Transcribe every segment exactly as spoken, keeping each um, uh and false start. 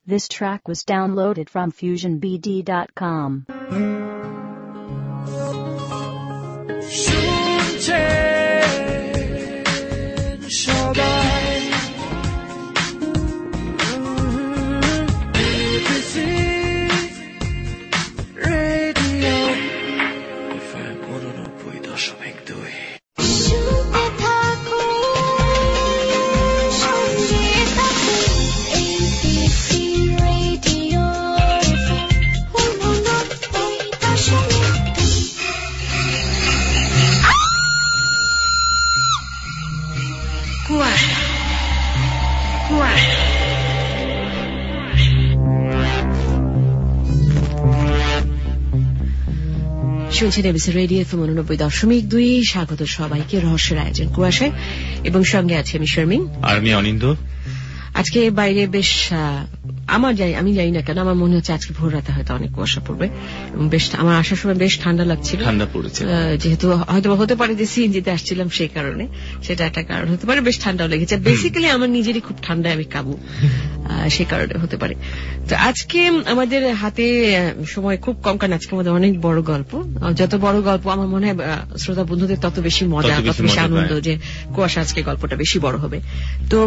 This track was downloaded from fusion b d dot com. শুনছেন ABC radio FM উননব্বই দশমিক দুই। স্বাগত সবাইকে রহস্যের আয়োজন কুয়াশায়, এবং সঙ্গে আছে আমি শারমিন আর আমি অনিন্দ। আজকে বাইরে বেশ আমার যাই আমি জানি না কেন আমার মনে হচ্ছে আজকে ভোর রাতে হয়তো অনেক কুয়াশা পড়বে, এবং বেশ আমার আসার সময় বেশ ঠান্ডা লাগছিল, ঠান্ডা পড়েছে যেহেতু হয়তো হতে পারে যে সিএনজিতে আসছিলাম সেই কারণে, সেটা একটা কারণ হতে পারে। বেশ ঠান্ডাও লেগেছে, বেসিক্যালি আমার নিজেরই খুব ঠান্ডায় আমি কাবু, সে কারণে হতে পারে। তো আজকে আমাদের হাতে সময় খুব কম, কারণ আজকে আমাদের অনেক বড় গল্প। যত বড় গল্প আমার মনে হয় শ্রোতা বন্ধুদের তত বেশি মজা, তত বেশি আনন্দ যে কুয়াশা আজকে গল্পটা বেশি বড় হবে। তো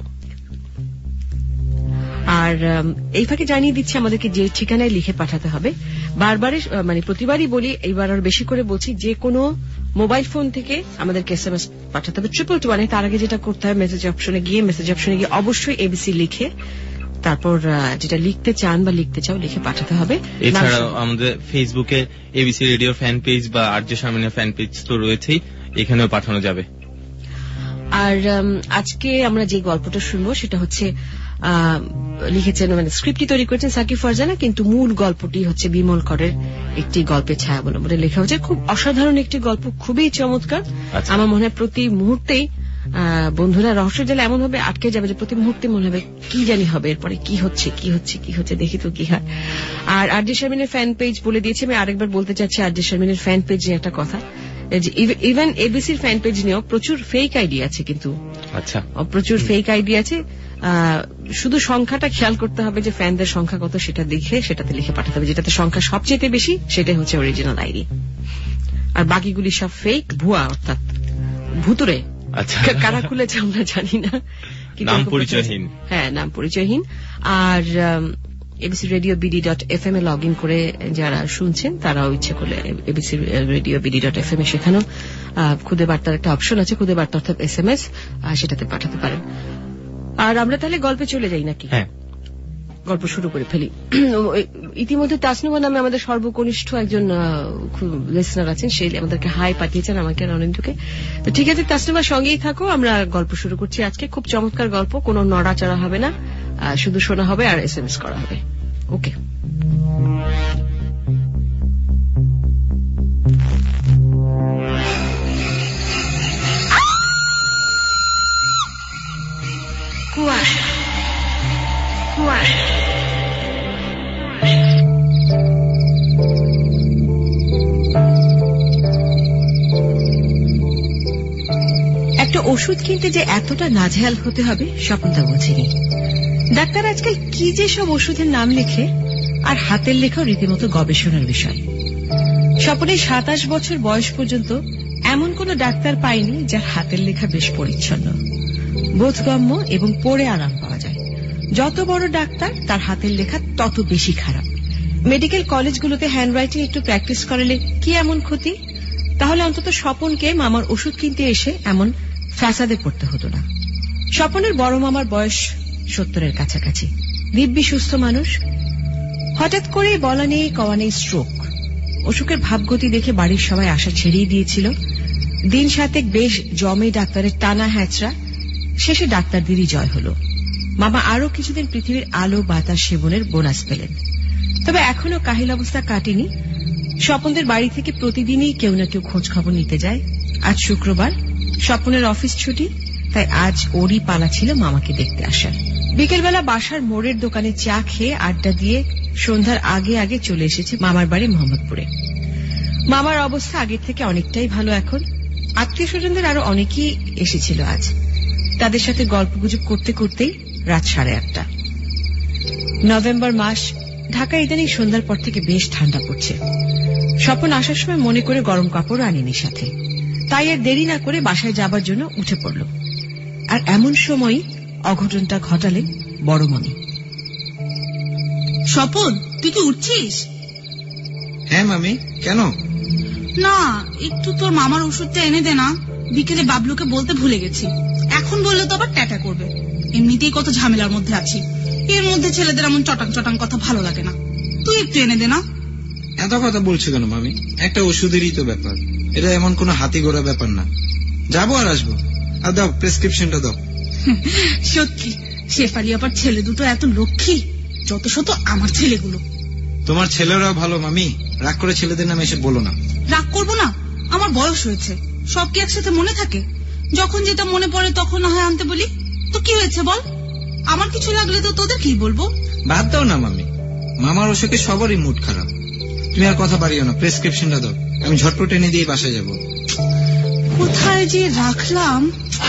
আর এই ফাঁকে জানিয়ে দিচ্ছি আমাদেরকে যে ঠিকানায় লিখে পাঠাতে হবে। বারবারই মানে প্রতিবারই বলি, এইবার আর বেশি করে বলছি, যে কোনো মোবাইল ফোন থেকে আমাদেরকে এসএমএস পাঠাতে হবে ট্রিপল টু ওয়ানে। তার আগে যেটা করতে হবে, মেসেজ অপশনে গিয়ে মেসেজ অপশনে গিয়ে অবশ্যই এবিসি লিখে তারপর যেটা লিখতে চান বা লিখতে চাও লিখে পাঠাতে হবে। এছাড়াও আমাদের ফেসবুকে এবিসি রেডিও ফ্যান পেজ বা আরজে শারমিনের ফ্যান পেজ তো রয়েছেই, এখানেও পাঠানো যাবে। আর আজকে আমরা যে গল্পটা শুনবো সেটা হচ্ছে লিখেছেন, মানে স্ক্রিপ্টটি তৈরি করেছেন সাকিব ফারজানা, কিন্তু মূল গল্পটি হচ্ছে বিমল করের একটি গল্পের ছায়া অবলম্বনে লেখা হচ্ছে। খুব অসাধারণ একটি গল্প, খুবই চমৎকার। আমার মনে হয় প্রতি মুহূর্তেই বন্ধুরা রহস্যের জালে এমন ভাবে আটকে যাবে যে প্রতি মুহূর্তে মনে হবে কি জানি হবে, এরপরে কি হচ্ছে কি হচ্ছে কি হচ্ছে দেখি তো কি হয়। আর আরজে শারমিনের ফ্যান পেজ বলে দিয়েছি, আমি আরেকবার বলতে চাচ্ছি আরজে শারমিনের ফ্যান পেজ নিয়ে একটা কথা, ইভেন এবিসির ফ্যান পেজ নিয়েও প্রচুর ফেক আইডি আছে, কিন্তু আচ্ছা প্রচুর ফেক আইডি আছে। শুধু সংখ্যাটা খেয়াল করতে হবে যে ফ্যানদের সংখ্যা কত, সেটা দেখে সেটাতে লিখে পাঠাতে হবে। যেটাতে সংখ্যা সবচেয়ে বেশি সেটাই হচ্ছে অরিজিনাল আইডি, আর বাকিগুলি সব ফেক, ভুয়া, অর্থাৎ ভুতুরে। আচ্ছা, কারা খুলেছে আমরা জানি না, নাম পরিচয়হীন। হ্যাঁ, নাম পরিচয়হীন। আর ABC radio BD dot F M এ লগ ইন করে যারা শুনছেন তারাও ইচ্ছে করলে ABC radio BD dot F M এ সেখানেও খুদে বার্তার একটা অপশন আছে, খুদে বার্তা অর্থাৎ এস এম এস, সেটাতে পাঠাতে পারেন। আর আমরা তাহলে গল্পে চলে যাই নাকি? হ্যাঁ, গল্প শুরু করে ফেলি। ইতিমধ্যে তাসনুমা নামে আমাদের সর্বকনিষ্ঠ একজন লিসনার আছেন, সে আমাদেরকে হাই পাঠিয়েছেন আমাকে আর অনিন্দুকে। তো ঠিক আছে তাসনুমার সঙ্গেই থাকো, আমরা গল্প শুরু করছি আজকে। খুব চমৎকার গল্প, কোনো নড়াচড়া হবে না, শুধু শোনা হবে আর এস এম এস করা হবে। ওকে, কুয়াশা কুয়াশা একটা ওষুধ কিনতে যে এতটা নাজেহাল হতে হবে স্বপ্নটা বুঝিনি। ডাক্তার আজকাল কি যে সব ওষুধের নাম লেখে, আর হাতের লেখাও রীতিমতো গবেষণার বিষয়। স্বপনে সাতাশ বছর বয়স পর্যন্ত এমন কোন ডাক্তার পাইনি যার হাতের লেখা বেশ পরিচ্ছন্ন, বোধগম্য এবং পড়ে আরাম পাওয়া যায়। যত বড় ডাক্তার তার হাতের লেখা তত বেশি খারাপ। মেডিকেল কলেজগুলোতে হ্যান্ডরাইটিং একটু প্র্যাকটিস করালে কি এমন ক্ষতি? তাহলে অন্তত স্বপনকে মামার ওষুধ কিনতে এসে এমন ফ্যাসাদে পড়তে হতো না। স্বপনের বড় মামার বয়স সত্তরের কাছাকাছি, দিব্যি সুস্থ মানুষ। হঠাৎ করে বলা নেই কওয়া নেই স্ট্রোক। অসুখের ভাবগতি দেখে বাড়ির সবাই আশা ছেড়েই দিয়েছিল। দিন সাতেক বেশ জমে ডাক্তারের টানা হ্যাচড়া, শেষে ডাক্তারদেরই জয় হল। মামা আরো কিছুদিন পৃথিবীর আলো বাতাস সেবনের বোনাস পেলেন। তবে এখনো কাহিল অবস্থা কাটেনি। স্বপনদের বাড়ি থেকে প্রতিদিনই কেউ না কেউ খোঁজ খবর নিতে যায়। আজ শুক্রবার, স্বপনের অফিস ছুটি, তাই আজ ওরই পালা ছিল মামাকে দেখতে আসার। বিকেলবেলা বাসার মোড়ের দোকানে চা খেয়ে আড্ডা দিয়ে সন্ধ্যার আগে আগে চলে এসেছে মামার বাড়ি মোহাম্মদপুরে। মামার অবস্থা আগের থেকে অনেকটাই ভালো এখন। আত্মীয় স্বজনদের আরো অনেকেই এসেছিল আজ। তাদের সাথে গল্পগুজব করতে করতেই রাত সাড়ে আটটা। নভেম্বর মাস, ঢাকা ইদানিং সন্ধ্যার পর থেকে বেশ ঠান্ডা পড়ছে। স্বপন আসার সময় মনে করে গরম কাপড় আনেনি সাথে, তাই আর দেরি না করে বাসায় যাবার জন্য উঠে পড়ল। আর এমন সময় অঘটনটা ঘটালেন বড়মণি। স্বপন, তুই কি উঠছিস? হ্যাঁ মামি, কেন? না, একটু তোর মামার ওষুধটা এনে দে না, বিকেলে বাবলুকে বলতে ভুলে গেছি। এখন বললে তো আবার ট্যাটা করবে। এমনিতেই কত ঝামেলার মধ্যে আছি, এর মধ্যে ছেলেদের এমন চটাং চটাং কথা ভালো লাগে না। তুই একটু এনে দে না। এত কথা বলছো কেন মামি? একটা ওষুধেরই তো ব্যাপার, এটা এমন কোন হাতি ঘোড়া ব্যাপার না। যাবো আর আসবো। আর দাও, প্রেসক্রিপশনটা দাও। সত্যি শেফালি আবার ছেলে দুটো এত লক্ষ্মী, যত শত আমার ছেলেগুলো। তোমার ছেলেরাও ভালো মামি, রাগ করে ছেলেদের নামে এসে বলো না। রাগ করবো না, আমার বয়স হয়েছে, সব কি একসাথে মনে থাকে? যখন যেটা মনে পড়ে তখন না হয় আনতে বলি। তো কি হয়েছে বল? আমার কিছু লাগলে তো তোদের কি বলবো? বাদ দাও না মামি, মামার অসুখে সবারই মুড খারাপ। তুমি আর কথা বাড়িও না, প্রেসক্রিপশনটা দাও, আমি ঝটপট এনে দিয়ে বাসায় যাবো। কোথায় যে রাখলাম?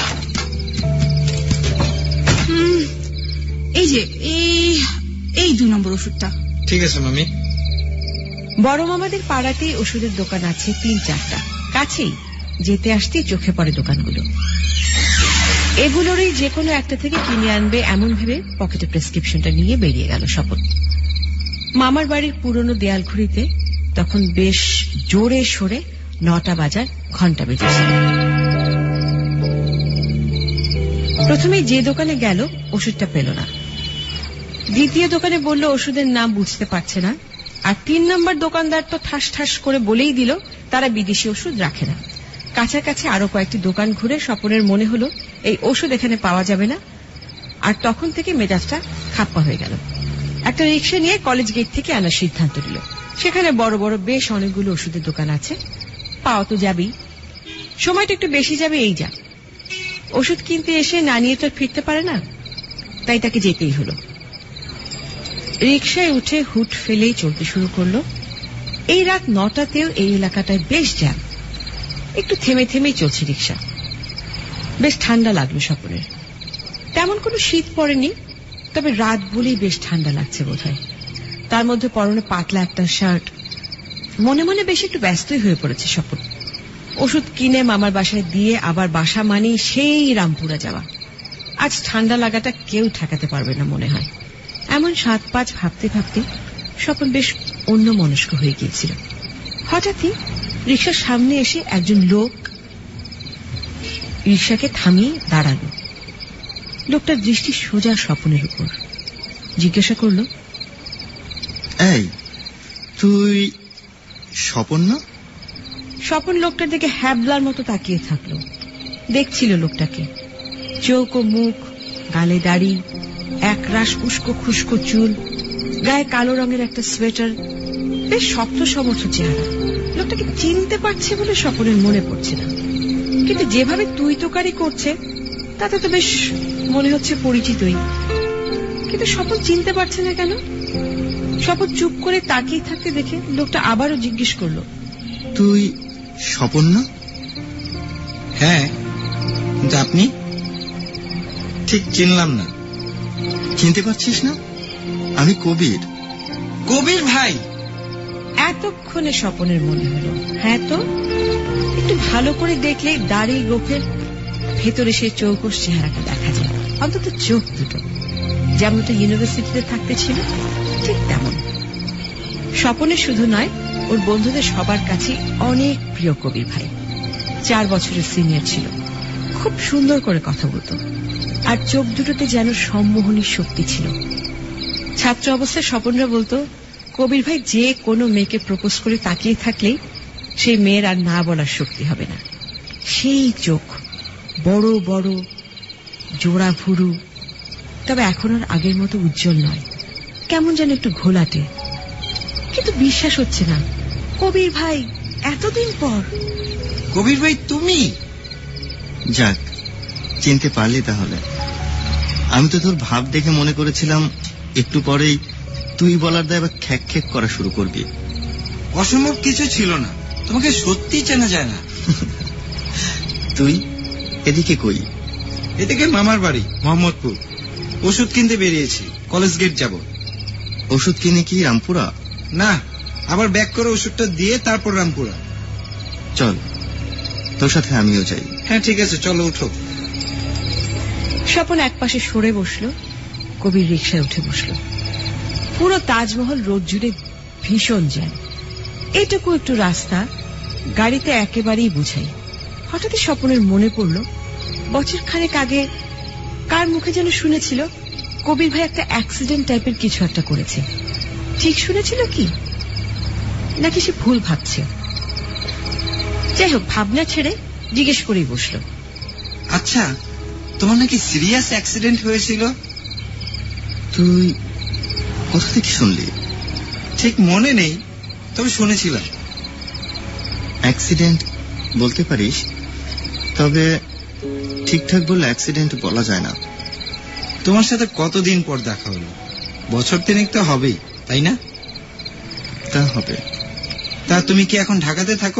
এই যে এই এই দুই নম্বর ওষুধটা। ঠিক আছে মামি। বড় মামাদের পাড়াতেই ওষুধের দোকান আছে তিন চারটা, কাছেই, যেতে আসতেই চোখে পড়ে দোকানগুলো। এগুলোরই যে কোনো একটা থেকে কিনে আনবে এমন ভেবে পকেটে প্রেসক্রিপশনটা নিয়ে বেরিয়ে গেল স্বপন। মামার বাড়ির পুরনো দেয়াল ঘড়িতে তখন বেশ জোরে সরে নটা বাজার ঘন্টা বেজেছে। প্রথমে যে দোকানে গেল ওষুধটা পেল না, দ্বিতীয় দোকানে বলল ওষুধের নাম বুঝতে পারছে না, আর তিন নম্বর দোকানদার তো ঠাস ঠাস করে বলেই দিল তারা বিদেশি ওষুধ রাখে না। কাছাকাছি আরো কয়েকটি দোকান ঘুরে স্বপনের মনে হলো এই ওষুধ এখানে পাওয়া যাবে না, আর তখন থেকে মেজাজটা খাপ্পা হয়ে গেল। একটা রিক্সা নিয়ে কলেজ গেট থেকে আনার সিদ্ধান্ত নিল। সেখানে বড় বড় বেশ অনেকগুলো ওষুধের দোকান আছে, পাওয়া তো যাবেই, সময়টা একটু বেশি যাবে এই যা। ওষুধ কিনতে এসে না নিয়ে তো ফিরতে পারে না, তাই তাকে যেতেই হলো। রিক্সায় উঠে হুট ফেলেই চলতে শুরু করলো। এই রাত নটাতেও এই এলাকাটায় বেশ জ্যাম, একটু থেমে থেমেই চলছে রিক্সা। বেশ ঠান্ডা লাগলো স্বপনের। তেমন কোনো শীত পড়েনি, তবে রাত বলেই বেশ ঠান্ডা লাগছে বোধহয়। তার মধ্যে পরনে পাতলা একটা শার্ট। মনে মনে বেশ একটু ব্যস্তই হয়ে পড়েছে স্বপন। ওষুধ কিনে মামার বাসায় দিয়ে আবার বাসা মানেই সেই রামপুরা যাওয়া। আজ ঠান্ডা লাগাটা কেউ ঠেকাতে পারবে না মনে হয়। এমন সাত পাঁচ ভাবতে ভাবতে স্বপন বেশ অন্য মনস্ক হয়ে গিয়েছিল। হঠাৎই রিক্সার সামনে এসে একজন লোক রিক্সাকে থামিয়ে দাঁড়াল। লোকটার দৃষ্টি সোজা স্বপনের উপর। জিজ্ঞাসা করল, এই তুই স্বপন না? স্বপন লোকটার দিকে হ্যাবলার মতো তাকিয়ে থাকল। দেখছিল লোকটাকে, চৌকো মুখ, গালে দাড়ি, একরাশ উস্কো খুস্কো চুল, গায়ে কালো রঙের একটা সোয়েটার, বেশ শক্ত সমর্থ চেহারা। লোকটাকে চিনতে পারছে বলে স্বপনের মনে পড়ছে না, কিন্তু যেভাবে তুই তোকারি করছে তাতে তো বেশ মনে হচ্ছে পরিচিতই। কিন্তু স্বপন চিনতে পারছে না কেন? স্বপন চুপ করে তাকিয়ে থাকতে দেখে লোকটা আবারও জিজ্ঞেস করল, তুই স্বপন না? হ্যাঁ, কিন্তু আপনি? ঠিক চিনলাম না। চিনতে পারছিস না? আমি কবির। কবির ভাই? এতক্ষণে স্বপনের মনে হলো হ্যাঁ তো, একটু ভালো করে দেখলে দাড়ি গোফের ভেতরে সে চৌকস চেহারাটা দেখা যায়, অন্তত চোখ দুটো যেমনটা ইউনিভার্সিটিতে থাকতে ছিল ঠিক তেমন। স্বপনের শুধু নয়, ওর বন্ধুদের সবার কাছে অনেক প্রিয় কবির ভাই। চার বছরের সিনিয়র ছিল, খুব সুন্দর করে কথা বলতো, আর চোখ দুটোতে যেন সম্মোহনীর শক্তি ছিল। ছাত্র অবস্থায় স্বপনরা বলতো কবির ভাই যে কোনো মেয়েকে প্রপোজ করে তাকিয়ে থাকলেই সেই মেয়ের আর না বলার শক্তি হবে না। সেই চোখ, বড় বড় জোড়া ভুরু, তবে এখন আর আগের মতো উজ্জ্বল নয়, কেমন যেন একটু ঘোলাটে। কিন্তু বিশ্বাস হচ্ছে না, কবির ভাই এতদিন পর। কবির ভাই তুমি? যাক, চিনতে পারলি তাহলে। আমি তো তোর ভাব দেখে মনে করেছিলাম একটু পরেই তুই বলার দায় এবার খ্যাক খ্যাক করা শুরু করবি। অসম্ভব কিছু ছিল না, তোমাকে সত্যি চেনা যায় না। তুই এদিকে কই? এদিকে মামার বাড়ি মোহাম্মদপুর, ওষুধ কিনতে বেরিয়েছি, কলেজ গেট যাব। ওষুধ কিনে কি রামপুরা? না, আবার ব্যাক করে ওষুধটা দিয়ে তারপর রামপুরা। চল, তোর সাথে আমিও যাই। হ্যাঁ ঠিক আছে, চলো উঠো। স্বপন এক পাশে সরে বসলো, কবির রিকশায় উঠে বসলো। পুরো তাজমহল রোড জুড়ে ভীষণ জ্যাম। এইটুকু একটু রাস্তা গাড়িতে একেবারেই বুঝাই। হঠাৎই স্বপনের মনে পড়ল, বছর খানেক আগে কার মুখে যেন শুনেছিল কবির ভাই একটা অ্যাক্সিডেন্ট টাইপের কিছু একটা করেছে। ঠিক শুনেছিল কি নাকি সে ভুল ভাবছে? যাই হোক, ভাবনা ছেড়ে জিজ্ঞেস করেই বসল, আচ্ছা তোমার নাকি সিরিয়াস অ্যাক্সিডেন্ট হয়েছিল? তুই কোথা থেকে শুনলি? ঠিক মনে নেই, তবে শুনেছিলাম। অ্যাক্সিডেন্ট বলতে পারিস, তবে ঠিকঠাক বললে অ্যাক্সিডেন্ট বলা যায় না। তোমার সাথে কতদিন পর দেখা হলো? বছর তিনেক তো হবেই, তাই না? তা হবে। তা তুমি কি এখন ঢাকাতে থাকো?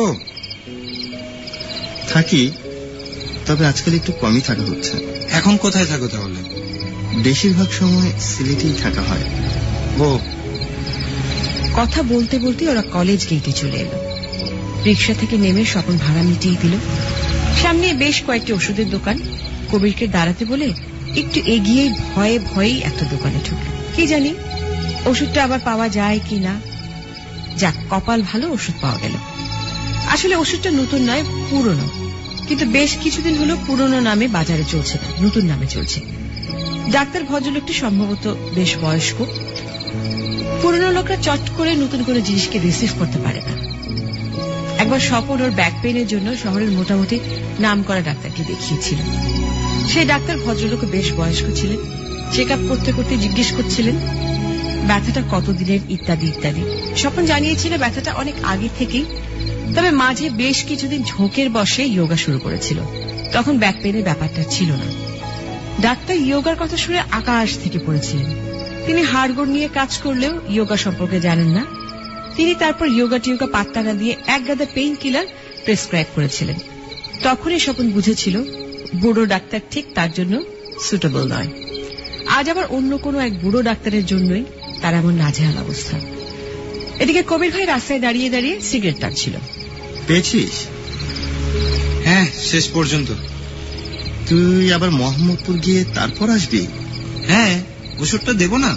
থাকি, তবে আজকাল একটু কমই থাকা হচ্ছে। এখন কোথায় থাকো তাহলে? বেশিরভাগ সময় সিলেটেই থাকা হয়। ও। কথা বলতে বলতে ওরা কলেজ গেটে চলে এলো। রিক্সা থেকে নেমে স্বপন ভাড়া মিটিয়ে দিল। সামনে বেশ কয়েকটি ওষুধের দোকান। কবিরকে দাঁড়াতে বলে একটু এগিয়ে ভয়ে ভয়েই একটা দোকানে ঢুকল। কি জানি ওষুধটা আবার পাওয়া যায় কি না। যাক, কপাল ভালো, ওষুধ পাওয়া গেল। আসলে ওষুধটা নতুন নয়, পুরনো, কিন্তু বেশ কিছুদিন হলো পুরনো নামে বাজারে চলছে না, নতুন নামে চলছে। ডাক্তার ভদ্রলোকটি সম্ভবত বেশ বয়স্ক। পুরনো লোকরা চট করে নতুন কোনো জিনিসকে রিসিভ করতে পারে না। একবার স্বপন ওর ব্যাক পেইনের জন্য শহরের মোটামুটি নাম করা ডাক্তারকে দেখিয়েছিল। সেই ডাক্তার ভদ্রলোক বেশ বয়স্ক ছিলেন। চেক আপ করতে করতে জিজ্ঞেস করছিলেন ব্যথাটা কতদিনের, ইত্যাদি ইত্যাদি। স্বপন জানিয়েছিল ব্যথাটা অনেক আগে থেকেই, তবে মাঝে বেশ কিছুদিন ঝোঁকের বসে যোগা শুরু করেছিল। তখন ব্যাক পেইনের ব্যাপারটা ছিল না। ডাক্তার যোগার কথা শুনে আকাশ থেকে পড়েছিলেন। তিনি হাড়গোড় নিয়ে কাজ করলেও যোগা সম্পর্কে জানেন না। তিনি তারপর যোগা টিয়োগা পাত্তা না দিয়ে এক গাদা পেইন কিলার প্রেসক্রাইব করেছিলেন। তখনই স্বপন বুঝেছিল বুড়ো ডাক্তার ঠিক তার জন্য সুটেবল নয়। আজ আবার অন্য কোনো এক বুড়ো ডাক্তারের জন্যই তার এমন নাজেহাল অবস্থা। এদিকে কবির ভাই রাস্তায় দাঁড়িয়ে দাঁড়িয়ে সিগারেট টানছিল। পেয়েছিস? হ্যাঁ, শেষ পর্যন্ত। তুই আবার মোহাম্মদপুর গিয়ে তারপর আসবি? হ্যাঁ, ওষুধটা দেব না?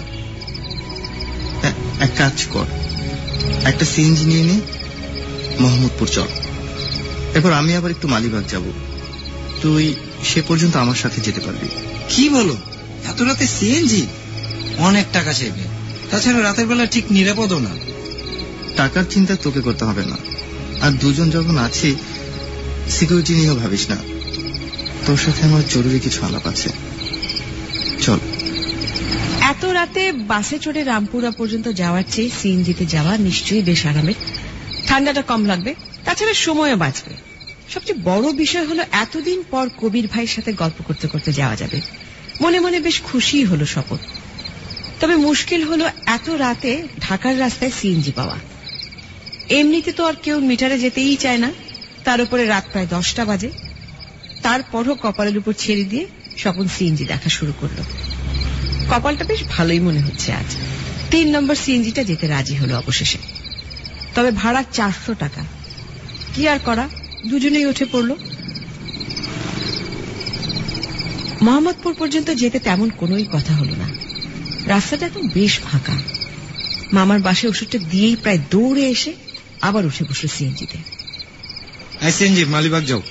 এক কাজ কর, একটা সিএনজি নিয়ে নে, মোহাম্মদপুর চল। এরপর আমি আবার একটু মালিবাগ যাব। তুই সে পর্যন্ত আমার সাথে যেতে পারবি। কি বলো, এত রাতে সিএনজি? অনেক টাকা চাইবে, তাছাড়া রাতের বেলা ঠিক নিরাপদও না। টাকার চিন্তা তোকে করতে হবে না, আর দুজন যখন আছি সিকিউরিটি নিয়েও ভাবিস না। তোর সাথে আমার জরুরি কিছু আলাপ আছে, চল। এত রাতে বাসে চড়ে রামপুরা পর্যন্ত যাওয়ার চেয়ে সিএনজিতে যাওয়া নিশ্চয়ই বেশ আরামের। ঠান্ডাটা কম লাগবে, তাছাড়া সময়ও বাঁচবে। সবচেয়ে বড় বিষয় হলো এতদিন পর কবির ভাইয়ের সাথে গল্প করতে করতে যাওয়া যাবে। মনে মনে বেশ খুশি হলো স্বপন। তবে মুশকিল হলো এত রাতে ঢাকার রাস্তায় সিএনজি পাওয়া। এমনিতে তো আর কেউ মিটারে যেতেই চায় না, তার উপরে রাত প্রায় দশটা বাজে। তারপরও কপালের উপর ছেড়ে দিয়ে স্বপন সিএনজি দেখা শুরু করলো। কপালটা বেশ ভালোই মনে হচ্ছে আজ। তিন নম্বর সিএনজিটা যেতে রাজি হলো অবশেষে। তবে ভাড়া চারশো টাকা। কি আর করা, দুজনেই উঠে পড়ল। মোহাম্মদপুর পর্যন্ত যেতে তেমন কোনোই কথা হলো না। রাস্তাটা এখন বেশ ফাঁকা। মামার বাসে ওষুধটা দিয়েই প্রায় দৌড়ে এসে আবার উঠে বসল সিএনজিতে। সিএনজি মালিবাগ যাও।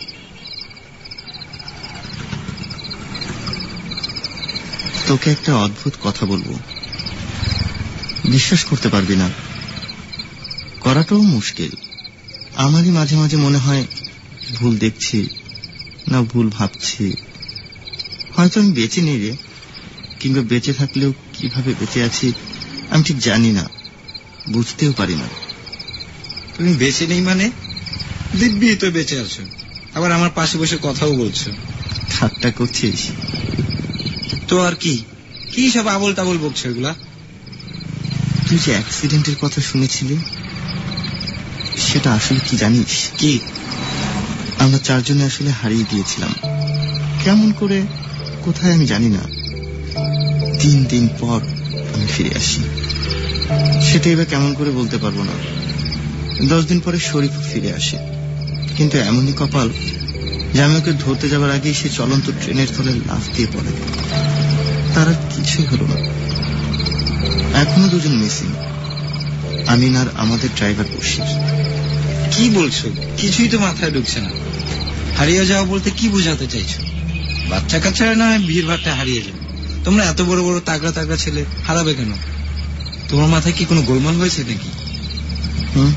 তোকে একটা অদ্ভুত কথা বলবো, বিশ্বাস করতে পারবি না। করাটাও মুশকিল। আমারই মাঝে মাঝে মনে হয় ভুল দেখছি না ভুল ভাবছি। হয়তো আমি বেঁচে নেই রে, কিংবা বেঁচে থাকলেও কিভাবে বেঁচে আছি আমি ঠিক জানি না, বুঝতেও পারি না। তুমি বেঁচে নেই মানে? দিব্যি তো বেঁচে আছো, আবার আমার পাশে বসে কথাও বলছো। ঠাট্টা করছিস? তো আর কি, কি সব আবল তাবল বকছো এগুলা? তুই যে অ্যাক্সিডেন্টের কথা শুনেছিলি, সেটা আসলে কি জানিস? কি? আমরা চারজনে আসলে হারিয়ে গিয়েছিলাম। কেমন করে, কোথায় আমি জানি না। তিন দিন পর আমি ফিরে আসি। সেটাই বা কেমন করে বলতে পারবো না। দশ দিন পরে শরীফ ফিরে আসে, কিন্তু এমনই কপাল যে আমি ওকে ধরতে যাবার আগেই সে চলন্ত ট্রেনের তলে লাফ দিয়ে পড়ে। তার আর কিছুই হলো না। এখনো দুজন মিসিং, আমিন আর আমাদের ড্রাইভার বসির। কি বলছো? কিছুই তো মাথায় ঢুকছে না। হারিয়ে যাওয়া বলতে কি বোঝাতে চাইছো? বাচ্চা কাচ্চারা না ভিড় ভাড়টা হারিয়ে যাবে, তোমরা এত বড় বড় তাগড়া তাগড়া ছেলে হারাবে কেন? তোমার মাথায় কি কোনো গোলমাল হয়েছে নাকি? হুম,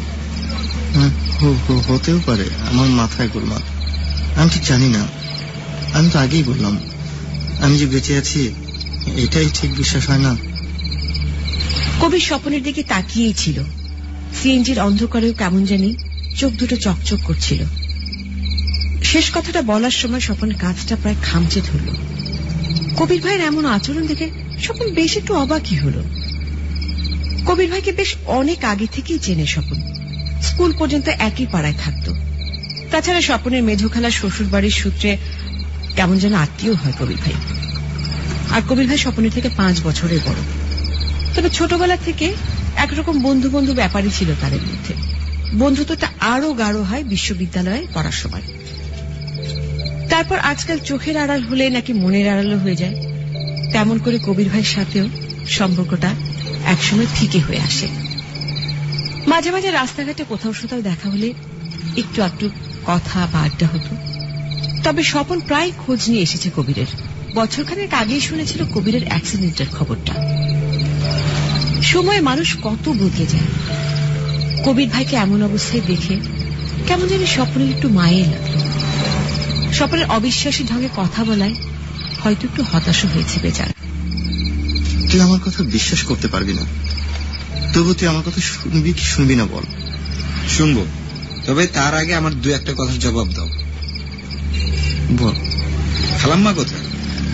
হতেও পারে আমার মাথায় গোলমাল, আমি ঠিক জানি না। আমি তো আগেই বললাম, আমি যে বেঁচে আছি এটাই ঠিক বিশ্বাস হয় না। কবির স্বপনের দিকে তাকিয়েই ছিল। সিএনজির অন্ধকারেও কেমন জানি চোখ দুটো চকচক করছিল। শেষ কথাটা বলার সময় স্বপন কাজটা প্রায় খামচে ধরল। কবির ভাইয়ের এমন আচরণ দেখে স্বপন বেশ একটু অবাকই হল। কবির ভাইকে বেশ অনেক আগে থেকেই চেনে স্বপন, স্কুল পর্যন্ত একই পাড়ায় থাকত। তাছাড়া স্বপনের মেঝোখালার শ্বশুর বাড়ির সূত্রে কেমন যেন আত্মীয় হয় কবির ভাই। আর কবির ভাই স্বপনের থেকে পাঁচ বছরের বড়। তবে ছোটবেলা থেকে একরকম বন্ধু বন্ধু ব্যাপারই ছিল তাদের মধ্যে। বন্ধুত্বটা আরো গাঢ় হয় বিশ্ববিদ্যালয়ে পড়ার সময়। তারপর আজকাল চোখের আড়াল হলে নাকি মনের আড়ালও হয়ে যায়, তেমন করে কবির ভাইয়ের সাথেও সম্পর্কটা একসময় ফিকে হয়ে আসে। মাঝে মাঝে রাস্তাঘাটে কোথাও কোথাও দেখা হলে একটু একটু কথা বা আড্ডা হতো। তবে স্বপন প্রায় খোঁজ নিয়ে এসেছে কবিরের। বছরখানেক আগেই শুনেছিল কবিরের অ্যাক্সিডেন্টের খবরটা। সময়ে মানুষ কত বদলে যায়। কবির ভাইকে এমন অবস্থায় দেখে কেমন জানি স্বপনের একটু মায়ে লাগলো। স্বপনের অবিশ্বাসী ঢঙে কথা বলায় হয়তো একটু হতাশ হয়েছে বেচারা। তুই আমার কথা বিশ্বাস করতে পারবি না, তবু তুই আমার কথা শুনবি কি শুনবি না বল? শুনবো, তবে তার আগে আমার দু একটা কথার জবাব দাও। বল। খালাম্মা কোথায়?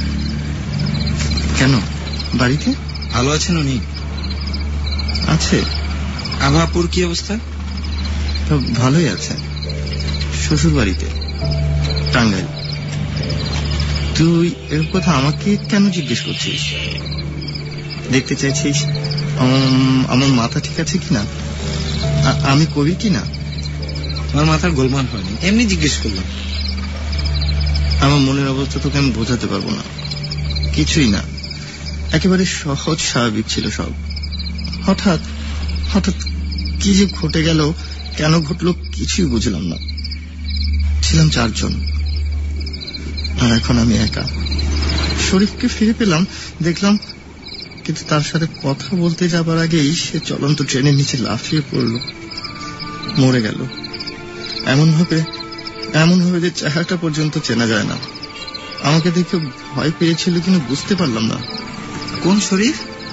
কেন, বাড়িতে? ভালো আছেন উনি? আছে। আভাপুর কি অবস্থা? ভালোই আছে, শ্বশুর বাড়িতে টাঙ্গাইল। তুই এর কথা আমাকে কেন জিজ্ঞেস করছিস? দেখতে চাইছিস আমার মাথা ঠিক আছে কিনা, আমি কবি কিনা? আমার মাথার গোলমাল হয়নি, এমনি জিজ্ঞেস করলাম। আমার মনের অবস্থা তোকে আমি বোঝাতে পারবো না, কিছুই না, একেবারে সহজ স্বাভাবিক ছিল সব। হঠাৎ হঠাৎ কি যে ঘটে গেল, কেন ঘটলো কিছুই বুঝলাম না। ছিলাম চারজন, আর এখন আমি একা। শরীফকে ফিরে পেলাম, দেখলাম, কিন্তু তার সাথে কথা বলতে যাবার আগেই সে চলন্ত ট্রেনের নিচে লাফিয়ে পড়ল, মরে গেল। এমন ভাবে এমন ভাবে যে চেহারাটা পর্যন্ত চেনা যায় না। আমাকে দেখে ভয় পেয়েছিল কিনা বুঝতে পারলাম না। কোন শরীফ?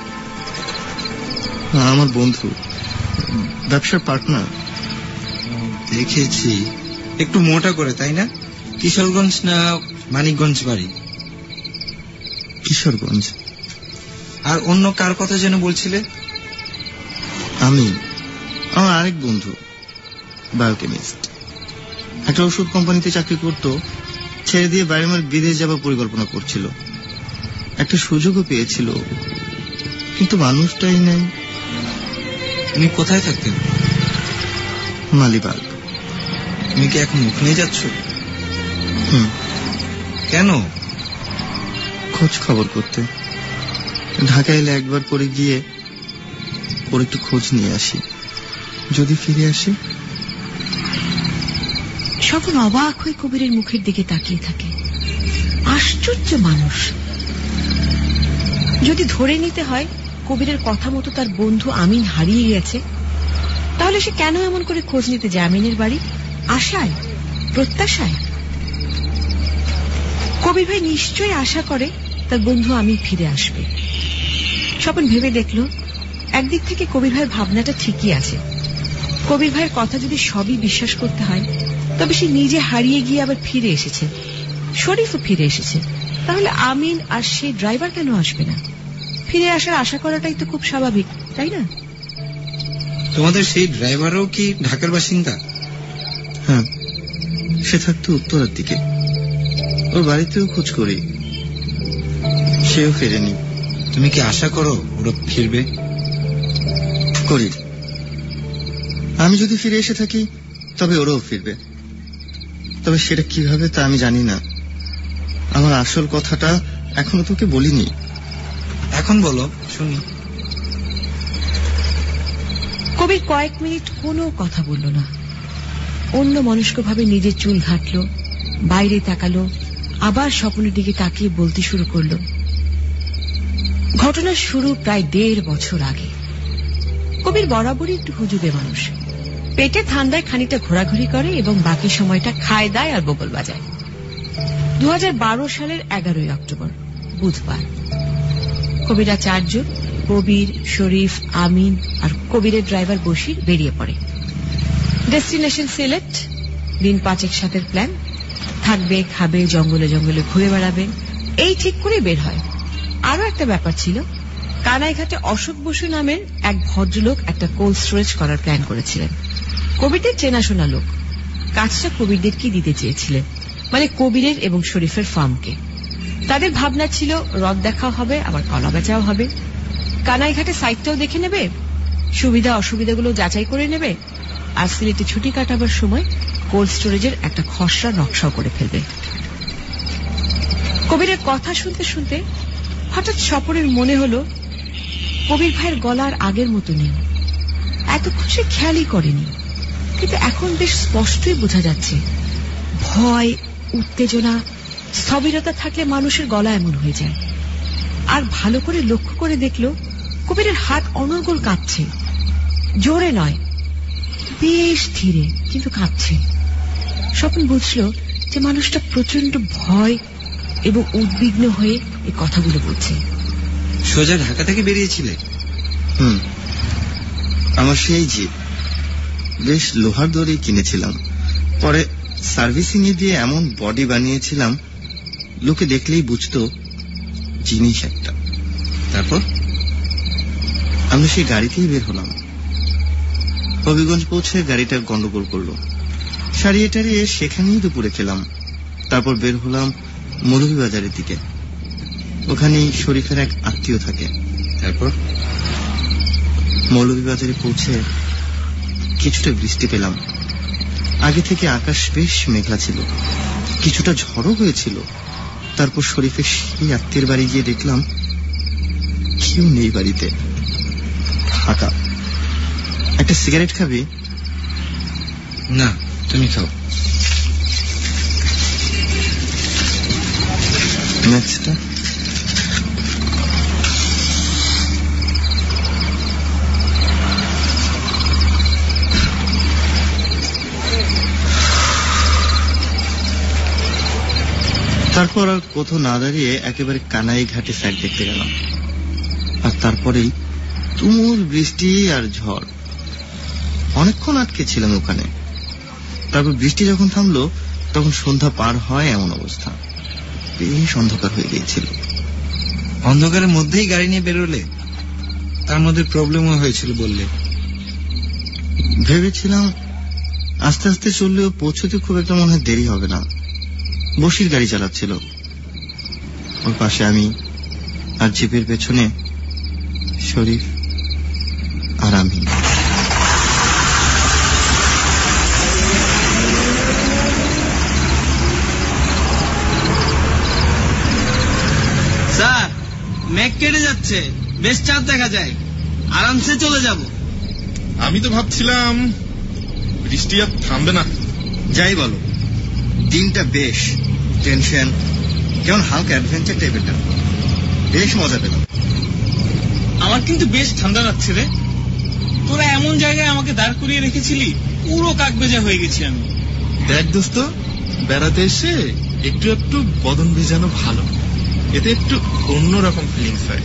আমার বন্ধু, ব্যবসার পার্টনার। দেখেছি, একটু মোটা করে, তাই না? কিশোরগঞ্জ না মানিকগঞ্জ বাড়ি? কিশোরগঞ্জ। আর অন্য কার কথা যেন বলছিলে? আমি, আমার আরেক বন্ধু, বায়োকেমিস্ট। একটা ওষুধ কোম্পানিতে চাকরি করত, ছেড়ে দিয়ে বাইরে মার বিদেশ যাবার পরিকল্পনা করছিল। একটা সুযোগও পেয়েছিল, কিন্তু মানুষটাই নেই। উনি কোথায় থাকতেন? মালিবাগ। তুমি কি এখন ওখানে যাচ্ছ? হুম। কেন? খোঁজ খবর করতে। ঢাকা এলে একবার করে গিয়ে ওর একটু খোঁজ নিয়ে আসি, যদি ফিরে আসে। স্বপন অবাক হয়ে কবিরের মুখের দিকে তাকিয়ে থাকে। আশ্চর্য মানুষ। যদি ধরে নিতে হয় কবিরের কথা মতো তার বন্ধু আমিন হারিয়ে গেছে, তাহলে সে কেন এমন করে খোঁজ নিতে যায় আমিনের বাড়ি? আশায়, প্রত্যাশায়। কবির ভাই নিশ্চয়ই আশা করে তার বন্ধু আমিন ফিরে আসবে। স্বপন ভেবে দেখল, একদিক থেকে কবির ভাইয়ের ভাবনাটা ঠিকই আছে। কবির ভাইয়ের কথা যদি সবই বিশ্বাস করতে হয়, তবে সে নিজে হারিয়ে গিয়ে আবার ফিরে এসেছে, শরীফও ফিরে এসেছে, তাহলে আমিন আর সেই ড্রাইভার কেন আসবে না? ফিরে আসার আশা করাটাই তো খুব স্বাভাবিক, তাই না? তোমাদের সেই ড্রাইভারও কি ঢাকার বাসিন্দা? হ্যাঁ, সে থাকতো উত্তরার দিকে। ওর বাড়িতেও খোঁজ করি, সেও ফেরেনি। তুমি কি আশা করো ওরা ফিরবে? করি। আমি যদি ফিরে এসে থাকি তবে ওরাও ফিরবে, তবে সেটা কিভাবে তা আমি জানি না। আমার আসল কথাটা এখনো তোকে বলিনি। এখন বলো শুনি। কবির কয়েক মিনিট কোনো কথা বলল না। অন্য মনস্কভাবে নিজের চুল ঘাটল, বাইরে তাকালো, আবার স্বপ্নের দিকে তাকিয়ে বলতে শুরু করল। ঘটনার শুরু প্রায় দেড় বছর আগে। কবির বরাবরই একটু হুজুগে মানুষ। পেটে ঠান্ডায় খানিকটা ঘোরাঘুরি করে এবং বাকি সময়টা খায় দায় আর বগল বাজায়। দু হাজার বারো সালের এগারোই অক্টোবর বুধবার কবিরা চারজন, কবির, শরীফ, আমিন আর কবিরের ড্রাইভার বশির বেরিয়ে পড়ে। ডেস্টিনেশন সিলেট। দিন পাঁচেক সাতের প্ল্যান। থাকবে, খাবে, জঙ্গলে জঙ্গলে ঘুরে বেড়াবে, এই ঠিক করে বের হয়। আরো একটা ব্যাপার ছিল, কানাইঘাটে অশোক বসু নামের এক ভদ্রলোক একটা কোল্ড স্টোরেজ করার প্ল্যান করেছিলেন। কবিরদের চেনাশোনা লোক। কাজটা কবিরদের কি দিতে চেয়েছিলেন, মানে কবিরের এবং শরীফের ফার্মকে। তাদের ভাবনা ছিল হ্রদ দেখাও হবে, আবার কলা বেচাও হবে। কানাইঘাটে সাইটটাও দেখে নেবে, সুবিধা অসুবিধাগুলো যাচাই করে নেবে, আর সিলেটে ছুটি কাটাবার সময় কোল্ড স্টোরেজের একটা খসড়া নকশাও করে ফেলবে। কবিরের কথা শুনতে শুনতে হঠাৎ স্বপনের মনে হল কবির ভাইয়ের গলার আগের মতো নেই। এতক্ষণ সে খেয়ালই করেনি, কিন্তু এখন বেশ স্পষ্টই বোঝা যাচ্ছে ভয়, উত্তেজনা, স্থবিরতা থাকলে মানুষের গলা এমন হয়ে যায়। আর ভালো করে লক্ষ্য করে দেখল কবিরের হাত অনর্গল কাঁপছে। জোরে নয়, বেশ ধীরে, কিন্তু কাঁপছে। স্বপন বুঝল যে মানুষটা প্রচন্ড ভয় এবং উদ্বিগ্ন হয়ে এই কথাগুলো বলছে। সোজা ঢাকা থেকে বেরিয়েছিলে? হুম, আমার সেই জিপ বেশ লোহার দড়ি কিনেছিলাম, পরে সার্ভিসিং এ দিয়ে এমন বডি বানিয়েছিলাম লোকে দেখলেই বুঝতো জিনিস একটা। তারপর আমরা সেই গাড়িতেই বের হলাম। হবিগঞ্জ পৌঁছে গাড়িটা গন্ডগোল করলো, সারিয়ে টারিয়ে সেখানেই দুপুরে খেলাম। তারপর বের হলাম মৌলভীবাজারের দিকে, ওখানেই শরীফের এক আত্মীয় থাকে। তারপর মৌলভীবাজারে পৌঁছে কিছুটা বৃষ্টি পেলাম। আগে থেকে আকাশ বেশ মেঘলা ছিল, কিছুটা ঝড়ও হয়েছিল। তারপর শরীফের সেই আত্মীয়ের বাড়ি গিয়ে দেখলাম কেউ নেই বাড়িতে, ফাঁকা। একটা সিগারেট খাবি? না, তুমি খাও। ম্যাচটা তারপর আর কোথাও না দাঁড়িয়ে একেবারে কানাই ঘাটে সাইড দেখতে গেলাম। আর তারপরেই তুমুল বৃষ্টি আর ঝড়। অনেকক্ষণ আটকে ছিলাম ওখানে। তারপর বৃষ্টি যখন থামলো তখন সন্ধ্যা পার হয় এমন অবস্থা, বেশ অন্ধকার হয়ে গিয়েছিল। অন্ধকারের মধ্যেই গাড়ি নিয়ে বেরোলে? তার মধ্যে প্রবলেমও হয়েছিল বললে। ভেবেছিলাম আস্তে আস্তে চললেও পৌঁছতে খুব একটা মনে হয় দেরি হবে না। বসির গাড়ি চালাচ্ছিল, ওর পাশে আমি, আর জিপের পেছনে শরীফ আর আমি। স্যার, মেঘ কেটে যাচ্ছে, বেশ চাঁদ দেখা যায়, আরামসে চলে যাব। আমি তো ভাবছিলাম বৃষ্টি আর থামবে না। যাই বলো, দিনটা বেশ টেনশন, কেমন হালকা অ্যাডভেঞ্চার টাইপের, বেশ মজা পেলাম। আমার কিন্তু বেশ ঠান্ডা লাগছে রে। তোরা এমন জায়গায় আমাকে দাঁড় করিয়ে রেখেছিলি, পুরো কাকবেজা হয়ে গেছি আমি। দেখ দোস্ত, বেড়াতে এসে একটু একটু বদন ভেজানো ভালো, এতে একটু অন্যরকম ফিলিংস হয়।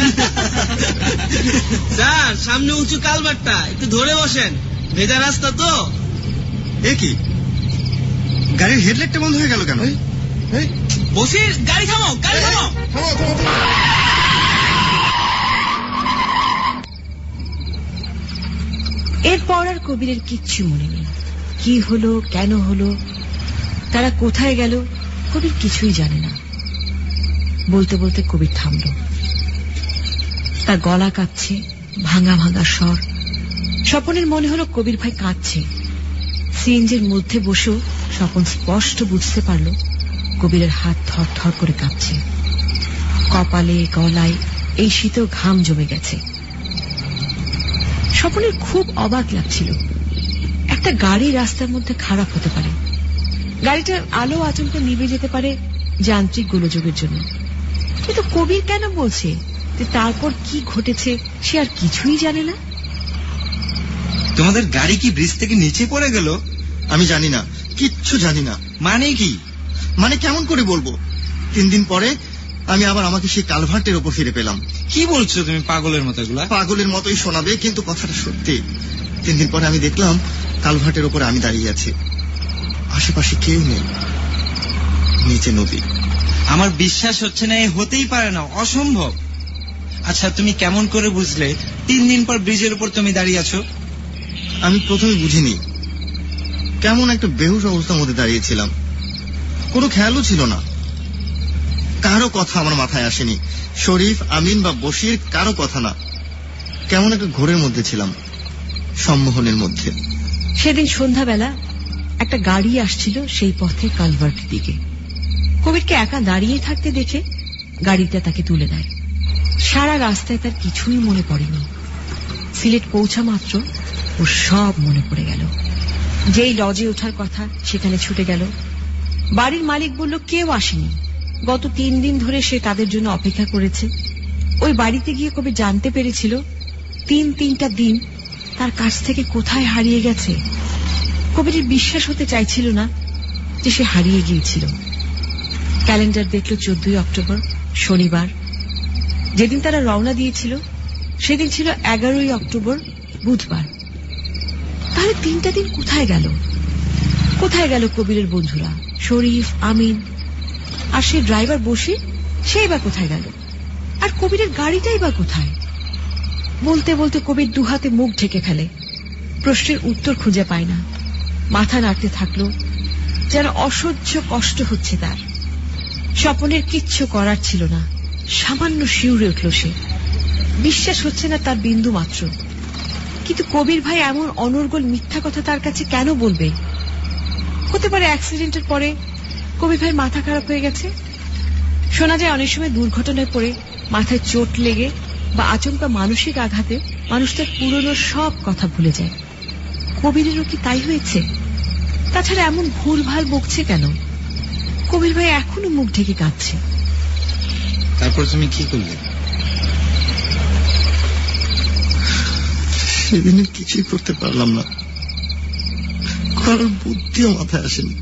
স্যার, সামনে উঁচু কালভার্টটা, একটু ধরে বসেন, ভেজা রাস্তা তো। এ কি, গাড়ির হেডলাইটটা বন্ধ হয়ে গেল কেন? বসির, গাড়ি থামাও, গাড়ি থামাও। এরপর আর কবিরের কিচ্ছু মনে নেই। কি হলো, কেন হলো, তারা কোথায় গেল, কবির কিছুই জানে না। বলতে বলতে কবির থামল। তার গলা কাঁপছে, ভাঙা ভাঙা স্বর, স্বপনের মনে হলো কবির ভাই কাঁদছে। সিএনজির মধ্যে বসেও স্বপন স্পষ্ট বুঝতে পারল কবিরের হাত থর থর করে কাঁপছে। কপালে গলায় এই শীতেও ঘাম জমে গেছে। স্বপনের খুব অবাক লাগছিল। একটা গাড়ি রাস্তার মধ্যে খারাপ হতে পারে, গাড়িটার আলো আচমকা নিভে যেতে পারে যান্ত্রিক গোলযোগের জন্য, কিন্তু কবির কেন বলছে যে তারপর কি ঘটেছে সে আর কিছুই জানে না? তোমাদের গাড়ি কি ব্রিজ থেকে নিচে পড়ে গেল? আমি জানি না, কিচ্ছু জানি না। মানে কি? মানে কেমন করে বলবো? তিন দিন পরে আমি আবার আমাকে সেই কালভার্টের ওপর ফিরে পেলাম। কি বলছো তুমি? পাগলের মতো এগুলা। পাগলের মতোই শোনাবে, কিন্তু কথাটা সত্যি। তিন দিন পরে আমি দেখলাম কালভার্টের ওপর আমি দাঁড়িয়ে আছি, আশেপাশে কেউ নেই, নিচে নদী। আমার বিশ্বাস হচ্ছে না, এ হতেই পারে না, অসম্ভব। আচ্ছা, তুমি কেমন করে বুঝলে তিন দিন পর ব্রিজের উপর তুমি দাঁড়িয়ে আছো? আমি প্রথমে বুঝিনি, কেমন একটা বেহুশ অবস্থার মধ্যে দাঁড়িয়েছিলাম, কোনো খেয়ালও ছিল না। কারো কথা আমার মাথায় আসেনি, শরীফ, আমিন বা বশির, কারো কথা না। কেমন একটা ঘোরের মধ্যে ছিলাম, সম্মোহনের মধ্যে। সেদিন সন্ধ্যাবেলা একটা গাড়ি আসছিল সেই পথে কালভার্টের দিকে। কবিরকে একা দাঁড়িয়ে থাকতে দেখে গাড়িটা তাকে তুলে দেয়। সারা রাস্তায় তার কিছুই মনে পড়েনি। সিলেট পৌঁছা মাত্র ওর সব মনে পড়ে গেল। যেই লজে ওঠার কথা সেখানে ছুটে গেল। বাড়ির মালিক বলল কেউ আসেনি, গত তিন দিন ধরে সে তাদের জন্য অপেক্ষা করেছে। ওই বাড়িতে গিয়ে কবি জানতে পেরেছিল তিন তিনটা দিন তার কাছ থেকে কোথায় হারিয়ে গেছে। কবির বিশ্বাস হতে চাইছিল না যে সে হারিয়ে গিয়েছিল। ক্যালেন্ডার দেখল চোদ্দই অক্টোবর, শনিবার। যেদিন তারা রওনা দিয়েছিল সেদিন ছিল এগারোই অক্টোবর, বুধবার। তাহলে তিনটা দিন কোথায় গেল? কোথায় গেল কবিরের বন্ধুরা শরীফ, আমিন, আর সে ড্রাইভার বসে, সেই বা কোথায় গেল? আর কবিরের গাড়িটাই বা কোথায়? বলতে বলতে কবির দুহাতে মুখ ঢেকে ফেলে, প্রশ্নের উত্তর খুঁজে পায় না। মাথা নাড়তে থাকলো, যেন অসহ্য কষ্ট হচ্ছে তার। স্বপনের কিচ্ছু করার ছিল না, সামান্য শিউরে উঠল সে। বিশ্বাস হচ্ছে না তার বিন্দু মাত্র। কিন্তু কবির ভাই এমন অনর্গল মিথ্যা কথা তার কাছে কেন বলবে? হতে পারে অ্যাক্সিডেন্টের পরে কবির ভাই মাথা খারাপ হয়ে গেছে। শোনা যায় অনেক সময় দুর্ঘটনায় পড়ে মাথায় চোট লেগে বা আচমকা মানসিক আঘাতে মানুষ তার পুরনো সব কথা ভুলে যায়। কবিরেরও কি তাই হয়েছে? তাছাড়া এমন ভুল ভাল বকছে কেন? কবির ভাই এখনো মুখ ঢেকে কাঁদছে। তারপর তুমি কি করলে? সেদিনে কিছুই করতে পারলাম না, কারোর বুদ্ধিও মাথায় আসেনি।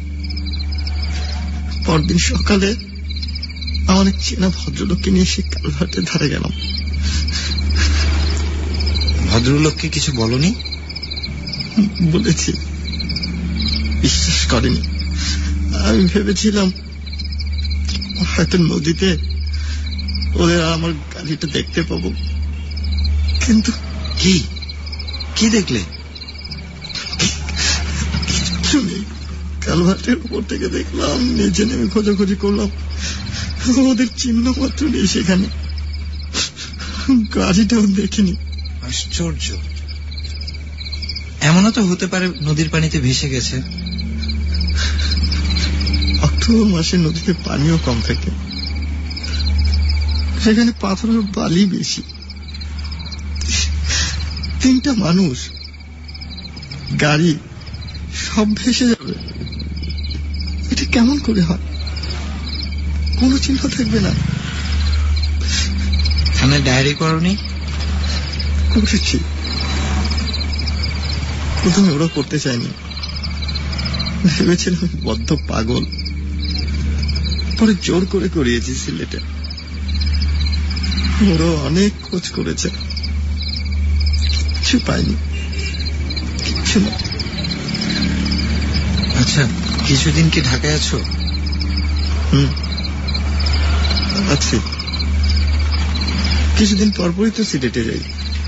পরদিন সকালে আমার এক চেনা ভদ্রলোককে নিয়ে সে কালভার্টের ধারে গেলাম। ভদ্রলোককে কিছু বলনি? বলেছি, বিশ্বাস করেনি। আমি ভেবেছিলাম হয়তো নদীতে ওদের আমার গাড়িটা দেখতে পাবো, কিন্তু কি কি দেখলে? কিছু নেই। কালভার্টের উপর থেকে দেখলাম, নিচে নেমে খোঁজাখুঁজি করলাম, ওদের চিহ্ন মাত্র নেই সেখানে, গাড়িটাও দেখিনি। আশ্চর্য, এমনও তো হতে পারে নদীর পানিতে ভেসে গেছে। অক্টোবর মাসে নদীতে পানিও কম থাকে, সেখানে পাথরের বালি বেশি। তিনটা মানুষ, গাড়ি সব ভেসে যাবে, এটা কেমন করে হয়? কোনো চিহ্ন থাকবে না। থানায় ডায়েরি করনি? করেছি, প্রথমে ওরা করতে চায়নি, ভেবেছিলাম বদ্ধ পাগল। পরে জোর করে করিয়েছি সিলেটে। ওরা অনেক খোঁজ করেছে, কিছু পাইনি, কিচ্ছু না। আচ্ছা, কিছুদিন কি ঢাকায় আছো? হুম, আছি। কিছুদিন পরপরই তো সিলেটে যাই।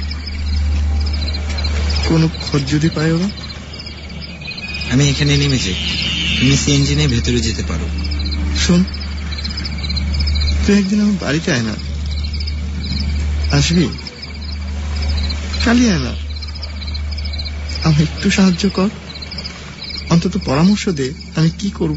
কোনো খোঁজ যদি পাই ওরা? আমি এখানে নেমে যাই, তুমি সিএনজি নিয়ে ভেতরে যেতে পারো। শোন, তুই একদিন আমার বাড়িতে আয় না, আসবি? কালই আয় না, আমায় একটু সাহায্য কর, অন্তত পরামর্শ দে আমি কি করব।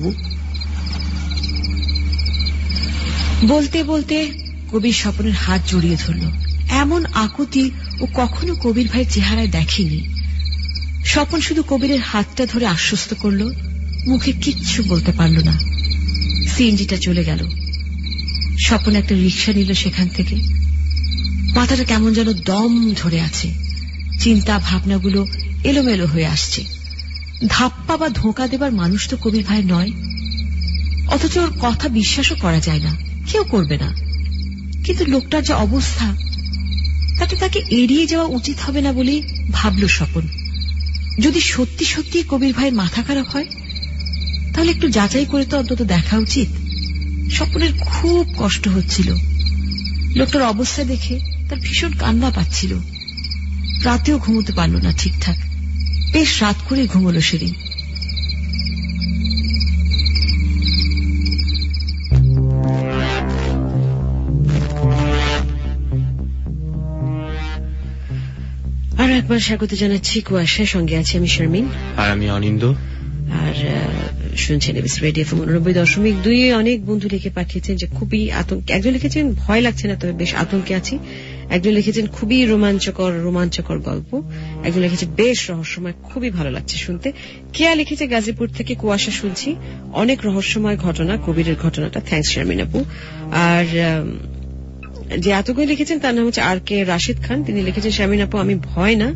বলতে বলতে কবির স্বপনের হাত জড়িয়ে ধরল। এমন আকুতি ও কখনো কবির ভাইয়ের চেহারায় দেখেনি। স্বপন শুধু কবিরের হাতটা ধরে আশ্বস্ত করল, মুখে কিচ্ছু বলতে পারল না। সিএনজিটা চলে গেল। স্বপন একটা রিক্সা নিল সেখান থেকে। মাথাটা কেমন যেন দম ধরে আছে, চিন্তা ভাবনাগুলো এলোমেলো হয়ে আসছে। ধাপ্পা বা ধোঁকা দেবার মানুষ তো কবির ভাই নয়, অথচ ওর কথা বিশ্বাসও করা যায় না, কেউ করবে না। কিন্তু লোকটার যে অবস্থা, তাতে তাকে এড়িয়ে যাওয়া উচিত হবে না বলেই ভাবল স্বপন। যদি সত্যি সত্যি কবির ভাইয়ের মাথা খারাপ হয়, তাহলে একটু যাচাই করে তো অন্তত দেখা উচিত। স্বপনের খুব কষ্ট হচ্ছিল। লোকটার অবস্থা দেখে তার ভীষণ কান্না পাচ্ছিল। রাতেও ঘুমোতে পারল না ঠিকঠাক। বেশ রাত করে ঘুমোলো সেদিন। আর একবার স্বাগত জানাচ্ছি কুয়াশার সঙ্গে আছে আমি শারমিন আর আমি অনিন্দ। আর শুনছেন এবিসি রেডিও এফএম উননব্বই দশমিক দুই। অনেক বন্ধু লিখে পাঠিয়েছেন যে খুবই আতঙ্ক, একজন লিখেছেন ভয় লাগছে না তবে বেশ আতঙ্কে আছি, একজন লিখেছেন খুবই রোমাঞ্চকর রোমাঞ্চকর গল্প, একজন লিখেছে বেশ রহস্যময়, খুবই ভালো লাগছে শুনতে। কেয়া লিখেছে গাজীপুর থেকে কুয়াশা শুনছি, অনেক রহস্যময় ঘটনা, কবিরের ঘটনাটা। থ্যাংকস শারমিন আপু। আর যে আতঙ্কে লিখেছেন তার নাম হচ্ছে আর কে রাশিদ খান। তিনি লিখেছেন শারমিন আপু আমি ভয় না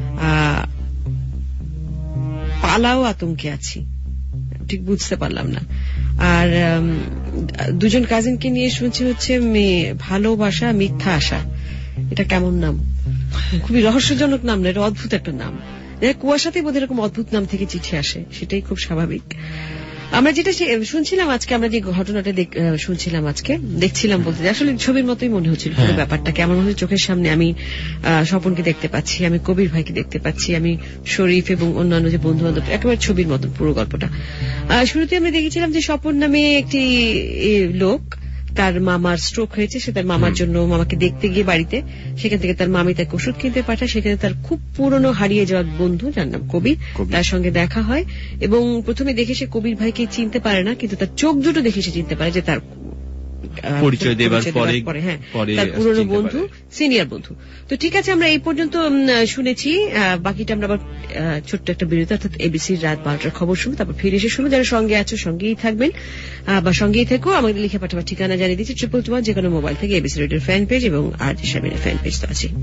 পালাও আতঙ্কে আছি, ঠিক বুঝতে পারলাম না। আর দুজন কাজিনকে নিয়ে শুনছি হচ্ছে ভালোবাসা মিথ্যা আশা। এটা কেমন নাম, খুবই রহস্যজনক নাম না, এটা অদ্ভুত একটা নাম। কুয়াশাতে বোধ এরকম অদ্ভুত নাম থেকে চিঠি আসে, সেটাই খুব স্বাভাবিক। আমরা যেটা শুনছিলাম আজকে, আমরা যে ঘটনাটা শুনছিলাম আজকে, দেখছিলাম বলতে আসলে ছবির মতোই মনে হচ্ছিল পুরো ব্যাপারটা। কেমন হচ্ছে চোখের সামনে আমি স্বপনকে দেখতে পাচ্ছি, আমি কবির ভাইকে দেখতে পাচ্ছি, আমি শরীফ এবং অন্যান্য যে বন্ধু বান্ধব, একেবারে ছবির মতন পুরো গল্পটা। শুরুতে আমরা দেখেছিলাম যে স্বপন নামে একটি লোক, তার মামার স্ট্রোক হয়েছে, সে তার মামার জন্য মামাকে দেখতে গিয়ে বাড়িতে, সেখান থেকে তার মামি তাকে ওষুধ কিনতে পাঠায়। সেখানে তার খুব পুরনো হারিয়ে যাওয়া বন্ধু যার নাম কবির, তার সঙ্গে দেখা হয় এবং প্রথমে দেখে সে কবির ভাইকে চিনতে পারে না, কিন্তু তার চোখ দুটো দেখে সে চিনতে পারে যে তার পরিচয় দেবার পরে হ্যাঁ তার পুরনো বন্ধু, সিনিয়র বন্ধু। তো ঠিক আছে, আমরা এই পর্যন্ত শুনেছি, বাকিটা আমরা আবার ছোট্ট একটা বিরতি অর্থাৎ এবিসির রাত বারোটার খবর শুনবো, তারপর ফিরে এসে শুনবো। যারা সঙ্গে আছো সঙ্গেই থাকবেন বা সঙ্গেই থেকো। আমাদের লিখে পাঠাবার ঠিকানা জানিয়ে দিচ্ছি ট্রিপল টু যে কোনো মোবাইল থেকে এবিসি রেডিওর ফ্যান পেজ এবং আর জি শারমিনের ফ্যান পেজ তো আছে।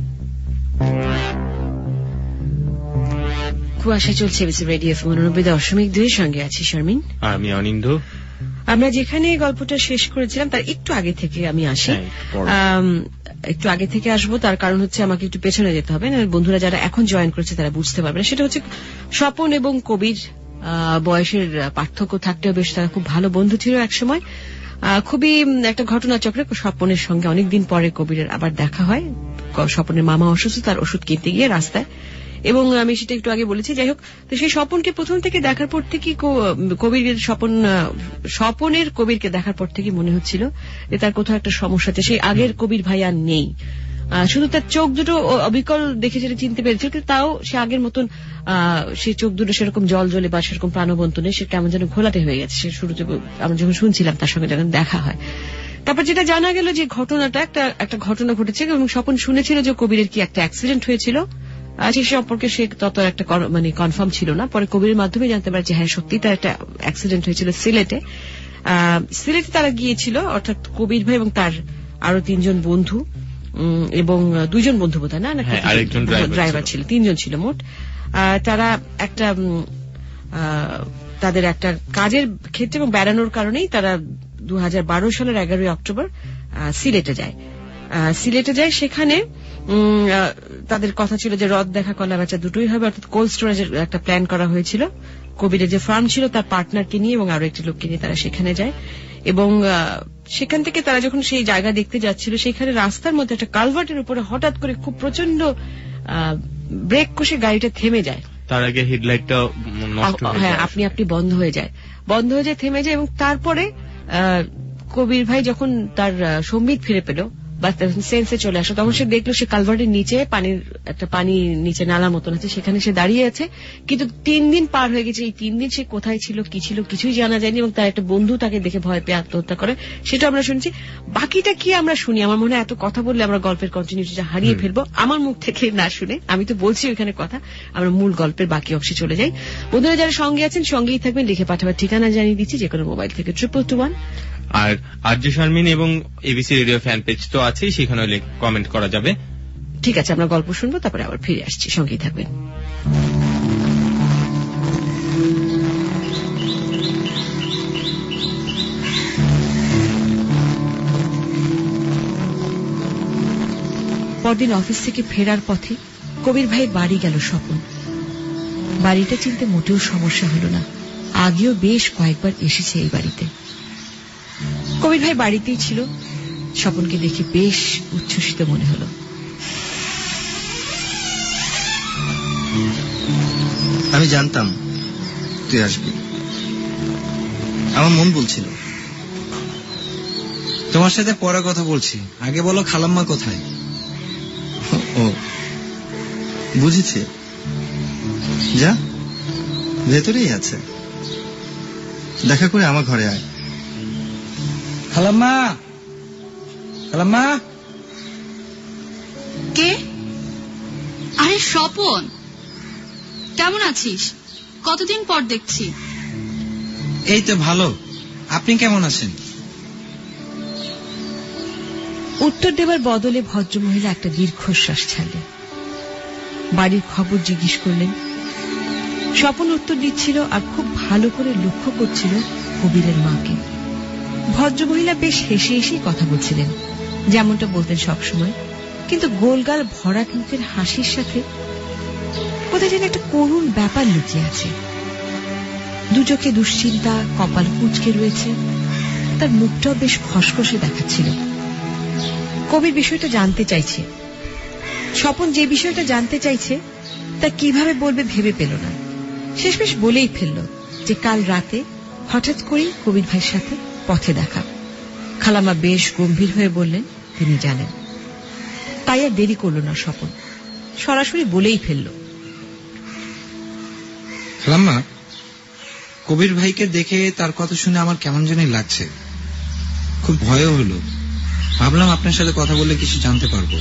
কুয়াশা চলছে এবিসি রেডিও এফএম উননব্বই দশমিক দুই, সঙ্গে আছি শারমিন আর আমি অনিন্দ। আমরা যেখানে গল্পটা শেষ করেছিলাম তার একটু আগে থেকে আমি আসি, একটু আগে থেকে আসবো, তার কারণ হচ্ছে আমাকে একটু পেছনে যেতে হবে, বন্ধুরা যারা এখন জয়েন করেছে তারা বুঝতে পারবে না। সেটা হচ্ছে স্বপন এবং কবির বয়সের পার্থক্য থাকলেও বেশ তারা খুব ভালো বন্ধু ছিল একসময়। খুবই একটা ঘটনাচক্রে স্বপনের সঙ্গে অনেকদিন পরে কবিরের আবার দেখা হয়। স্বপনের মামা অসুস্থ, তার ওষুধ কিনতে গিয়ে রাস্তায়, এবং আমি সেটা একটু আগে বলেছি। যাই হোক, তো সেই স্বপনকে প্রথম থেকে দেখার পর থেকে কবির স্বপন স্বপনের কবিরকে দেখার পর থেকে মনে হচ্ছিল যে তার কোথাও একটা সমস্যা আছে। সেই আগের কবির ভাই আর নেই, শুধু তার চোখ দুটো অবিকল দেখে সেটা চিনতে পেরেছিল, কিন্তু তাও সে আগের মতন সেই চোখ দুটো সেরকম জল জলে বা সেরকম প্রাণবন্ত নেই, সে কেমন যেন ঘোলাটে হয়ে গেছে। সে শুরুতে আমরা যখন শুনছিলাম তার সঙ্গে যখন দেখা হয়, তারপর যেটা জানা গেল যে ঘটনাটা একটা একটা ঘটনা ঘটেছে এবং স্বপন শুনেছিল যে কবিরের কি একটা অ্যাক্সিডেন্ট হয়েছিল, সে সম্পর্কে সে তত একটা মানে কনফার্ম ছিল না। পরে কবিরের মাধ্যমে জানতে পারে যে হ্যাঁ সত্যি তার একটা অ্যাক্সিডেন্ট হয়েছিল সিলেটে। সিলেটে তারা গিয়েছিল, অর্থাৎ কবির ভাই এবং তার আরো তিনজন বন্ধু এবং দুইজন বন্ধু বোধ হয় না, আরেকজন ড্রাইভার ছিল, তিনজন ছিল মোট। তারা একটা তাদের একটা কাজের ক্ষেত্রে এবং বেড়ানোর কারণেই তারা দু হাজার বারো সালের এগারোই অক্টোবর সিলেটে যায়। সিলেটে যায় সেখানে তাদের কথা ছিল যে রদ দেখা কলা বেচা দুটোই হবে, অর্থাৎ কোল্ড স্টোরেজের একটা প্ল্যান করা হয়েছিল। কবিরের যে ফার্ম ছিল তার পার্টনারকে নিয়ে এবং আরো একটি লোককে নিয়ে তারা সেখানে যায় এবং সেখান থেকে তারা যখন সেই জায়গা দেখতে যাচ্ছিল, সেখানে রাস্তার মধ্যে একটা কালভার্টের উপরে হঠাৎ করে খুব প্রচন্ড ব্রেক কষে গাড়িটা থেমে যায়। তার আগে হেডলাইটটা হ্যাঁ আপনি আপনি বন্ধ হয়ে যায়, বন্ধ হয়ে যায়, থেমে যায়। এবং তারপরে কবির ভাই যখন তার সম্বিত ফিরে পেল, বা সেন্সে চলে আসলো, তখন সে দেখলো সে কালভার্টের নিচে পানির একটা পানি নিচে নালার মতন আছে, সেখানে সে দাঁড়িয়ে আছে। কিন্তু তিন দিন পার হয়ে গেছে, এই তিন দিন সে কোথায় ছিল, কি ছিল, কিছুই জানা যায়নি, এবং তার একটা বন্ধু তাকে দেখে ভয় পেয়ে আত্মহত্যা করে, সেটা আমরা শুনছি। বাকিটা কি আমরা শুনি? আমার মনে হয় এত কথা বললে আমরা গল্পের কন্টিনিউটিটা হারিয়ে ফেলবো। আমার মুখ থেকে না শুনে, আমি তো বলছি ওইখানে কথা, আমরা মূল গল্পের বাকি অংশে চলে যাই। বন্ধুরা যারা সঙ্গে আছেন সঙ্গেই থাকবেন, লিখে পাঠাবার ঠিকানা জানিয়ে দিচ্ছি, যে কোনো মোবাইল থেকে ট্রিপল টু ওয়ান। আর আরজে শারমিন এবং এবিসি রেডিও ফ্যান পেজ তো আছেই, সেখানে কমেন্ট করা যাবে। ঠিক আছে, আমরা গল্প শুনবো, তারপরে আবার ফিরে আসছি, সঙ্গেই থাকবেন। পরদিন অফিস থেকে ফেরার পথে কবির ভাইয়ের বাড়ি গেল স্বপন। বাড়িটা চিনতে মোটেও সমস্যা হল না, আগেও বেশ কয়েকবার এসেছে এই বাড়িতে। কবির ভাই বাড়িতেই ছিল। স্বপনকে দেখে বেশ উচ্ছ্বসিত মনে হল। আমি জানতাম তুই আসবি, আমার মন বলছিল। তোমার সাথে পরে কথা বলছি, আগে বলো খালাম্মা কোথায়? ও বুঝেছি, যা ভেতরেই আছে, দেখা করে আমার ঘরে আয়। খালাম্মা, খালাম্মা। কে? আরে স্বপন, কেমন আছিস? কতদিন পর দেখছি। এই তো ভালো, আপনি কেমন আছেন? উত্তর দেবার বদলে ভদ্রমহিলা একটা দীর্ঘশ্বাস ছাড়লেন। বাড়ির খবর জিজ্ঞেস করলেন। স্বপন উত্তর দিচ্ছিল আর খুব ভালো করে লক্ষ্য করছিল কবিরের মাকে। ভদ্রমহিলা বেশ হেসে হেসেই কথা বলছিলেন, যেমনটা বলতেন সবসময়, কিন্তু গোলগাল ভরা মুখের হাসির সাথে কোথায় যেন একটা করুণ ব্যাপার লুকিয়ে আছে। দু চোখে দুশ্চিন্তা, কপাল কুঁচকে রয়েছে, তার মুখটাও বেশ খসখসে দেখাচ্ছিল। কবির বিষয়টা জানতে চাইছে। স্বপন যে বিষয়টা জানতে চাইছে তা কিভাবে বলবে ভেবে পেল না। শেষমেশ বলেই ফেলল যে কাল রাতে হঠাৎ করেই কবির ভাইয়ের সাথে পথে দেখা। খালাম্মা বেশ গম্ভীর হয়ে বললেন তিনি জানেন। তাই আর দেরি করল না স্বপন, সরাসরি বলেই ফেলল। খালাম্মা, কবির ভাইকে দেখে তার কথা শুনে আমার কেমন জানি লাগছে, খুব ভয়ও হলো। ভাবলাম আপনার সাথে কথা বললে কিছু জানতে পারবো।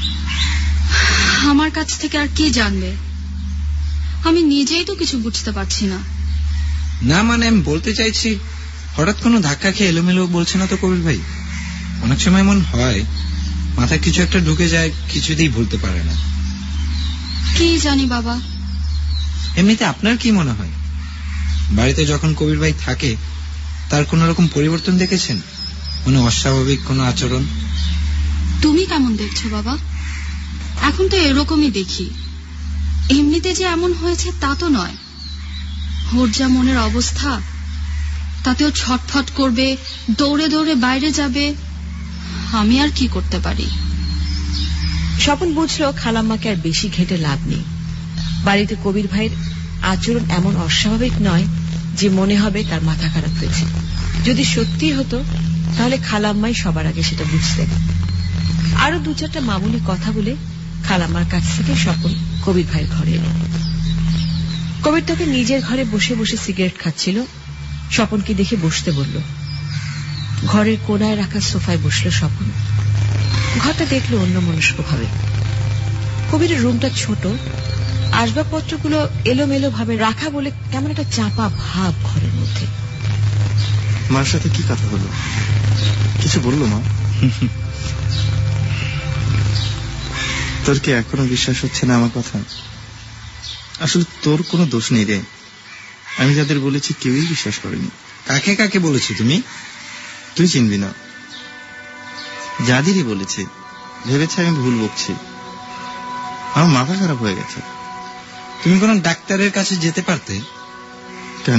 আমার কাছ থেকে আর কি জানবে? আমি নিজেই তো কিছু বুঝতে পারছি না। না মানে আমি বলতে চাইছি, হঠাৎ কোনো ধাক্কা খেয়ে এলোমেলো বলছে না তো কবির ভাই? অনেক সময় এমন হয়, মাথায় কিছু একটা ঢুকে যায়, কিছুতেই ভুলতে পারে না। কি জানি বাবা। এমনিতে আপনার কি মনে হয়, বাড়িতে যখন কবির ভাই থাকে তার কোন রকম পরিবর্তন দেখেছেন? কোনো অস্বাভাবিক কোনো আচরণ? তুমি কেমন দেখছো বাবা? এখন তো এরকমই দেখি। এমনিতে যে এমন হয়েছে তা তো নয়। ওর যা মনের অবস্থা, তাতেও ছটফট করবে, দৌড়ে দৌড়ে বাইরে যাবে। আমি আর কি করতে পারি? স্বপন বুঝল খালাম্মাকে আর বেশি ঘেটে লাভ নেই। বাড়িতে কবির ভাইয়ের আচরণ এমন অস্বাভাবিক নয় যে মনে হবে তার মাথা খারাপ হয়েছে। যদি সত্যি হতো তাহলে খালাম্মাই সবার আগে সেটা বুঝতেন। আরো দু চারটা মামুলি কথা বলে খালাম্মার কাছ থেকে স্বপন কবির ভাইয়ের ঘরে এল। কবির তাকে নিজের ঘরে বসে বসে সিগারেট খাচ্ছিল। স্বপনকে দেখে বসতে বলল। ঘরের কোনায় রাখা সোফায় বসল স্বপন। ঘরটা দেখল অন্যমনস্ক ভাবে। কবিরের রুমটা ছোট, আসবাবপত্রগুলো এলোমেলো ভাবে রাখা বলে কেমন একটা চাপা ভাব ঘরের মধ্যে। মার সাথে কি কথা হলো? কিছু বললো মা? তোর কি এখনো বিশ্বাস হচ্ছে না আমার কথা? আসলে তোর কোনো দোষ নেই রে। আমি যাদের বলেছি কেউই বিশ্বাস করেনি। কাকে কাকে বলেছি তুমি? তুই চিনবি না। যাদেরই বলেছি ভেবেছে আমি ভুল বকছি। আমার মাথা খারাপ হয়ে গেছে। তুমি কোন ডাক্তারের কাছে যেতে পারতে। কেন?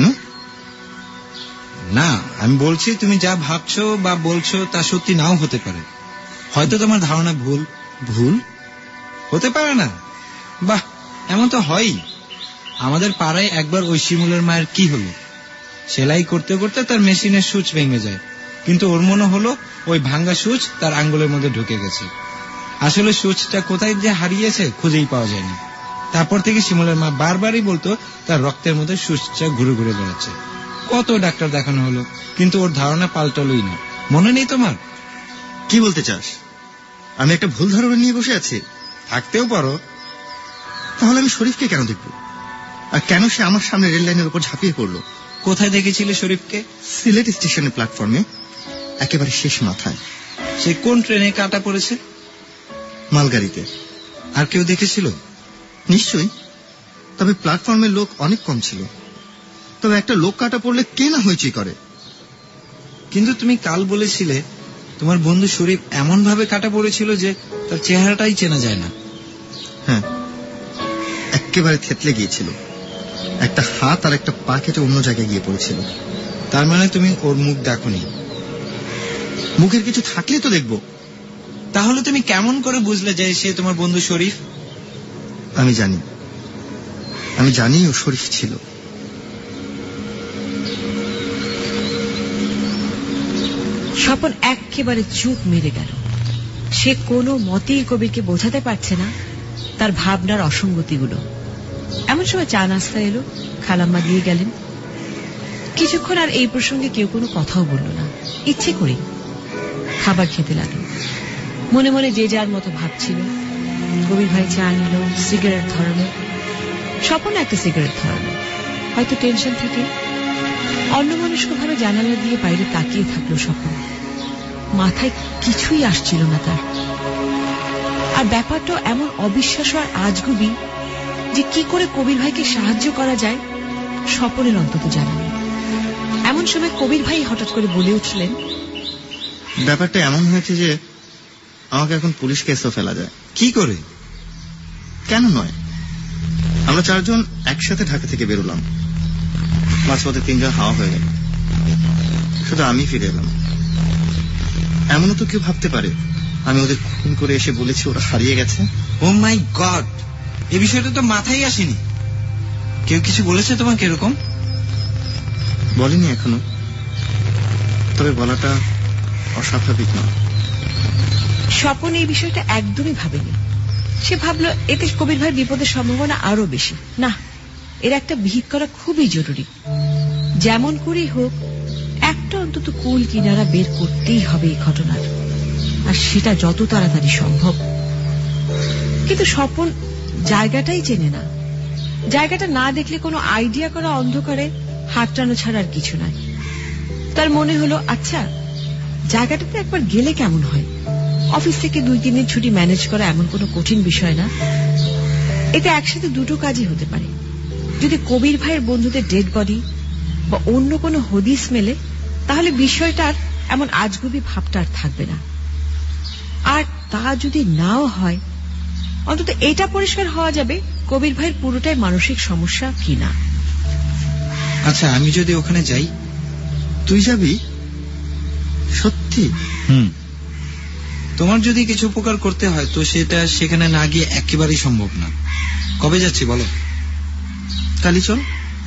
না, আমি বলছি তুমি যা ভাবছো বা বলছো তা সত্যি নাও হতে পারে। হয়তো তোমার ধারণা ভুল। ভুল হতে পারে না? বাহ, এমন তো হয়ই। আমাদের পাড়ায় একবার ওই শিমুলের মায়ের কি হলো, সেলাই করতে করতে তার মেশিনের সুচ ভেঙে যায়, কিন্তু ওর মনে হলো ওই ভাঙ্গা সুচ তার আঙ্গুলের মধ্যে ঢুকে গেছে। আসলে সুচটা কোথায় যে হারিয়েছে খুঁজেই পাওয়া যায়নি। তারপর থেকে শিমুলের মা বারবারই বলতো তার রক্তের মধ্যে সুচটা ঘুরে ঘুরে বেড়াচ্ছে। কত ডাক্তার দেখানো হলো, কিন্তু ওর ধারণা পাল্টালোই না। মনে নেই তোমার? কি বলতে চাস? আমি একটা ভুল ধারণা নিয়ে বসে আছি? থাকতেও পারো। তাহলে আমি শরীফকে কেন দেখবো? আর কেন সে আমার সামনে রেল লাইনের উপর ঝাঁপিয়ে পড়লো? কোথায় দেখেছিলে শরীফকে? সিলেট স্টেশনের প্ল্যাটফর্মে, একেবারে শেষ মাথায়। সে কোন ট্রেনে কাটা পড়েছে? মালগাড়িতে। আর কেউ দেখেছিল? নিশ্চয়ই, তবে প্ল্যাটফর্মের লোক অনেক কম ছিল। তবে একটা লোক কাটা পড়লে কে না হইচই করে। কিন্তু তুমি কাল বলেছিলে তোমার বন্ধু শরীফ এমন ভাবে কাটা পড়েছিল যে তার চেহারাটাই চেনা যায় না। হ্যাঁ, একেবারে থেতলে গিয়েছিল। একটা হাত আর একটা পা কেটে অন্য জায়গায় গিয়ে পড়েছিল। তার মানে তুমি ওর মুখ দেখোনি? মুখের কিছু থাকলে তো দেখবো। তাহলে তুমি কেমন করে বুঝলে যে সে তোমার বন্ধু শরীফ? আমি জানি, আমি জানি ও শরীফ ছিল। স্বপন একেবারে চুপ মেরে গেল। সে কোনো মতেই কবিরকে বোঝাতে পারছে না তার ভাবনার অসঙ্গতিগুলো। এমন সময় চা নাস্তা এলো, খালাম্মা দিয়ে গেলেন। কিছুক্ষণ আর এই প্রসঙ্গে কেউ কোনো কথাও বলল না, ইচ্ছে করে খাবার খেতে লাগলো। মনে মনে যে যার মতো ভাবছিল। কবির ভাই চা নিল, সিগারেট ধরালো। স্বপন একটা সিগারেট ধরালো, হয়তো টেনশন থেকে। অন্যমনস্ক ভাবে জানালা দিয়ে বাইরে তাকিয়ে থাকলো স্বপন। মাথায় কিছুই আসছিল না তার। আর ব্যাপারটা এমন অবিশ্বাস্য আর আজগুবি যে কি করে কবির ভাইকে সাহায্য করা যায় স্বপনের অন্তত জানা নেই। এমন সময় কবির ভাই হঠাৎ করে বলে উঠলেন, ব্যাপারটা এমন হয়েছে যে আমাকে এখন পুলিশ কেসও ফেলা যায়। কি করে? কেন নয়, আমরা চারজন একসাথে ঢাকা থেকে বেরোলাম। মাঝপথে তিনজন হাওয়া হয়ে গেল, শুধু আমি ফিরে এলাম। এমনও তো কেউ ভাবতে পারে আমি ওদের খুন করে এসে বলেছি ওরা হারিয়ে গেছে। ও মাই গড, এই বিষয়টা তো মাথায় আসেনি। কেউ কিছু বলেছে তোমাকে এরকম? বলেনি এখনো, তবে বলাটা অস্বাভাবিক নয়। স্বপন এই বিষয়টা একদমই ভাবেনি। সে ভাবলো এতে কবির ভাইয়ের বিপদের সম্ভাবনা আরো বেশি। না, এর একটা বিহিত করা খুবই জরুরি। যেমন করেই হোক একটা অন্তত কুল কিনারা বের করতেই হবে এই ঘটনার, আর সেটা যত তাড়াতাড়ি সম্ভব। কিন্তু স্বপন জায়গাটাই চেনে না। জায়গাটা না দেখলে কোনো আইডিয়া করা অন্ধকারে হাতটানো ছাড়া আর কিছু নয়। তার মনে হলো, আচ্ছা জায়গাটাতে একবার গেলে কেমন হয়। অফিস থেকে দুই তিন দিন ছুটি ম্যানেজ করা এমন কোনো কঠিন বিষয় না। এতে একসাথে দুটো কাজই হতে পারে। যদি কবির ভাইয়ের বন্ধুদের ডেড বডি বা অন্য কোনো হদিস মেলে, তাহলে বিষয়টার এমন আজগুবি ভাবটা আর থাকবে না। আর তা যদি নাও হয়, অন্তত এটা পরিষ্কার হওয়া যাবে কবির ভাইয়ের পুরোটাই মানসিক সমস্যা কিনা। আচ্ছা, আমি যদি ওখানে যাই? তুই যাবি? সত্যি? হুম। তোমার যদি কিছু উপকার করতে হয় তো সেটা সেখানে না গিয়ে একেবারেই সম্ভব না। কবে যাচ্ছি বলো? কালই চল।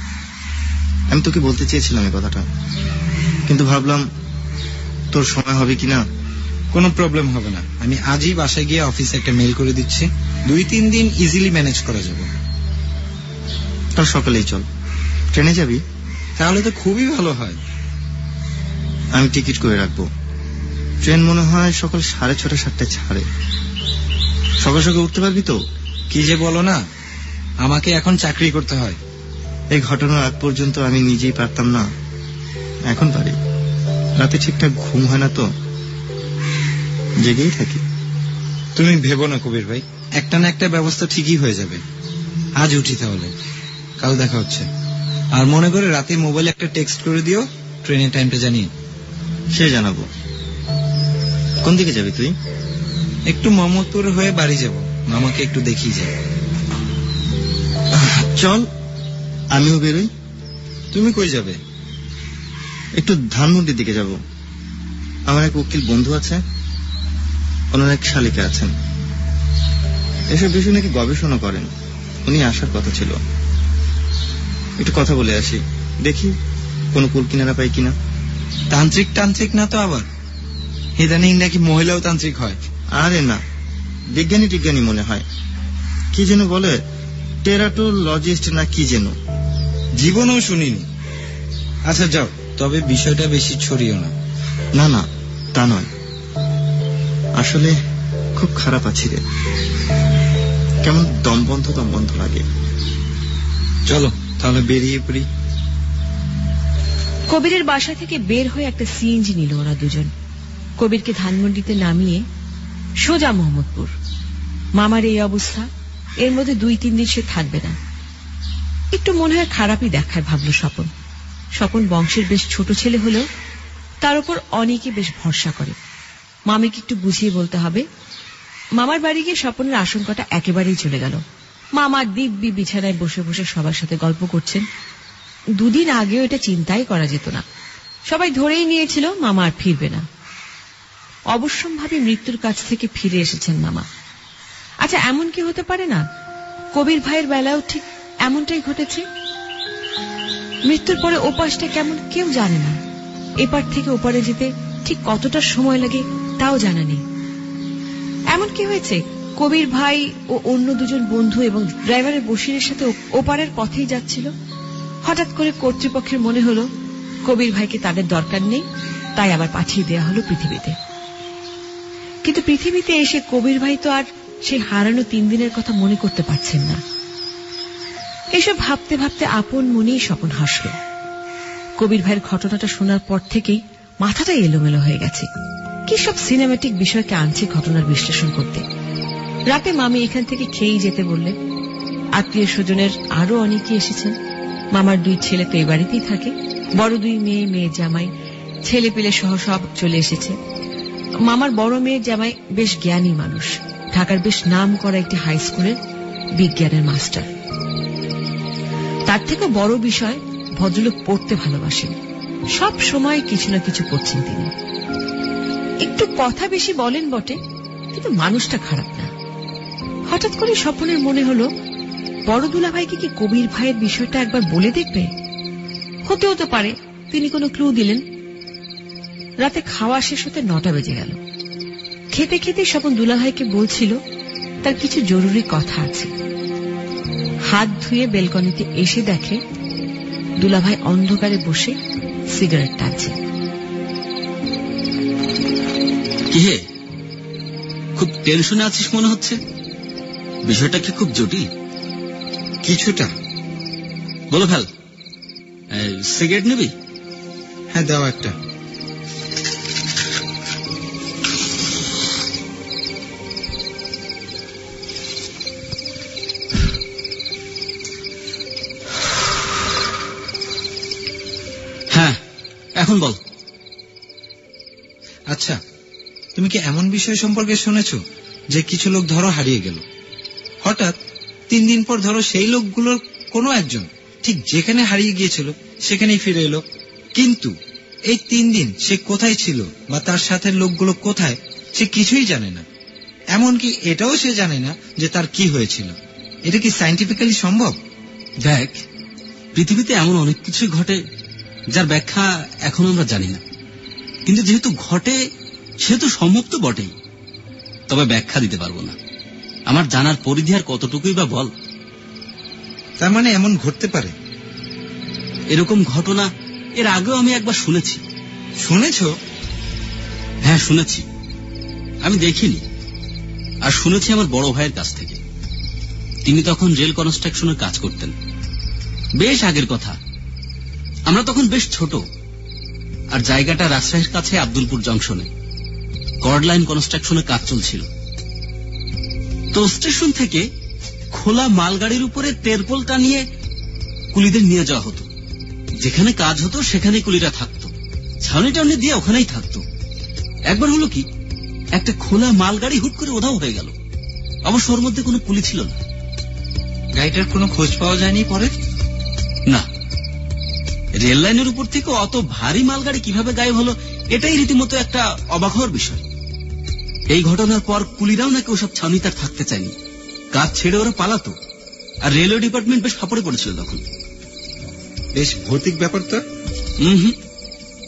আমি তোকে বলতে চেয়েছিলাম এই কথাটা, কিন্তু ভাবলাম তোর সময় হবে কিনা। কোনো প্রবলেম হবে না, আমি আজই বাসায় গিয়ে অফিসে একটা মেইল করে দিচ্ছি। দুই তিন দিন ইজিলি ম্যানেজ করা যাবে। কাল সকালেই চল। ট্রেনে যাবি? তাহলে তো খুবই ভালো হয়। আমি টিকিট করে রাখবো। ট্রেন মনে হয় সকাল সাড়ে ছটা সাতটায় ছাড়ে। সকাল সকাল উঠতে পারবি তো? কি যে বলো না, আমাকে এখন চাকরি করতে হয়। এই ঘটনার আগ পর্যন্ত আমি নিজেই পারতাম না, এখন পারি। রাতে ঠিকঠাক ঘুম হয় না তো, জেগেই থাকি। তুমি ভেবো না কবির ভাই, একটা না একটা ব্যবস্থা ঠিকই হয়ে যাবে। আজ উঠি তাহলে, কাল দেখা হচ্ছে। আর মনে করে রাতে মোবাইলে একটা টেক্সট করে দিও ট্রেনের টাইমটা জানিয়ে। সে জানাবো। কোন দিকে যাবি তুই? একটু মোহাম্মদপুর হয়ে বাড়ি যাব, মামাকে একটু দেখিয়ে যাই। চল, আমিও বেরোই। তুমি কই যাবে? একটু ধানমন্ডির দিকে যাব। আমার এক উকিল বন্ধু আছে, ওনার এক শালিকা আছেন, এসব বিষয় নাকি গবেষণা করেন। উনি আসার কথা ছিল, একটু কথা বলে আসি, দেখি কোনো কুল কিনারা পাই কিনা। তান্ত্রিক তান্ত্রিক না তো আবার? ইদানিং নাকি মহিলাও তান্ত্রিক হয়। আরে না, বিজ্ঞানী টিজ্ঞানী মনে হয়। কি যেন বলে, টেরাটোলজিস্ট না কি যেন। জীবনেও শুনিনি। আচ্ছা যাও, তবে বিষয়টা বেশি ছড়িও না। না না, তা নয়, আসলে খুব খারাপ আছি রে। কেমন দমবন্ধ দমবন্ধ লাগে। চলো তাহলে বেরিয়ে পড়ি। কবিরের বাসা থেকে বের হয়ে একটা সিএনজি নিল ওরা দুজন। কবিরকে ধানমন্ডিতে নামিয়ে সোজা মোহাম্মদপুর। মামার এই অবস্থা, এর মধ্যে দুই তিন দিন সে থাকবে না। একটু মনে হয় খারাপই দেখায় ভাবল স্বপন। স্বপন বংশের বেশ ছোট ছেলে হলেও তার উপর অনেকে বেশ ভরসা করে। মামিকে একটু বুঝিয়ে বলতে হবে। মামার বাড়ি গিয়ে স্বপনের আশঙ্কাটা একেবারেই চলে গেল। মামা দিব্যি বিছানায় বসে বসে সবার সাথে গল্প করছেন। দুদিন আগেও এটা চিন্তাই করা যেত না। সবাই ধরেই নিয়েছিল মামা আর ফিরবে না। অবশ্যম্ভাবী মৃত্যুর কাছ থেকে ফিরে এসেছেন মামা। আচ্ছা, এমন কি হতে পারে না কবির ভাইয়ের বেলাও ঠিক এমনটাই ঘটেছে? মৃত্যুর পরে ওপাশটা কেমন কেউ জানে না। এপার থেকে ওপারে যেতে ঠিক কতটা সময় লাগে তাও জানা নেই। এমন কি হয়েছে, কবির ভাই ও অন্য দুজন বন্ধু এবং ড্রাইভারের বশিরের সাথে ওপারের পথেই যাচ্ছিল। হঠাৎ করে কর্তৃপক্ষের মনে হলো কবির ভাইকে তাদের দরকার নেই, তাই আবার পাঠিয়ে দেওয়া হলো পৃথিবীতে। কিন্তু পৃথিবীতে এসে কবির ভাই তো আর সেই হারানো তিন দিনের কথা মনে করতে পারছেন না। এসব ভাবতে ভাবতে আপন মনেই স্বপন হাসল। কবির ভাইয়ের ঘটনাটা শোনার পর থেকেই মাথাটা এলোমেলো হয়ে গেছে। কি সব সিনেম্যাটিক বিষয়কে আনছে ঘটনার বিশ্লেষণ করতে। রাতে মামি এখান থেকে খেয়েই যেতে বললেন। আত্মীয় স্বজনের আরো অনেকে এসেছেন। মামার দুই ছেলে তো এ বাড়িতেই থাকে। বড় দুই মেয়ে, মেয়ে জামাই, ছেলে পেলে সহ সব চলে এসেছে। মামার বড় মেয়ের জামাই বেশ জ্ঞানী মানুষ, ঢাকার বেশ নাম করা একটি হাই স্কুলের বিজ্ঞানের মাস্টার। তার থেকেও বড় বিষয়, ভদ্রলোক পড়তে ভালোবাসেন। সব সময় কিছু না কিছু করছেন তিনি। একটু কথা বেশি বলেন বটে, কিন্তু মানুষটা খারাপ না। হঠাৎ করে স্বপনের মনে হলো বড় দুলাভাইকে কি কবির ভাইয়ের বিষয়টা একবার বলে দেখবে। হতেও তো পারে তিনি কোনো ক্লু দিলেন। রাতে খাওয়া শেষ হতে নটা বেজে গেল। খেতে খেতে স্বপন দুলাভাইকে বলছিল তার কিছু জরুরি কথা আছে। হাত ধুয়ে বেলকনিতে এসে দেখে দুলাভাই অন্ধকারে বসে সিগারেট টানছে। কি হে, খুব টেনশনে আছিস মনে হচ্ছে। বিষয়টা কি খুব জটিল? কিছুটা। বলো ফেল। সিগারেট নিবি? হ্যাঁ দাও একটা। হ্যাঁ, এখন বল। আচ্ছা, তুমি কি এমন বিষয় সম্পর্কে শুনেছ যে কিছু লোক ধরো হারিয়ে গেল, হঠাৎ তিন দিন পর ধরো সেই লোকগুলোর কোনো একজন ঠিক যেখানে হারিয়ে গিয়েছিল সেখানেই ফিরে এলো, কিন্তু এই তিন দিন সে কোথায় ছিল বা তার সাথে লোকগুলো কোথায় সে কিছুই জানে না। এমনকি এটাও সে জানে না যে তার কি হয়েছিল। এটা কি সায়েন্টিফিক্যালি সম্ভব? দেখ, পৃথিবীতে এমন অনেক কিছুই ঘটে যার ব্যাখ্যা এখন আমরা জানি না, কিন্তু যেহেতু ঘটে সেহেতু সম্ভব তো বটেই। তবে ব্যাখ্যা দিতে পারবো না। আমার জানার পরিধি আর কতটুকুই বা বল। তার মানে এমন ঘটতে পারে? এরকম ঘটনা এর আগেও আমি একবার শুনেছি। শুনেছ? হ্যাঁ শুনেছি। আমি দেখিনি, আর শুনেছি আমার বড় ভাইয়ের কাছ থেকে। তিনি তখন রেল কনস্ট্রাকশনের কাজ করতেন। বেশ আগের কথা। আমরা তখন বেশ ছোট, আর জায়গাটা রাজশাহীর কাছে আব্দুলপুর জংশনে কর্ড লাইন কনস্ট্রাকশনের কাজ চলছিল। তো স্টেশন থেকে খোলা মালগাড়ির উপরে তেরপোল টানিয়ে কুলিদের নিয়ে যাওয়া হতো। যেখানে কাজ হতো সেখানে কুলিরা থাকতো, ছাউনি টাউনি দিয়ে ওখানেই থাকতো। একবার হলো কি, একটা খোলা মালগাড়ি হুট করে উধাও হয়ে গেল। অবশ্য ওর মধ্যে কোনো কুলি ছিল না। গাড়িটার কোনো খোঁজ পাওয়া যায়নি পরে? না। রেল লাইনের উপর থেকে অত ভারী মালগাড়ি কিভাবে গায়েব হলো, এটাই রীতিমতো একটা অবাক হওয়ার বিষয়। এই ঘটনার পর কুলিরাও নাকি ওসব ছাউনি তার থাকতে চায়নি, কাজ ছেড়ে ওরা পালাতো। আর রেলওয়ে ডিপার্টমেন্ট বেশ ফাপড়ে পড়েছিল তখন। বেশ ভৌতিক ব্যাপার তো। হম হম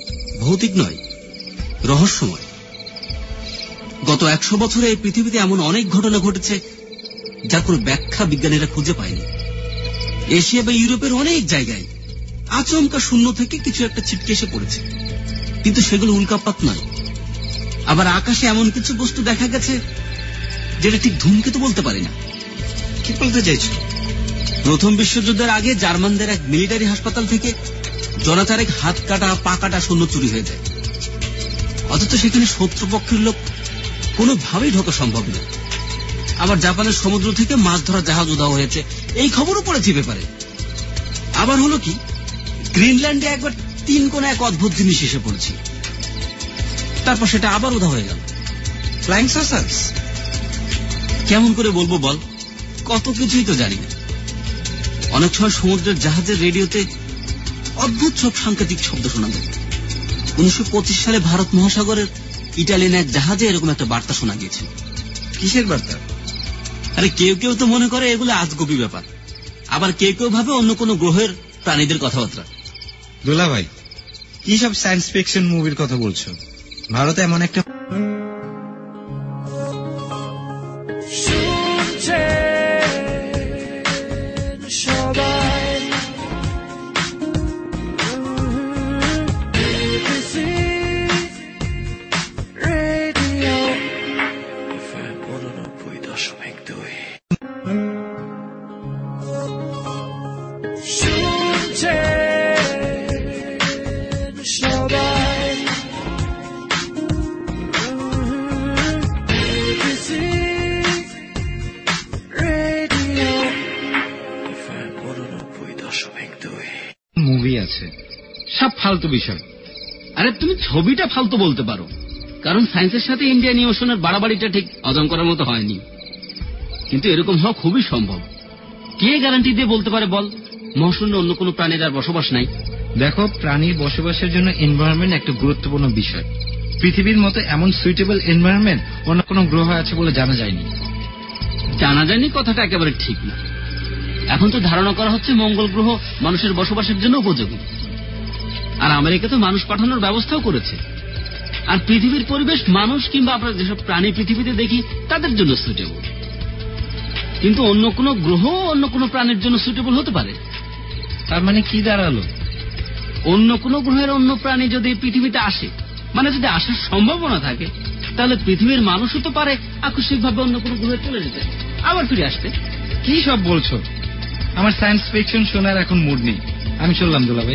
ভৌতিক নয়, রহস্যময়। গত একশো বছরে এই পৃথিবীতে এমন অনেক ঘটনা ঘটেছে যার কোনো ব্যাখ্যা বিজ্ঞানীরা খুঁজে পায়নি। এশিয়া বা ইউরোপের অনেক জায়গায় আচমকা শূন্য থেকে কিছু একটা ছিটকে এসে পড়েছে, কিন্তু সেগুলো উল্কাপাত নয়। আবার আকাশে এমন কিছু বস্তু দেখা গেছে যেটা ঠিক ধূমকেতু বলতে পারি না। কি বলতে চাইছো? প্রথম বিশ্বযুদ্ধের আগে জার্মানদের এক মিলিটারি হাসপাতাল থেকে জনাচারেক হাত কাটা পা কাটা সৈন্য চুরি হয়ে যায়, অথচ সেখানে শত্রুপক্ষের লোক কোনোভাবেই ঢোকা সম্ভব নয়। আবার জাপানের সমুদ্র থেকে মাছ ধরা জাহাজ উধাও হয়েছে, এই খবরও পড়েছি পেপারে। আবার হলো কি, গ্রিনল্যান্ডে একবার তিন কোণে এক অদ্ভুত জিনিস এসে পড়েছে, তারপর সেটা আবার উধাও হয়ে গেল। Flying saucers? কেমন করে বলবো বল, কত কিছুই তো জানি না। অনেক সময় সমুদ্রের জাহাজের রেডিওতে অদ্ভুত সব সাংকেতিক শব্দ শোনা যায়। উনিশশো পঁচিশ সালে ভারত মহাসাগরের ইটালিয়ান এক জাহাজে এরকম একটা বার্তা শোনা গিয়েছে। কিসের বার্তা? আরে কেউ কেউ তো মনে করে এগুলো আজগুবি ব্যাপার, আবার কেউ কেউ ভাবে অন্য কোনো গ্রহের প্রাণীদের কথাবার্তা। দোলা ভাই, কি সব সায়েন্স ফিকশন মুভির কথা বলছো? ভারতে এমন একটা মুভি আছে, সব ফালতু বিষয়। আরে তুমি ছবিটা ফালতু বলতে পারো, কারণ সায়েন্সের সাথে ইন্ডিয়ান ইমোশনের বাড়াবাড়িটা ঠিক হজম করার মতো হয়নি। কিন্তু এরকম হওয়া খুবই সম্ভব। কে গ্যারান্টি দিয়ে বলতে পারে বল মহাশূন্যে অন্য কোনো প্রাণীর আর বসবাস নাই? দেখো, প্রাণীর বসবাসের জন্য এনভায়রনমেন্ট একটা গুরুত্বপূর্ণ বিষয়। পৃথিবীর মতো এমন সুইটেবল এনভায়রনমেন্ট অন্য কোনো গ্রহ আছে বলে জানা যায়নি। জানা যায়নি কথাটা একেবারে ঠিক না। এখন তো ধারণা করা হচ্ছে মঙ্গল গ্রহ মানুষের বসবাসের জন্য উপযোগী, আর আমেরিকা তো মানুষ পাঠানোর ব্যবস্থাও করেছে। আর পৃথিবীর পরিবেশ মানুষ কিংবা আমরা যেসব প্রাণী পৃথিবীতে দেখি তাদের জন্য সুইটেবল, কিন্তু অন্য কোনো গ্রহ অন্য কোনো প্রাণীর জন্য সুইটেবল হতে পারে। তার মানে কি দাঁড়ালো? অন্য কোনো গ্রহের অন্য প্রাণী যদি পৃথিবীতে আসে, মানে যদি আসার সম্ভাবনা থাকে, তাহলে পৃথিবীর মানুষও তো পারে আকস্মিকভাবে অন্য কোনো গ্রহে চলে যেতে, আবার ফিরে আসতে। কি সব বলছো? আমার সায়েন্স ফিকশন শোনার এখন মুড নেই, আমি চললাম দুলাভাই।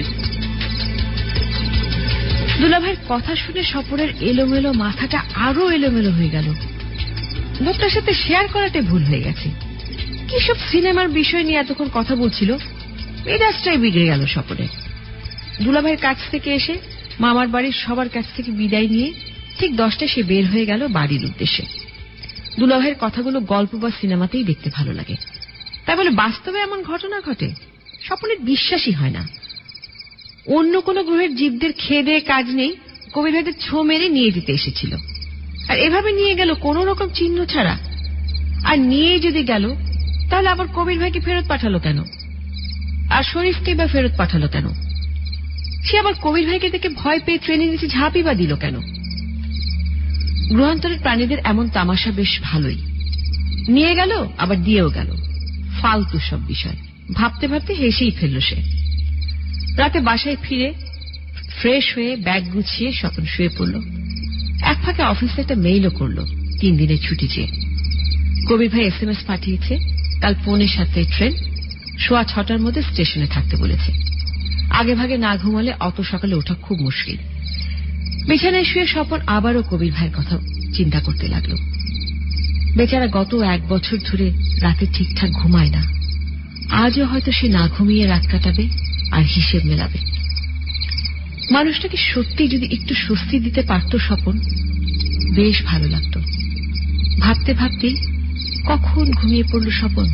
দুলাভাইয়ের কথা শুনে স্বপনের এলোমেলো মাথাটা আরো এলোমেলো হয়ে গেল। লোকটার সাথে শেয়ার করাটাই ভুল হয়ে গেছে। কি সব সিনেমার বিষয় নিয়ে এতক্ষণ কথা বলছিল, মেজাজটাই বিগড়ে গেল স্বপনের। দুলাভাইয়ের কাছ থেকে এসে মামার বাড়ির সবার কাছ থেকে বিদায় নিয়ে ঠিক দশটায় সে বের হয়ে গেল বাড়ির উদ্দেশ্যে। দুলাভাইয়ের কথাগুলো গল্প বা সিনেমাতেই দেখতে ভালো লাগে, তাই বলে বাস্তবে এমন ঘটনা ঘটে স্বপনের বিশ্বাসই হয় না। অন্য কোনো গ্রহের জীবদের খেয়ে দেয়ে কাজ নেই, কবির ভাইদের ছো মেরে নিয়ে যেতে এসেছিল, আর এভাবে নিয়ে গেল কোন রকম চিহ্ন ছাড়া। আর নিয়ে যদি গেল তাহলে আবার কবির ভাইকে ফেরত পাঠালো কেন, আর শরীফকে বা ফেরত পাঠালো কেন? সে আবার কবির ভাইকে দেখে ভয় পেয়ে ট্রেনের নিচে ঝাঁপই বা দিল কেন? গ্রহান্তরের প্রাণীদের এমন তামাশা বেশ ভালোই, নিয়ে গেল আবার দিয়েও গেল, ফালতু সব বিষয়। ভাবতে ভাবতে হেসেই ফেলল সে। রাতে বাসায় ফিরে ফ্রেশ হয়ে ব্যাগ গুছিয়ে স্বপন শুয়ে পড়ল। এক ফাঁকে অফিসে একটা মেইলও করল তিন দিনের ছুটি চেয়ে। কবির ভাই এস এম এস পাঠিয়েছে, কাল পৌনে সাতটায় ট্রেন, সোয়া ছটার মধ্যে স্টেশনে থাকতে বলেছে। আগে ভাগে না ঘুমালে অত সকালে ওঠা খুব মুশকিল। বিছানায় শুয়ে স্বপন আবারও কবির ভাইয়ের কথা চিন্তা করতে লাগল। বেচারা গত এক বছর ধরে রাতে ঠিকঠাক ঘুমায় না, আজও হয়তো সে না ঘুমিয়ে রাত কাটাবে আর হিসেব মেলাবে। মানুষটাকে সত্যি যদি একটু স্বস্তি দিতে পারত স্বপন, বেশ ভালো লাগত। ভাবতে ভাবতেই কখন ঘুমিয়ে পড়ল স্বপন।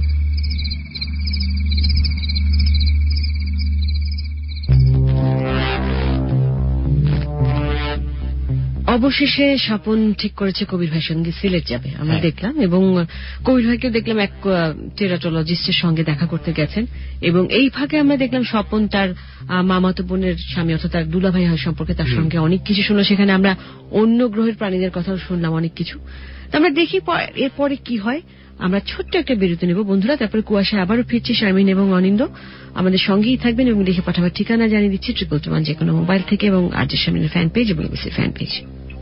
অবশেষে স্বপন ঠিক করেছে কবির ভাইয়ের সঙ্গে সিলেট যাবে, আমরা দেখলাম, এবং কবির ভাইকেও দেখলাম এক টেরাটোলজিস্টের সঙ্গে দেখা করতে গেছেন। এবং এই ফাঁকে আমরা দেখলাম স্বপন তার মামাতো বোনের স্বামী অর্থাৎ তার দুলাভাই হয় সম্পর্কে তার সঙ্গে অনেক কিছু শুনলো। সেখানে আমরা অন্য গ্রহের প্রাণীদের কথাও শুনলাম অনেক কিছু। তো আমরা দেখি এরপরে কি হয়। আমরা ছোট্ট একটা বিরতি নেব বন্ধুরা, তারপরে কুয়াশায় আবারও ফিরছি শারমিন এবং অনিন্দ। আমাদের সঙ্গেই থাকবেন এবং লিখে পাঠাবার ঠিকানা জানিয়ে দিচ্ছি ট্রিপল টু ওয়ান যে কোনো মোবাইল থেকে এবং আর যে শারমিনের ফ্যান পেজ এবং এবিসির ফ্যান পেজ।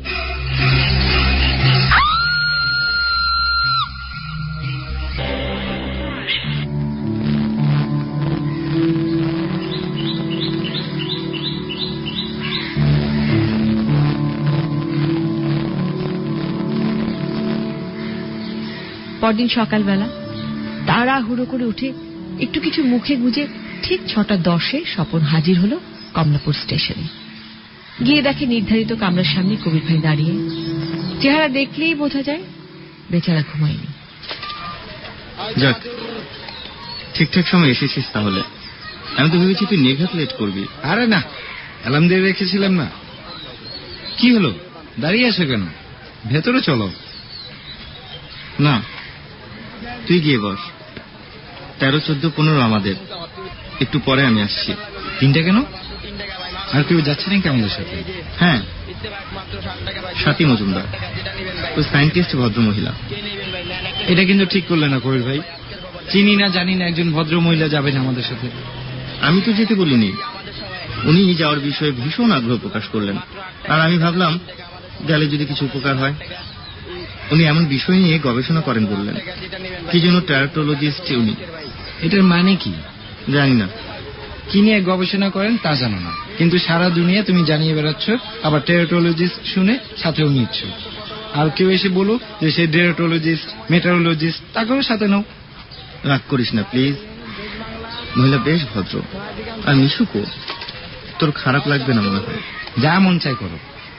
পরদিন সকালবেলা তাড়াহুড়ো করে উঠে একটু কিছু মুখে গুজে ঠিক ছটা দশে স্বপন হাজির হল কমলাপুর স্টেশনে। গিয়ে দেখে নির্ধারিত কামরার সামনে কবির ভাই দাঁড়িয়ে। চেহারা দেখলেই বোঝা যায় বেচারা ঘুমায়নি। যাক, ঠিকঠাক সময় এসেছিস তাহলে। আমি তো ভেবেছি তুই নির্ঘাত লেট করবি। আরে না, অ্যালার্ম দিয়ে রেখেছিলাম না। কি হলো, দাঁড়িয়ে আছো কেন? ভেতরে চলো। না, তুই গিয়ে বস। তেরো চোদ্দ পনেরো আমাদের, একটু পরে আমি আসছি। তিনটা কেন? আর কেউ যাচ্ছে নাকি আমাদের সাথে? হ্যাঁ, স্বাতী মজুমদার, ওই সায়েন্টিস্ট ভদ্র মহিলা। এটা কিন্তু ঠিক করলে না কবির ভাই। চিনি না জানি না একজন ভদ্র মহিলা যাবেন আমাদের সাথে। আমি তো যেতে বলিনি, উনি যাওয়ার বিষয়ে ভীষণ আগ্রহ প্রকাশ করলেন, আর আমি ভাবলাম গেলে যদি কিছু উপকার হয়। উনি এমন বিষয় নিয়ে গবেষণা করেন বললেন, কি জন্য টেরাটোলজিস্ট উনি। এটার মানে কি জানি না। কি নিয়ে গবেষণা করেন তা জানো না, কিন্তু সারা দুনিয়া তুমি জানিয়ে বেড়াচ্ছ, আবার টেরাটোলজিস্ট শুনে সাথেও নিচ্ছ। আর কেউ এসে বলো যে সে টেরাটোলজিস্ট মেটারোলজিস্ট, তাকেও সাথে নাও। রাগ করিস না প্লিজ, মহিলা বেশ ভদ্র আর মিশুকো, তোর খারাপ লাগবে না মনে হয়। যা মন চাই করো।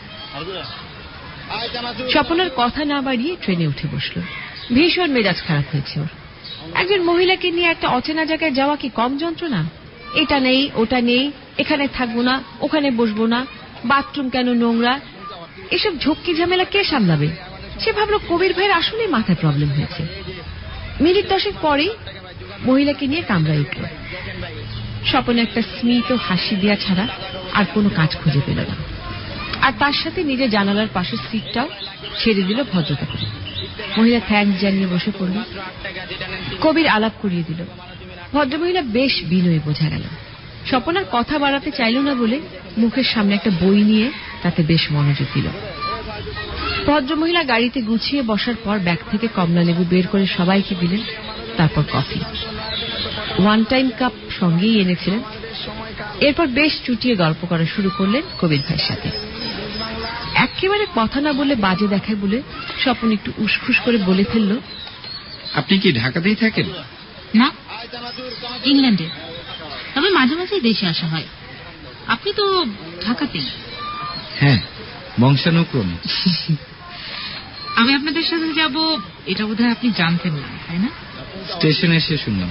স্বপনের কথা না বাড়িয়ে ট্রেনে উঠে বসল। ভীষণ মেজাজ খারাপ হয়েছে ওর। একজন মহিলাকে নিয়ে একটা অচেনা জায়গায় যাওয়া কি কম যন্ত্রণা? এটা নেই ওটা নেই, এখানে থাকবো না ওখানে বসবো না, বাথরুম কেন নোংরা, এসব ঝক্কি ঝামেলা কে সামলাবে? সে ভাবলো কবির ভাইয়ের আসলে মাথায় প্রবলেম হয়েছে। মিনিট দশেক পরেই মহিলাকে নিয়ে কামরায় উঠল। স্বপন একটা স্মিত হাসি দেয়া ছাড়া আর কোনো কাজ খুঁজে পেল না, আর তার সাথে নিজের জানালার পাশের সিটটাও ছেড়ে দিল ভদ্রতা করে। মহিলা থ্যাঙ্কস জানিয়ে বসে পড়ল। কবির আলাপ করিয়ে দিল। ভদ্রমহিলা বেশ বিনয়ী বোঝা গেল। স্বপন আর কথা বাড়াতে চাইল না বলে মুখের সামনে একটা বই নিয়ে তাতে বেশ মনোযোগ দিল। ভদ্রমহিলা গাড়িতে গুছিয়ে বসার পর ব্যাগ থেকে কমলা লেবু বের করে সবাইকে দিলেন, তারপর কফি। ওয়ান টাইম কাপ সঙ্গেই এনেছিলেন। এরপর বেশ চুটিয়ে গল্প করা শুরু করলেন কবির ভাইয়ের সাথে। একেবারে কথা না বলে বাজে দেখায় বলে স্বপন একটু উসখুস করে বলে ফেলল, আপনি কি ঢাকাতেই থাকেন? না, ইংল্যান্ডে, তবে মাঝে মাঝে দেশে আসা হয়। আপনি তো ঢাকাতেই? হ্যাঁ, বংশানুক্রমে। আমি আপনাদের সাথে যাব এটা বোধহয় আপনি জানতেন না, তাই না? স্টেশনে এসে শুনলাম।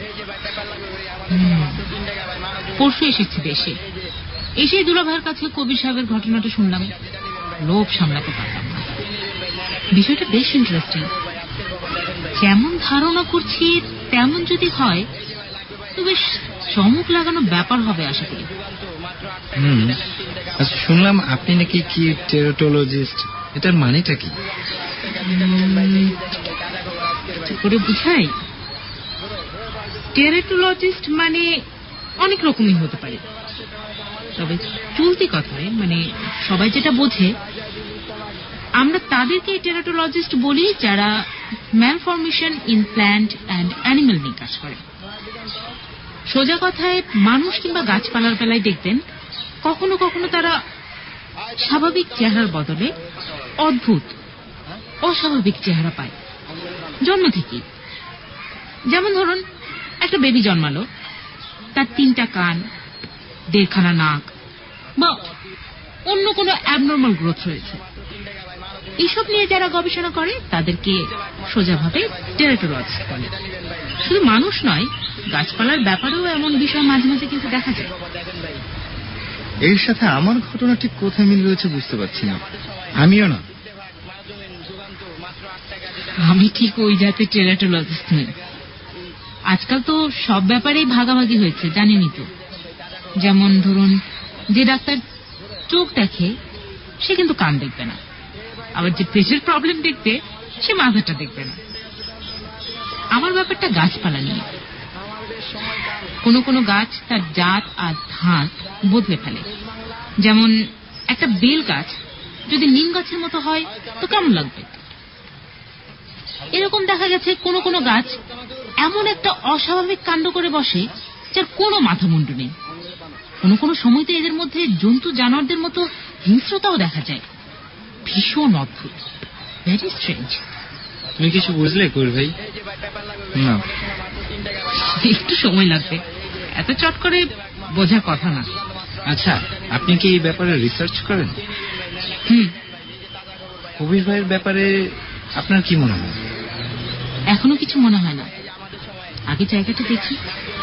পরশু এসেছি দেশে। এসে দুলাভাইয়ের কাছে কবির সাহেবের ঘটনাটা শুনলাম, লোভ সামলাতে পারলাম না। বিষয়টা বেশ ইন্টারেস্টিং। যেমন ধারণা করছি তেমন যদি হয় তো বেশ চমক লাগানো ব্যাপার হবে আশা করি। হুম, আচ্ছা, শুনলাম আপনি নাকি কি টেরাটোলজিস্ট। এটার মানেটা কি? করে বুঝাই, টেরাটোলজিস্ট মানে অনেক রকমই হতে পারে, তবে চলতি কথায় মানে সবাই যেটা বোঝে, আমরা তাদেরকে টেরাটোলজিস্ট বলি যারা malformation in plant and animal নিয়ে কাজ করে। সোজা কথায় মানুষ কিংবা গাছপালার বেলায় দেখবেন কখনো কখনো তারা স্বাভাবিক চেহারার বদলে অদ্ভুত অস্বাভাবিক চেহারা পায় জন্ম থেকেই। যেমন ধরুন, একটা বেবি জন্মালো, তার তিনটা কান, দেড়খানা নাক বা অন্য কোনো অ্যাবনর্মাল গ্রোথ রয়েছে। এইসব নিয়ে যারা গবেষণা করে তাদেরকে সোজাভাবে টেরাটোলজিস্ট বলে। শুধু মানুষ নয়, গাছপালার ব্যাপারেও এমন বিষয় মাঝে মাঝে কিন্তু দেখা যায়। এর সাথে আমার ঘটনা ঠিক কোথায় মিল রয়েছে বুঝতে পারছি না। আমিও না। আমি ঠিক ওই জাতের টেরাটোলজিস্ট নই। আজকাল তো সব ব্যাপারেই ভাগাভাগি হয়েছে, জানেনই তো। যেমন ধরুন, যে ডাক্তার চোখ দেখে সে কিন্তু কান দেখবে না, আবার যে পেটের প্রবলেম দেখবে সে মাথাটা দেখবে না। আমার ব্যাপারটা গাছপালা নিয়ে। কোনো কোনো গাছ তার জাত আর ধাত বদলে ফেলে। যেমন একটা বেল গাছ যদি নিম গাছের মতো হয় তো কেমন লাগবে? এরকম দেখা গেছে কোনো কোনো গাছ এমন একটা অস্বাভাবিক কাণ্ড করে বসে যার কোনো মাথা মুন্ডু নেই। কোনো কোনো সময়তে এদের মধ্যে জন্তু জানোয়ারদের মতো হিংস্রতাও দেখা যায়। ভীষণ অদ্ভুত, ভেরি স্ট্রেঞ্জ। তুমি কিছু বুঝলে কবির ভাই? না, একটু সময় লাগবে, এত চট করে বোঝার কথা না। আচ্ছা, আপনি কি এই ব্যাপারে রিসার্চ করেন? হুম। কবির ভাইয়ের ব্যাপারে আপনার কি মনে হয়? এখনো কিছু মনে হয় না, আগে জায়গাটা দেখি।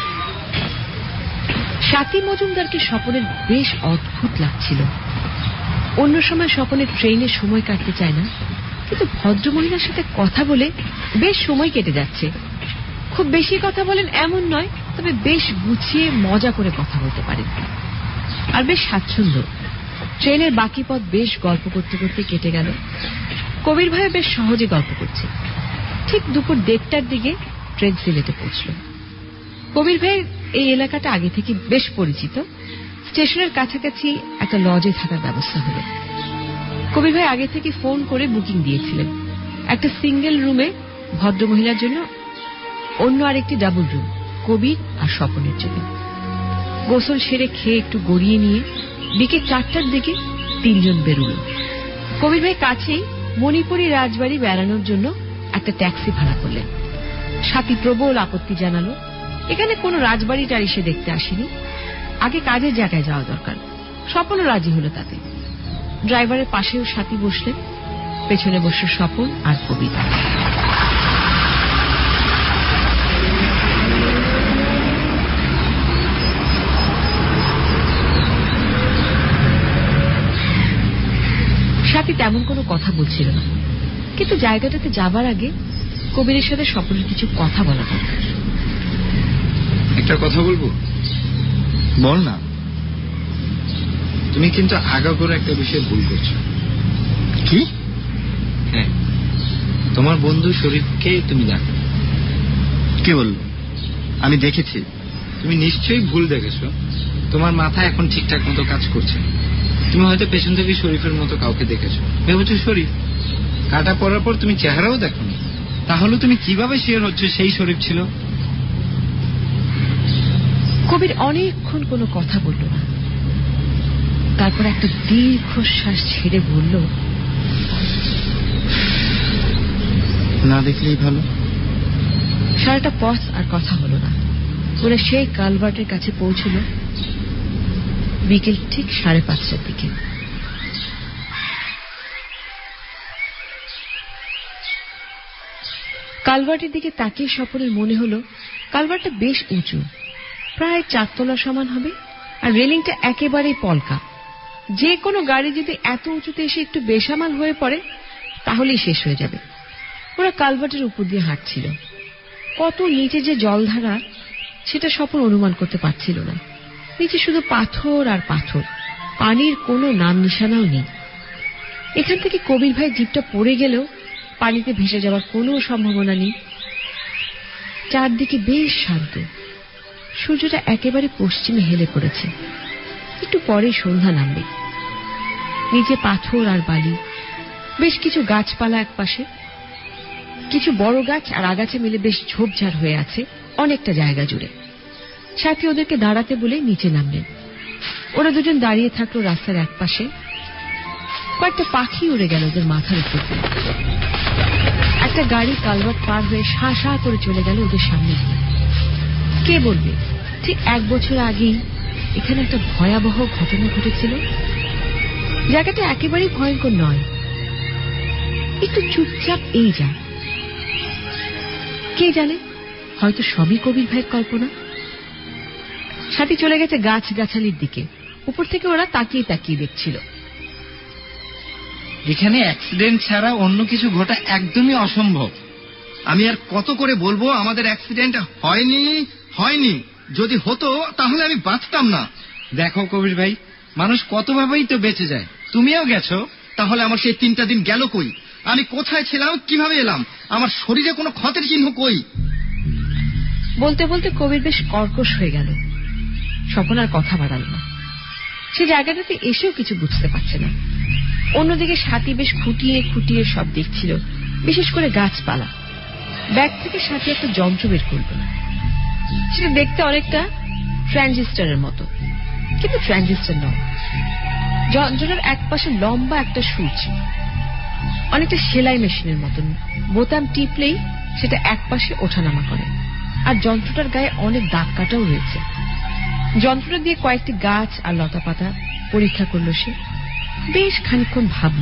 স্বাতী মজুমদারকে স্বপনের বেশ অদ্ভুত লাগছিল। অন্য সময় স্বপনের ট্রেনে সময় কাটতে চায় না, কিন্তু ভদ্রমহিলার সাথে কথা বলে বেশ সময় কেটে যাচ্ছে। খুব বেশি কথা বলেন এমন নয়, তবে বেশ গুছিয়ে মজা করে কথা বলতে পারেন, আর বেশ স্বাচ্ছন্দ্য। ট্রেনের বাকি পথ বেশ গল্প করতে করতে কেটে গেল। কবির ভাই বেশ সহজে গল্প করছে। ঠিক দুপুর দেড়টার দিকে ট্রেন সিলেটে পৌঁছল। কবির ভাইয়ের এই এলাকাটা আগে থেকে বেশ পরিচিত। স্টেশনের কাছাকাছি একটা লজে থাকার ব্যবস্থা হল। কবির ভাই আগে থেকে ফোন করে বুকিং দিয়েছিলেন একটা সিঙ্গেল রুমে ভদ্রমহিলার জন্য, অন্য আরেকটি ডাবল রুম কবির আর স্বপনের জন্য। গোসল সেরে খেয়ে একটু গড়িয়ে নিয়ে বিকেল চারটার দিকে তিনজন বেরোল। কবির ভাই কাছেই মণিপুরি রাজবাড়ি বেড়ানোর জন্য একটা ট্যাক্সি ভাড়া করলেন। স্বাতী প্রবল আপত্তি জানালো, এখানে কোনো রাজবাড়ি টাড়ি সে দেখতে আসেনি, আগে কাজের জায়গায় যাওয়া দরকার। স্বপনও রাজি হলো তাতে। ড্রাইভারের পাশেও স্বাতী বসলেন, পেছনে বসল স্বপন আর কবির। স্বাতী তেমন কোনো কথা বলছিল না, কিন্তু জায়গাটাতে যাবার আগে কবিরের সাথে স্বপনের কিছু কথা বলা দরকার। একটা কথা বলবো? বল না। তুমি কিন্তু আগা করে একটা বিষয়ে ভুল করছো। কি? হ্যাঁ, তোমার বন্ধু শরীফকে তুমি দেখো। কে বললো? আমি দেখেছি। তুমি নিশ্চয়ই ভুল দেখেছো। তোমার মাথা এখন ঠিকঠাক মতো কাজ করছে। তুমি হয়তো পেছন থেকে শরীফের মতো কাউকে দেখেছো, ভেবেছো শরীফ। কাটা পড়ার পর তুমি চেহারাও দেখোনি, তাহলে তুমি কিভাবে শিওর হচ্ছে সেই শরীফ ছিল? কবির অনেকক্ষণ কোনো কথা বলল না। তারপর একটা দীর্ঘশ্বাস ছেড়ে বলল, না দেখলেই ভালো। সারাটা পথ আর কথা হলো না। ওরা সেই কালভার্টের কাছে পৌঁছল বিকেল ঠিক সাড়ে পাঁচটার দিকে। কালভার্টের দিকে তাকিয়ে স্বপনের মনে হলো কালভার্টটা বেশ উঁচু, প্রায় চারতলা সমান হবে, আর রেলিংটা একেবারেই পলকা। যে কোনো গাড়ি যদি এত উঁচুতে এসে একটু বেসামাল হয়ে পড়ে তাহলেই শেষ হয়ে যাবে। ওরা কালভার্টের উপর দিয়ে হাঁটছিল। কত নিচে যে জলধারা সেটা স্বপন অনুমান করতে পারছিল না। নিচে শুধু পাথর আর পাথর, পানির কোনো নাম নিশানাও নেই। এখান থেকে কবির ভাই জিপটা পড়ে গেলেও পানিতে ভেসে যাওয়ার কোনো সম্ভাবনা নেই। চারদিকে বেশ শান্ত। সূর্যটা একেবারে পশ্চিমে হেলে পড়েছে। একটু পরে সন্ধ্যা নামবে। নিচে পাথর আর বালি, বেশ কিছু গাছপালা একপাশে, কিছু বড় গাছ আর আগাছা মিলে বেশ ঝোপঝাড় হয়ে আছে অনেকটা জায়গা জুড়ে। সাথী ওদেরকে দাঁড়াতে বলে নিচে নামলেন। ওরা দুজন দাঁড়িয়ে থাকলো রাস্তার একপাশে। কয়েকটা পাখি উড়ে গেল ওদের মাথার উপর। একটা গাড়ি কালভার্ট পার হয়ে শা শা করে চলে গেল ওদের সামনে। কে বলবে ঠিক এক বছর আগেই এখানে একটা ভয়াবহ ঘটনা ঘটেছিল। জায়গাটা একেবারেই ভয়ঙ্কর নয়, একটু চুপচাপ এই যা। কে জানে, হয়তো সবই কবির ভাইয়ের কল্পনা। সাথী চলে গেছে গাছ গাছালির দিকে। উপর থেকে ওরা তাকিয়ে তাকিয়ে দেখছিল। এখানে অ্যাক্সিডেন্ট ছাড়া অন্য কিছু ঘটা একদমই অসম্ভব। আমি আর কত করে বলবো আমাদের অ্যাক্সিডেন্ট হয়নি হয়নি, যদি হতো তাহলে আমি বাঁচতাম না। দেখো কবির ভাই, মানুষ কত ভাবেই তো বেঁচে যায়, তুমিও গেছো, তাহলে আমার সেই তিনটা দিন গেল কই? আমি কোথায় ছিলাম, কিভাবে এলাম, আমার শরীরে কোনো ক্ষতের চিহ্ন কই? বলতে বলতে কবির বেশ কর্কশ হয়ে গেল। স্বপন আর কথা বাড়াল না। সে জায়গাটাতে এসেও কিছু বুঝতে পারছে না। অন্যদিকে সাথী বেশ খুঁটিয়ে খুঁটিয়ে সব দেখছিল, বিশেষ করে গাছপালা। ব্যাগ থেকে সাথী একটা যন্ত্র বের করল। সেটা দেখতে অনেকটা ট্রানজিস্টরের মতো, কিন্তু ট্রানজিস্টর নয়। যন্ত্রটার এক পাশে লম্বা একটা সুইচ, অনেকটা সেলাই মেশিনের মতন। বোতাম টিপলেই সেটা এক পাশে ওঠানামা করে, আর যন্ত্রটার গায়ে অনেক দাগ কাটাও রয়েছে। যন্ত্রটা দিয়ে কয়েকটি গাছ আর লতা পাতা পরীক্ষা করলো সে। বেশ খানিকক্ষণ ভাবল,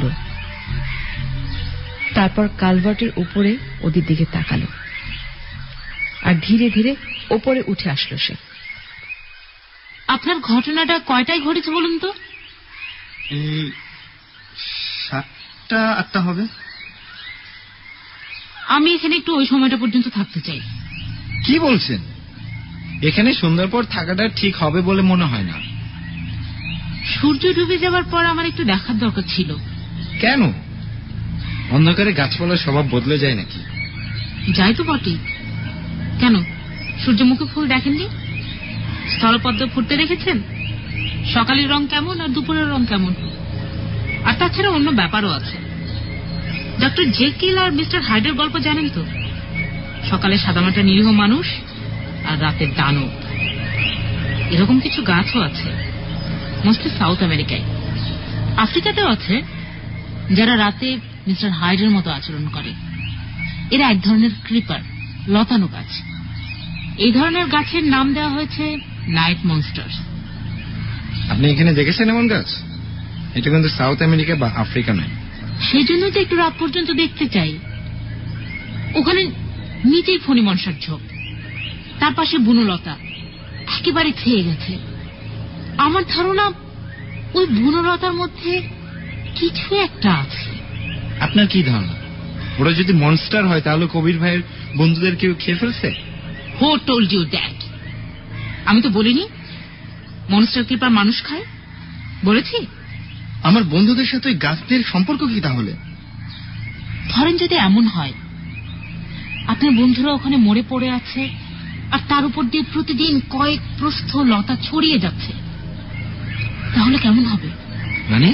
তারপর কালভার্টের উপরে ওদের দিকে তাকালো, আর ধীরে ধীরে ওপরে উঠে আসলো সে। আপনার ঘটনাটা কয়টায় ঘটেছে বলুন তো? এই সাতটা আটটা হবে। আমি এখানে একটু ওই সময়টা পর্যন্ত থাকতে চাই। কি বলছেন? এখানে সন্ধ্যার পর থাকাটা ঠিক হবে বলে মনে হয় না। সূর্য ডুবে যাওয়ার পর আমার একটু দেখার দরকার ছিল। কেন? অন্ধকারে গাছপালার স্বভাব বদলে যায় নাকি? যাই তো বটে। কেন, সূর্যমুখী ফুল দেখেননি? স্থলপদ্ম ফুটতে দেখেছেন? সকালের রং কেমন আর দুপুরের রং কেমন? আর তাছাড়া অন্য ব্যাপারও আছে। ডক্টর জেকিল আর মিস্টার হাইডের গল্প জানেন তো? সকালে সাদামাটা নিরীহ মানুষ আর রাতে দানব। এরকম কিছু গাছও আছে, মোস্টলি সাউথ আমেরিকায়। আফ্রিকাতেও আছে, যারা রাতে মিস্টার হাইডের মতো আচরণ করে। এরা এক ধরনের ক্রিপার, লতানো গাছ। এই ধরনের গাছের নাম দেওয়া হয়েছে নাইট মনস্টার। আপনি এখানে দেখেছেন এমন গাছ? এটা কিন্তু সাউথ আমেরিকা বা আফ্রিকা নয়। সেই জন্য তো একটু রাত পর্যন্ত দেখতে চাই। ওখানে নিচেই ফণি মনসার ঝোপ, তার পাশে বুনোলতা একেবারে ছেয়ে গেছে। আমার ধারণা ওই বুনোলতার মধ্যে কিছু একটা আছে। আপনার কি ধারণা? ওরা যদি মনস্টার হয় তাহলে কবির ভাইয়ের বন্ধুদের কেউ খেয়ে ফেলছে? Who told you that? আমি তো বলিনি মনস্টার ক্রিপার মানুষ খায়, বলেছি? আমার বন্ধুদের সাথে ওই গাছদের সম্পর্ক কি তাহলে? ধরেন যদি এমন হয় আপনার বন্ধুরা ওখানে মরে পড়ে আছে, আর তার উপর দিয়ে প্রতিদিন কয়েক প্রস্থ লতা ছড়িয়ে যাচ্ছে, তাহলে কেমন হবে? মানে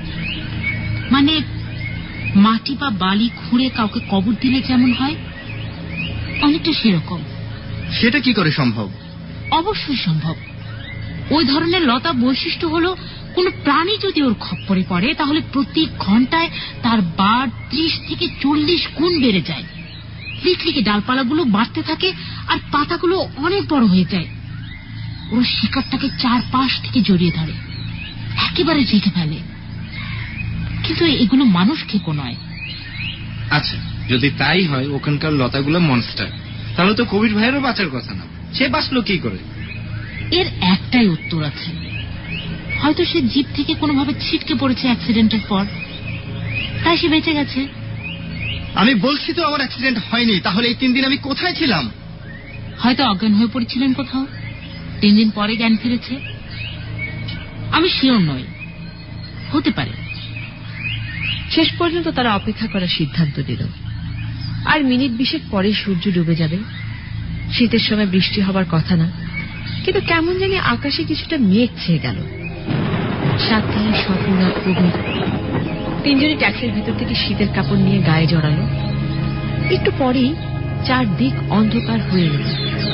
মানে মাটি বা বালি খুঁড়ে কাউকে কবর দিলে যেমন হয়, অনেকটা সেরকম। সেটা কি করে সম্ভব? অবশ্যই সম্ভব। ওই ধরনের লতা বৈশিষ্ট্য হলো কোন প্রাণী যদি ওর খপ্পরে পড়ে তাহলে প্রতি ঘন্টায় তার বার ত্রিশ থেকে চল্লিশ গুণ বেড়ে যায়। লিকলিকে ডালপালাগুলো বাড়তে থাকে আর পাতাগুলো অনেক বড় হয়ে যায়। ওর শিকারটাকে চারপাশ থেকে জড়িয়ে ধরে, একেবারে রেখে ফেলে। কিন্তু এগুলো মানুষ খেকো নয়। আচ্ছা, যদি তাই হয় ওখানকার লতাগুলো মনস্টার, তাহলে তো কবির ভাইয়েরও বাঁচার কথা না। সে বাঁচলো কি করে? এর একটাই উত্তর আছে। হয়তো সে জিপ থেকে কোনোভাবে ছিটকে পড়েছে অ্যাক্সিডেন্টের পর, তাই সে বেঁচে গেছে। আমি বলছি তো আমার অ্যাক্সিডেন্ট হয়নি, তাহলে এই তিন দিন আমি কোথায় ছিলাম? হয়তো অজ্ঞান হয়ে পড়েছিলেন কোথাও, তিন দিন পরে জ্ঞান ফিরেছে। আমি শিওর নই, হতে পারে। শেষ পর্যন্ত তারা অপেক্ষা করার সিদ্ধান্ত নিল। আর মিনিট বিশেক পরে সূর্য ডুবে যাবে। শীতের সময় বৃষ্টি হবার কথা না, কিন্তু কেমন জানি আকাশে কিছুটা মেঘ ছেয়ে গেল। সাথী, স্বপন আর কবির তিনজনই ট্যাক্সির ভেতর থেকে শীতের কাপড় নিয়ে গায়ে জড়ালো। একটু পরেই চারদিক অন্ধকার হয়ে এল।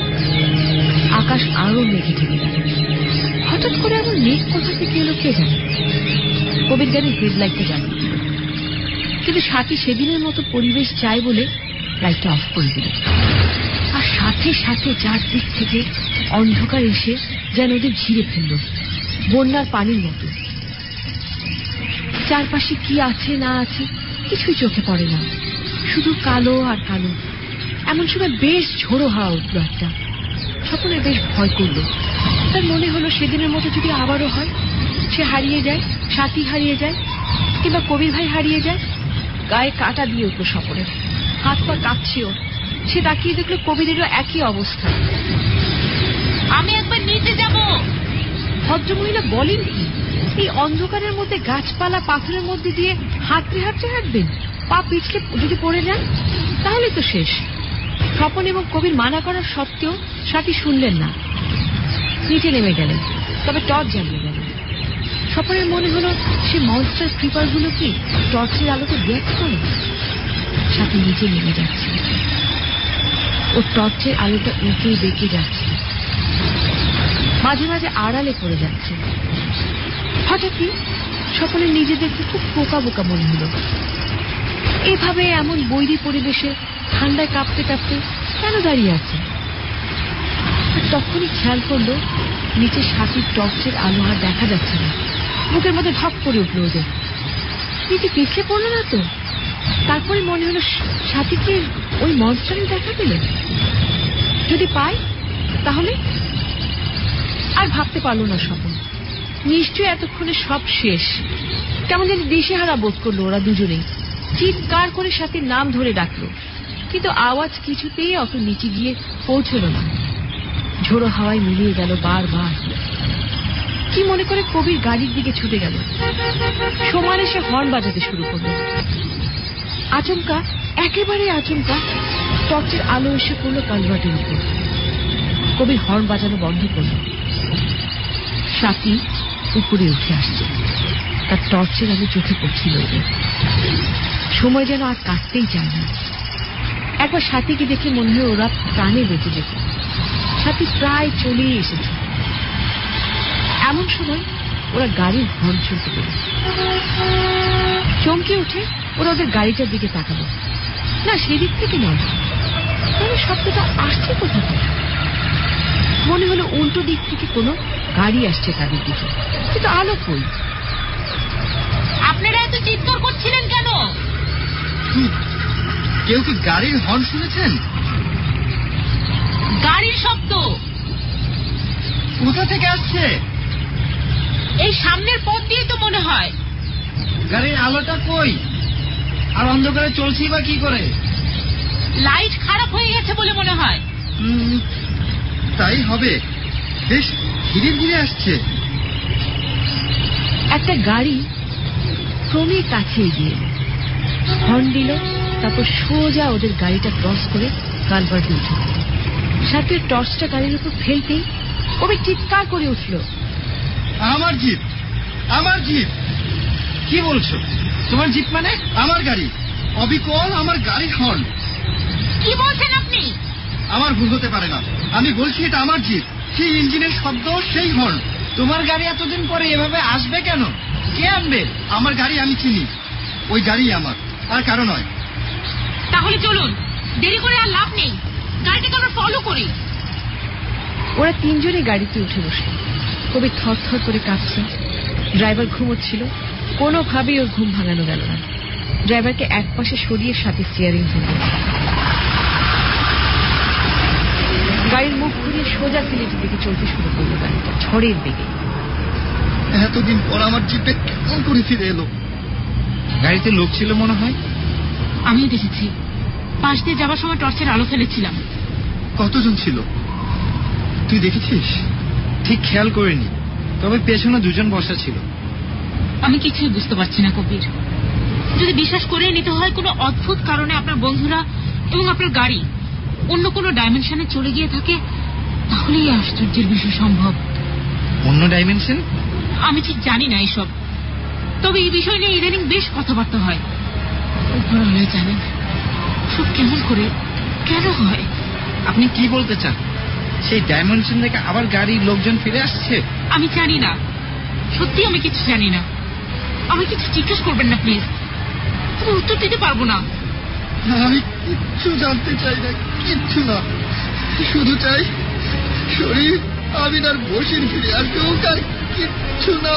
আকাশ আরো মেঘে ঢেকে গেল। হঠাৎ করে এমন মেঘ কোথা থেকে এলো কে জানে। কবির গাড়ির হেডলাইটটা জ্বালিয়ে দিল, কিন্তু সাথী সেদিনের মতো পরিবেশ চাই বলে লাইটটা অফ করে দিল। আর সাথে সাথে চারদিক থেকে অন্ধকার এসে যেন ওদের ঘিরে ফেলল, বন্যার পানির মতো। চারপাশে কি আছে না আছে কিছুই চোখে পড়ে না, শুধু কালো আর কালো। এমন সময় বেশ ঝোড়ো হাওয়া উঠল একটা। স্বপনের বেশ ভয় করল। তার মনে হলো সেদিনের মতো যদি আবারও হয়, সে হারিয়ে যায়, সাথী হারিয়ে যায়, কিংবা কবির ভাই হারিয়ে যায়, গায়ে কাটা দিয়ে উঠল স্বপনের। হাত পা কাঁপছেও। সে তাকিয়ে দেখলো কবিরেরও একই অবস্থা। আমি একবার নিচে যাব। ভদ্রমহিলা বলেন কি? এই অন্ধকারের মধ্যে গাছপালা পাথরের মধ্যে দিয়ে হাঁটতে হাঁটতে হাঁটবেন? পা পিছলে যদি পড়ে যান তাহলে তো শেষ। স্বপন এবং কবির মানা করার সত্ত্বেও সাথী শুনলেন না, নিচে নেমে গেলেন। তবে টর্চ জ্বালিয়ে গেলেন। স্বপনের মনে হলো সে মনস্টার ক্রিপার গুলো কি টর্চের আলোতে ব্যাক করে। সাথে নিচে নেমে যাচ্ছে। ও টর্চের আলোটা উঁকে বেঁকে যাচ্ছে, মাঝে মাঝে আড়ালে পড়ে যাচ্ছে। হঠাৎই স্বপনের নিজেদেরকে খুব বোকা বোকা মনে হলো। এভাবে এমন বৈরী পরিবেশে ঠান্ডায় কাঁপতে কাঁপতে কেন দাঁড়িয়ে আছে? তখনই খেয়াল করলো নিচে সাথীর টর্চের আলো আর দেখা যাচ্ছে না। বুকের মধ্যে ধপ করে উঠলো ওদের। নিচে পিছলে পড়লো না তো? তারপরে মনে হলো সাথীকে ওই মনস্টারে দেখা পেল। যদি পায় তাহলে? আর ভাবতে পারলো না স্বপন। নিশ্চয়ই এতক্ষণে সব শেষ। কেমন যেন দিশেহারা বোধ করলো ওরা দুজনেই। চিৎকার করে সাথীর নাম ধরে ডাকলো, কিন্তু আওয়াজ কিছুতেই অত নিচে গিয়ে পৌঁছল না। ঝোড়ো হাওয়ায় মিলিয়ে গেল বারবার। কি মনে করে কবির গাড়ির দিকে ছুটে গেল। সমানে সে হর্ন বাজাতে শুরু করলো। আচমকা, একেবারে আচমকা টর্চের আলো এসে পড়লো কালভার্টের উপর। কবির হর্ন বাজানো বন্ধ করল। সাথী উপরে উঠে আসছে। তার টর্চের আলো চোখে পড়ছিল। সময় যেন আর কাটতেই চায় না। একবার সাথীকে দেখে মনে হয় ওরা প্রাণে বেঁচে যেত। সাথী প্রায় চলেই এসেছে। এমন সময় ওরা গাড়ির হর্ন শুনতে পেল। চমকে উঠে ওরা ওদের গাড়িটার দিকে তাকালো। না, সেদিক থেকে নয়। তবে শব্দটা আসছে কোথা থেকে? মনে হলো উল্টো দিক থেকে কোনো গাড়ি আসছে তাদের দিকে, কিন্তু আলো কই। আপনারা এত চিৎকার করছিলেন কেন? কেউ কি গাড়ির হর্ন শুনেছেন? গাড়ির শব্দ কোথা থেকে আসছে? এই সামনের পথ দিয়ে তো মনে হয়। গাড়ির আলোটা কই? আর অন্ধকারে চলছি বা কি করে? লাইট খারাপ হয়ে গেছে বলে মনে হয়। তাই হবে। বেশ ধীরে ধীরে আসছে। একটা গাড়ি ক্রমে কাছে এগিয়ে হর্ন দিল। তারপর সোজা ওদের গাড়িটা ক্রস করে কালভার্টে উঠল। সাথে টর্চটা গাড়ির উপর ফেলতেই কবি চিৎকার করে উঠল, আমার জিপ, আমার জিপ! কি বলছো? তোমার জিপ মানে? আমার গাড়ি। অবিকল আমার গাড়ির হর্ন। কি বলছেন আপনি? আমার ভুল হতে পারে না। আমি বলছি এটা আমার জিপ। সেই ইঞ্জিনের শব্দ, সেই হর্ন। তোমার গাড়ি এতদিন পরে এভাবে আসবে কেন? কে আনবে? আমার গাড়ি আমি চিনি। ওই গাড়ি আমার, আর কারো নয়। তাহলে চলুন, দেরি করে আর লাভ নেই। গাড়িটাকে আমরা ফলো করি। ওরা তিনজনে গাড়িতে উঠে বসল। কবি থর থর করে কাঁপছে। ড্রাইভার ঘুমোচ্ছিল। কোনোভাবেই ওর ঘুম ভাঙানো গেল না। ড্রাইভারকে এক পাশে সরিয়ে সাথে স্টিয়ারিং ধরে গাড়ির মুখ ঘুরিয়ে সোজা সিলেটের দিকে চলতে শুরু করলো। গাড়িটা ঝড়ের বেগে। এতদিন পর আমার জিপে কেমন করে ফিরে এলো। গাড়িতে লোক ছিল মনে হয়। আমিও দেখেছি। পাশ দিয়ে যাবার সময় টর্চের আলো ফেলেছিলাম। কতজন ছিল তুই দেখেছিস? ঠিক খেয়াল করিনি, তবে পেছনে দুজন বসা ছিল। আমি কিছুই বুঝতে পারছি না কবির। যদি বিশ্বাস করে নিতে হয় কোনো অদ্ভুত কারণে আপনার বন্ধুরা এবং আপনার গাড়ি অন্য কোনো ডাইমেনশনে চলে গিয়ে থাকে, তাহলেই আশ্চর্যের বিষয় সম্ভব। অন্য ডাইমেনশন? আমি ঠিক জানি না এসব। তবে এই বিষয় নিয়ে ইদানিং বেশ কথাবার্তা হয়। উপরওয়ালা জানেন সব কেমন করে, কেন হয়। আপনি কি বলতে চান? সেই ডাইমেনশন থেকে আবার গাড়ির লোকজন ফিরে আসছে? আমি জানি না, সত্যি আমি কিছু জানি না। আমি কিছু জিজ্ঞেস করবেন না প্লিজ। আমি উত্তর দিতে পারবো না। আমি কিচ্ছু জানতে চাই না, কিচ্ছু না। শুধু চাই শরীর আমি আর বসির ফিরে আসুক, আর কিচ্ছু না।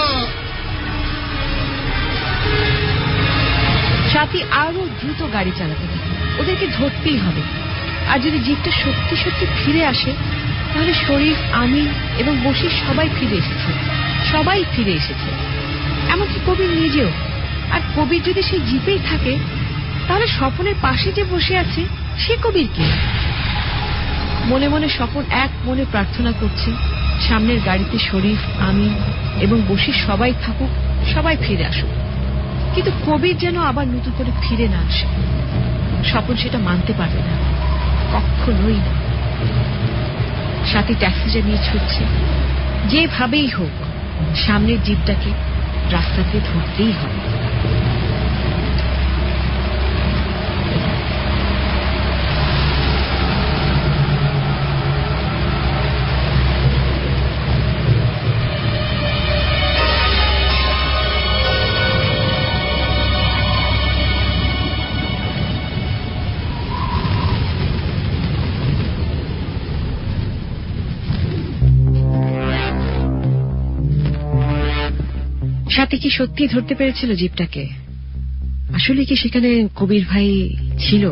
সাথী আরো দ্রুত গাড়ি চালাতে থাকে। ওদেরকে ধরতেই হবে। আর যদি জিপটা সত্যি সত্যি ফিরে আসে, তাহলে শরীফ, আমিন এবং বসির সবাই ফিরে এসেছে। সবাই ফিরে এসেছে, এমনকি কবির নিজেও। আর কবির যদি সেই জিপেই থাকে তাহলে স্বপনের পাশে যে বসে আছে সে কবির কে? মনে মনে স্বপন এক মনে প্রার্থনা করছে সামনের গাড়িতে শরীফ, আমি এবং বসির সবাই থাকুক, সবাই ফিরে আসুক, কিন্তু কবির যেন আবার নতুন করে ফিরে না আসে। স্বপন সেটা মানতে পারবে না, কখনোই না। সাথী ট্যাক্সিটা নিয়ে ছুটছে, যেভাবেই হোক সামনের জিপটাকে রাস্তাতে ধরতেই হবে। সাথে কি সত্যি ধরতে পেরেছিল জিপটাকে? আসলে কি সেখানে কবির ভাই ছিল?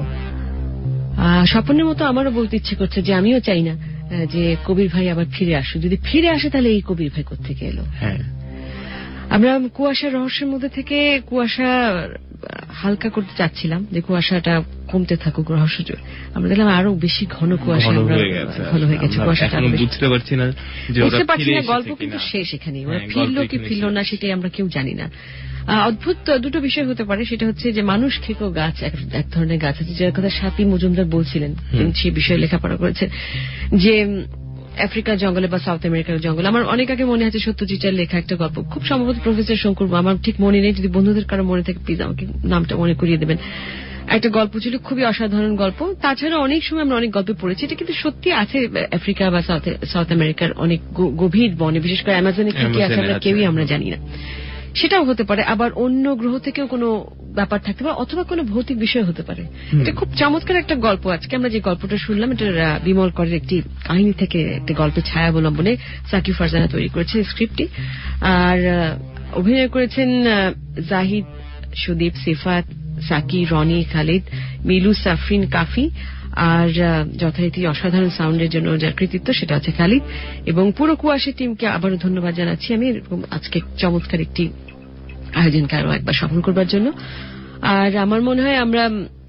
স্বপ্নের মতো আমারও বলতে ইচ্ছে করছে যে আমিও চাই না যে কবির ভাই আবার ফিরে আসুক। যদি ফিরে আসে তাহলে এই কবির ভাই কোত্থেকে এলো? হ্যাঁ, আমরা কুয়াশার রহস্যের মধ্যে থেকে কুয়াশা হালকা করতে চাচ্ছিলাম, যে কুয়াশাটা কমতে থাকুক, রহস্য আমরা দেখলাম আরো বেশি ঘন কুয়াশা ঘন হয়ে গেছে। কুয়াশাটা বুঝতে পারছি না, বুঝতে পারছি না গল্প কিন্তু শেষ এখানেই। ওরা ফিরলো কি ফিরলো না সেটাই আমরা কেউ জানি না। অদ্ভুত দুটো বিষয় হতে পারে, সেটা হচ্ছে যে মানুষ খেকো গাছ এক ধরনের গাছ আছে, যার কথা সাথী মজুমদার বলছিলেন, সেই বিষয়ে লেখাপড়া করেছে, যে আফ্রিকার জঙ্গলে বা সাউথ আমেরিকার জঙ্গলে। আমার অনেক আগে মনে আছে সত্যজিতের লেখা একটা গল্প, খুব সম্ভবত প্রফেসর শঙ্কর, আমার ঠিক মনে নেই, যদি বন্ধুদের কারো মনে থাকে প্লিজ আমাকে নামটা মনে করিয়ে দেবেন। একটা গল্প ছিল, খুবই অসাধারণ গল্প। তাছাড়া অনেক সময় আমরা অনেক গল্প পড়েছি, এটা কিন্তু সত্যি আছে আফ্রিকা বা সাউথ আমেরিকার অনেক গভীর বনে, বিশেষ করে অ্যামাজনে কি কি আছে আমরা কেউই আমরা জানি না। সেটাও হতে পারে, আবার অন্য গ্রহ থেকেও কোনো ব্যাপার থাকতে পারে, অথবা কোনো ভৌতিক বিষয় হতে পারে। এটা খুব চমৎকার একটা গল্প। আজকে আমরা যে গল্পটা শুনলাম এটা বিমল করের একটি কাহিনী থেকে একটা গল্পের ছায়া অবলম্বনে সাকিব ফারজানা তৈরি করেছেন স্ক্রিপ্টটি, আর অভিনয় করেছেন জাহিদ, সুদীপ, সিফাত, সাকি, রনি, খালিদ, মিলু, সাফরিন, কাফি, আর যথারীতি অসাধারণ সাউন্ডের জন্য যার কৃতিত্ব সেটা হচ্ছে খালিদ। এবং পুরো কুয়াশা টিমকে আবারও ধন্যবাদ জানাচ্ছি আমি আজকে চমৎকার একটি আয়োজনকে আরো একবার সফল করবার জন্য। আর আমার মনে হয় আমরা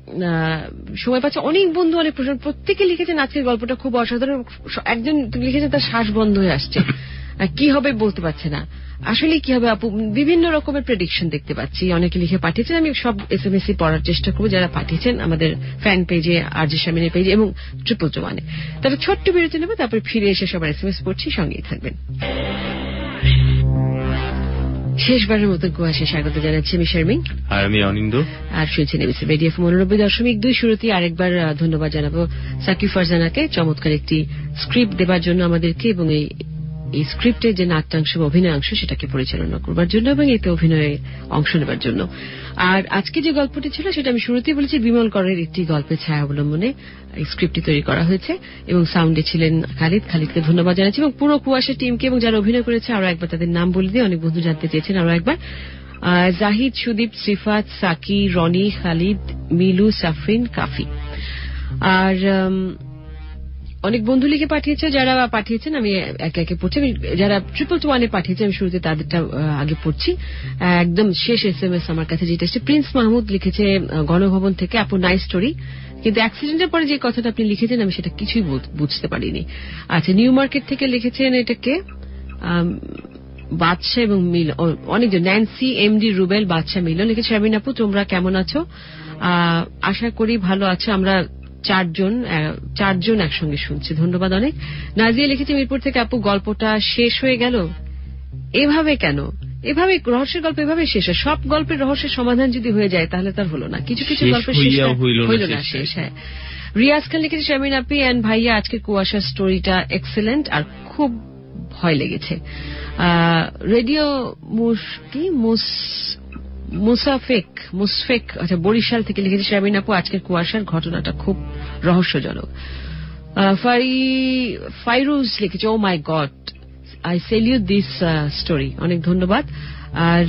সময় পাচ্ছি, অনেক বন্ধু অনেক প্রশ্ন, প্রত্যেকে লিখেছেন আজকের গল্পটা খুব অসাধারণ। একজন লিখেছেন তার শ্বাস বন্ধ হয়ে আসছে, কি হবে বলতে পারছে না, আসলে কি হবে আপু, বিভিন্ন রকমের প্রেডিকশন দেখতে পাচ্ছি। অনেকে লিখে পাঠিয়েছেন, আমি সব এস এম এস পড়ার চেষ্টা করবো যারা পাঠিয়েছেন আমাদের ফ্যান পেজে, আরজে শামিনের পেজে এবং ট্রিপল জোয়ানে। তারপর ছোট্ট বিরতি নেবে, তারপরে ফিরে এসে সবার এস এম এস পড়ছি, সঙ্গেই থাকবেন। শেষবারের মতো কুয়াশে স্বাগত জানাচ্ছি আমি শারমিন, আর আমি অনিন্দ, আর শুনছেন এবিসি রেডিও এফএম উননব্বই দশমিক দুই। শুরুতে আরেকবার ধন্যবাদ জানাবো সাকিব ফারজানাকে চমৎকার একটি স্ক্রিপ্ট দেবার জন্য আমাদেরকে, এবং এই এই স্ক্রিপ্টের যে নাট্যাংশ বা অভিনয়াংশ সেটাকে পরিচালনা করবার জন্য এবং এতে অভিনয়ে অংশ নেবার জন্য। আর আজকে যে গল্পটি ছিল সেটা আমি শুরুতেই বলেছি, বিমল করের একটি গল্পের ছায়া অবলম্বনে এই স্ক্রিপ্টটি তৈরি করা হয়েছে, এবং সাউন্ডে ছিলেন খালিদ। খালিদকে ধন্যবাদ জানাচ্ছি, এবং পুরো কুয়াশা টিমকে এবং যারা অভিনয় করেছে আরো একবার তাদের নাম বলে দিয়ে, অনেক বন্ধু জানতে চেয়েছেন আরো একবার। জাহিদ, সুদীপ, সিফাত, সাকি, রনি, খালিদ, মিলু, সাফরিন, কাফি। আর অনেক বন্ধু লিখে পাঠিয়েছে, যারা পাঠিয়েছেন আমি একে একে পড়ছি। যারা ট্রিপল ওয়ানে পাঠিয়েছে আমি শুরুতে তাদেরটা আগে পড়ছি। একদম শেষ এস এম এস আমার কাছে যেটা এসেছে, প্রিন্স মাহমুদ লিখেছে গণভবন থেকে, আপু নাইস স্টোরি, কিন্তু অ্যাক্সিডেন্টের পরে যে কথাটা আপনি লিখেছেন আমি সেটা কিছুই বুঝতে পারিনি। আচ্ছা, নিউ মার্কেট থেকে লিখেছেন এটাকে বাদশাহ এবং মিল, অনেকজন, ন্যান্সি, এমডি, রুবেল, বাদশাহ, মিলন লিখেছে। শারমিন আপু তোমরা কেমন আছো? আশা করি ভালো আছো। আমরা চারজন চারজন একসঙ্গে শুনছি, ধন্যবাদ অনেক। নাজিয়া লিখেছে মিরপুর থেকে, আপু গল্পটা শেষ হয়ে গেল এভাবে কেন? এভাবে রহস্যের গল্প এভাবে শেষ হয়? সব গল্পের রহস্যের সমাধান যদি হয়ে যায় তাহলে তার হলো না, কিছু কিছু গল্পের শেষ হইল না শেষ। হ্যাঁ, রিয়াজ খান লিখেছে শারমিন আপি এন্ড ভাইয়া আজকের কুয়াশার স্টোরিটা এক্সেলেন্ট আর খুব ভয় লেগেছে। রেডিও মুশকি মুস মুসাফেক মুসফেক আচ্ছা বরিশাল থেকে লিখেছে শারমিন আপু আজকের কুয়াশার ঘটনাটা খুব রহস্যজনক। ফাইরুজ লিখেছে oh my God I salute this story, অনেক ধন্যবাদ। আর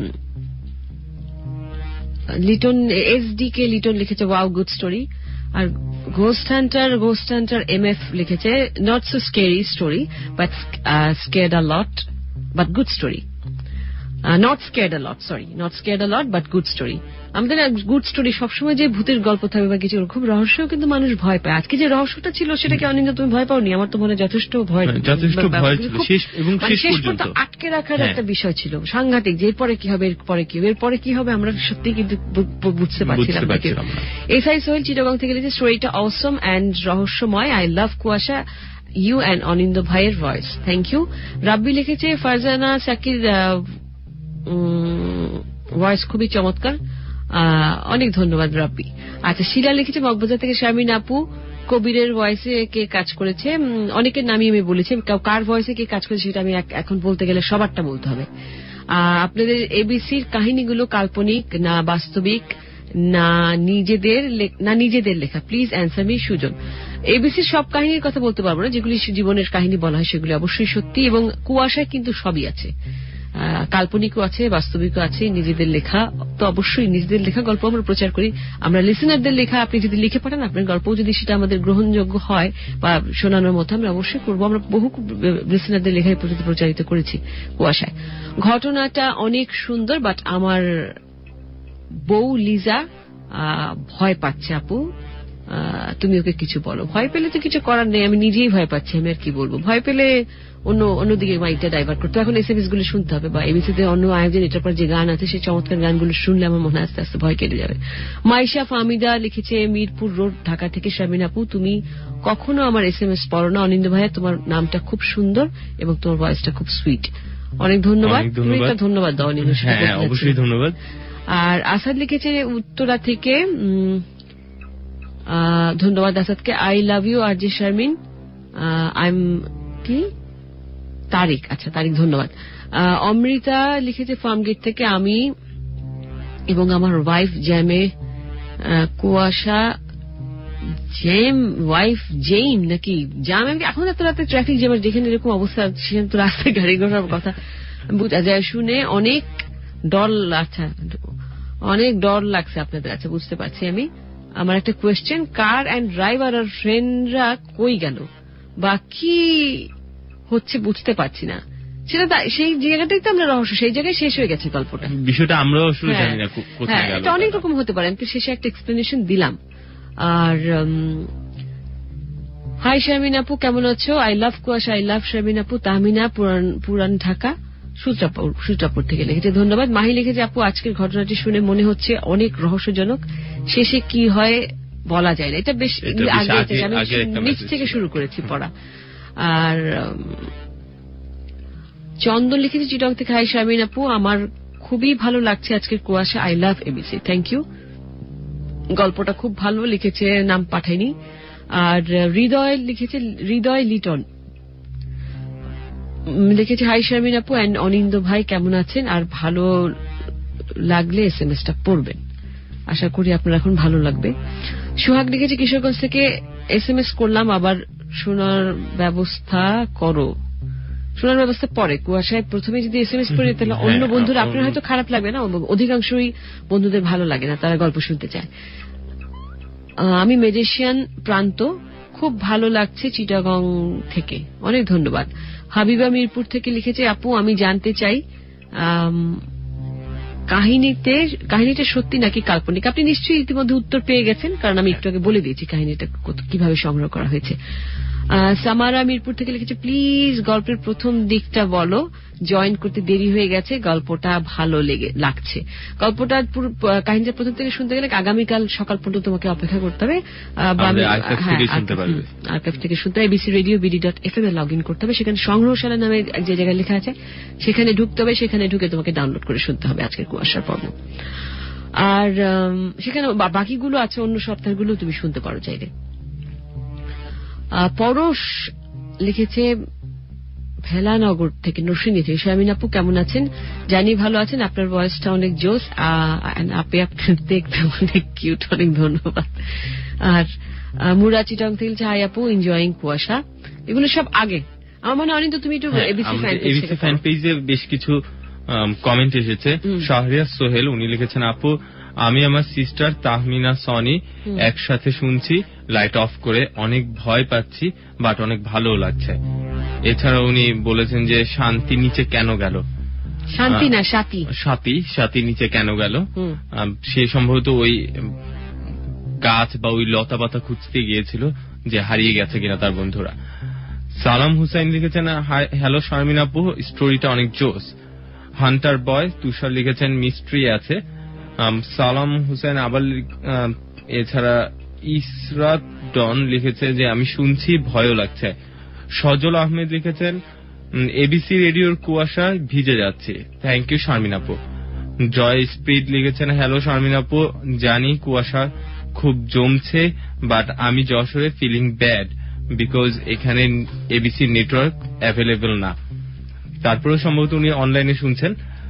Liton S D K Liton লিখেছে ওয়াও গুড স্টোরি। আর ghost hunter ghost hunter M F লিখেছে not so scary story but scared a lot but good story. Not scared a lot, sorry not scared a lot but good story. আমাদের good story সবসময় যে ভূতের গল্প থাকবে বা কিছু, খুব রহস্যও কিন্তু মানুষ ভয় পায়। আজকে যে রহস্যটা ছিল সেটাকে অনিন্দ তুমি ভয় পাওনি? আমার তো মনে যথেষ্ট ভয়, যথেষ্ট ভয় ছিল শেষ এবং শেষ পর্যন্ত আটকে রাখার একটা বিষয় ছিল সাংঘাতিক, যে এরপরে কি হবে এরপরে কি হবে এরপরে কি হবে আমরা সত্যি কিন্তু বুঝতে পারছিলাম। এস আই সোহেল চিটাগং থেকে লিখেছে স্টোরিটা অসম অ্যান্ড রহস্যময়, আই লাভ কুয়াশা, ইউ অ্যান্ড অনিন্দ ভাইয়ের ভয়েস, থ্যাংক ইউ। রাব্বি লিখেছে ফারজানা সাকির ভয়েস খুবই চমৎকার, অনেক ধন্যবাদ রাব্বি। আচ্ছা, শিলা লিখেছে মগবাজার থেকে শারমিন আপু কবিরের ভয়েসে কে কাজ করেছে, অনেকের নামই আমি বলেছি, কার ভয়েসে কে কাজ করেছে সেটা আমি এখন বলতে গেলে সবারটা বলতে হবে। আপনাদের এবিসির কাহিনীগুলো কাল্পনিক না বাস্তবিক না নিজেদের না নিজেদের লেখা, প্লিজ অ্যান্সার মি সুজন। এবিসির সব কাহিনীর কথা বলতে পারবো না, যেগুলি জীবনের কাহিনী বলা হয় সেগুলি অবশ্যই সত্যি, এবং কুয়াশায় কিন্তু সবই আছে, কাল্পনিকও আছে বাস্তবিকও আছে, নিজেদের লেখা তো অবশ্যই, নিজেদের লেখা গল্প আমরা প্রচার করি, আমরা লিসেনারদের লেখা আপনি যদি লিখে পাঠান আপনার গল্পও যদি সেটা আমাদের গ্রহণযোগ্য হয় বা শোনানোর মতো আমরা অবশ্যই করবো। আমরা বহু লিসেনারদের লেখায় পর্যন্ত প্রচারিত করেছি কুয়াশায়। ঘটনাটা অনেক সুন্দর, বাট আমার বউ লিজা ভয় পাচ্ছে আপু, তুমি ওকে কিছু বলো। ভয় পেলে তো কিছু করার নেই, আমি নিজেই ভয় পাচ্ছি, আমি আর কি বলবো। ভয় পেলে অন্য অন্যদিকে মাইকটা ডাইভার্ট করতে, এখন এস এম এস গুলো শুনতে হবে বা এবিসিতে অন্য আয়োজন এটার পর যে গান আছে সেই চমৎকার গানগুলো শুনলে আমার মনে আস্তে আস্তে ভয় কেটে যাবে। মাইশা ফামিদা লিখেছে মিরপুর রোড ঢাকা থেকে শারমিন আপু তুমি কখনো আমার এস এম এস পড়ো না, অনিন্দ ভাইয়া তোমার নামটা খুব সুন্দর এবং তোমার ভয়েসটা খুব সুইট, অনেক ধন্যবাদ। তুমি একটা ধন্যবাদ দাও অনিন্দ, অবশ্যই ধন্যবাদ। আর আসাদ লিখেছে উত্তরা থেকে, ধন্যবাদ আসাদকে, I love you R J Sharmin, I am কি তারিক, আচ্ছা তারিক ধন্যবাদ। অমৃতা লিখেছে ফার্মগেট থেকে, আমি এবং আমার ওয়াইফ জ্যামে কুয়াশা জ্যাম ওয়াইফ জেইম নাকি জাম, এখন এত রাতে ট্রাফিক জ্যামের যেখানে এরকম অবস্থা সেখানে তো রাস্তায় গাড়ি ঘোড়ার কথা বোঝা যায়, শুনে অনেক ডর, আচ্ছা অনেক ডর লাগছে আপনাদের, আচ্ছা বুঝতে পারছি আমি। আমার একটা কোয়েশ্চেন, কার অ্যান্ড ড্রাইভার আর ফ্রেন্ডরা কই গেল বা কি হচ্ছে বুঝতে পারছি না, সেটা সেই জায়গাটাই তো আমরা রহস্য, সেই জায়গায় শেষ হয়ে গেছে গল্পটা, বিষয়টা আমরাও আসলে জানি না কোথায় গেল। এটা অনেক রকম হতে পারে, আমি তো শেষে একটা এক্সপ্লেনেশন দিলাম। আর হাই শারমিন আপু কেমন আছো, আই লাভ কুয়াশা, আই লাভ শারমিন আপু, তাহমিনা পুরান পুরান ঢাকা সূত্রাপুর সূত্রাপুর থেকে লিখেছে, ধন্যবাদ। মাহি লিখেছে আপু আজকের ঘটনাটি শুনে মনে হচ্ছে অনেক রহস্যজনক, শেষে কি হয় বলা যায় না, এটা বেশ আগে আমি নিচ থেকে শুরু করেছি পড়া। আর চন্দন লিখেছে চিটং থেকে, হাই শারমিন আপু আমার খুবই ভালো লাগছে আজকের কুয়াশা, I love ABC, thank you, গল্পটা খুব ভালো লিখেছে, নাম পাঠায়নি। আর হৃদয় লিখেছে, হৃদয় লিটন লিখেছে, হাই শারমিন আপু অ্যান্ড অনিন্দ ভাই কেমন আছেন, আর ভালো লাগলে এস এম এসটা পড়বেন, আশা করি আপনার এখন ভালো লাগবে। সোহাগ লিখেছে কিশোরগঞ্জ থেকে, এস এম এস করলাম আবার শোনার ব্যবস্থা করো, শোনার ব্যবস্থা পরে, কুয়াশায় প্রথমে যদি এস এম এস করে তাহলে অন্য বন্ধুরা, আপনার হয়তো খারাপ লাগবে না, অধিকাংশই বন্ধুদের ভালো লাগে না, তারা গল্প শুনতে চায়। আমি ম্যাজিশিয়ান প্রান্ত, খুব ভালো লাগছে চিটাগং থেকে, অনেক ধন্যবাদ। হাবিবা মিরপুর থেকে লিখেছে, আপু আমি জানতে চাই কাহিনীতে কাহিনীটা সত্যি নাকি কাল্পনিক, আপনি নিশ্চয়ই ইতিমধ্যে উত্তর পেয়ে গেছেন, কারণ আমি একটু আগে বলে দিয়েছি কাহিনীটা কিভাবে সংগ্রহ করা হয়েছে। সামারা মিরপুর থেকে লিখেছে, প্লিজ গল্পের প্রথম দিকটা বলো, জয়েন করতে দেরি হয়ে গেছে, গল্পটা ভালো লেগে লাগছে। গল্পটা কাহিনীটা প্রথম থেকে শুনতে গেলে আগামীকাল সকাল পর্যন্ত তোমাকে অপেক্ষা করতে হবে, আর্কাইভ থেকে শুনতে হবে, ABC radio BD dot F M এ লগ ইন করতে হবে, সেখানে সংগ্রহশালা নামে যে জায়গায় লেখা আছে সেখানে ঢুকতে হবে, সেখানে ঢুকে তোমাকে ডাউনলোড করে শুনতে হবে আজকের কুয়াশার পর্ব। আর সেখানে বাকিগুলো আছে, অন্য সপ্তাহগুলো তুমি শুনতে পারো চাইলে। পরশ লিখেছে ভেলানগর থেকে, নরসিংদী থেকে, শারমিন আপু কেমন আছেন, জানি ভালো আছেন, আপনার ভয়েসটা অনেক জোস, আপনি আপনার দেখতে অনেক কিউট, অনেক ধন্যবাদ। আর মুরা চিটাং থেকে, হাই আপু এনজয়িং কুয়াশা, এগুলো সব আগে আমার মনে হয়। তুমি একটু এবিসি ফ্যান পেজে বেশ কিছু কমেন্ট এসেছে। শাহরিয়ার সোহেল উনি লিখেছেন, আপু আমি আমার সিস্টার তাহমিনা সনি একসাথে শুনছি লাইট অফ করে, অনেক ভয় পাচ্ছি বাট অনেক ভালো লাগছে। এছাড়া উনি বলেছেন যে শান্তি নিচে কেন গেল, শান্তি না সাথী সাথী সাথী নিচে কেন গেল, সে সম্ভবত ওই গাছ বা ওই লতা পাতা খুঁজতে গিয়েছিল যে হারিয়ে গেছে কিনা তার বন্ধুরা। সালাম হুসাইন লিখেছেন হ্যালো শারমিন আপু, স্টোরিটা অনেক জোস। হান্টার বয় তুষার লিখেছেন মিস্ট্রি আছে। সালাম হুসাইন আবার এছাড়া ইসরাত ডন লিখেছে যে আমি শুনছি ভয়ও লাগছে। সজল আহমেদ লিখেছেন এবিসি রেডিওর কুয়াশায় ভিজে যাচ্ছে, থ্যাংক ইউ শারমিন আপু। জয় স্পিড লিখেছেন হ্যালো শারমিন আপু, জানি কুয়াশা খুব জমছে বাট আমি যশোরে ফিলিং ব্যাড বিকজ এখানে এবিসি নেটওয়ার্ক অ্যাভেলেবল না। তারপরে সম্ভবত উনি অনলাইনে শুনছেন।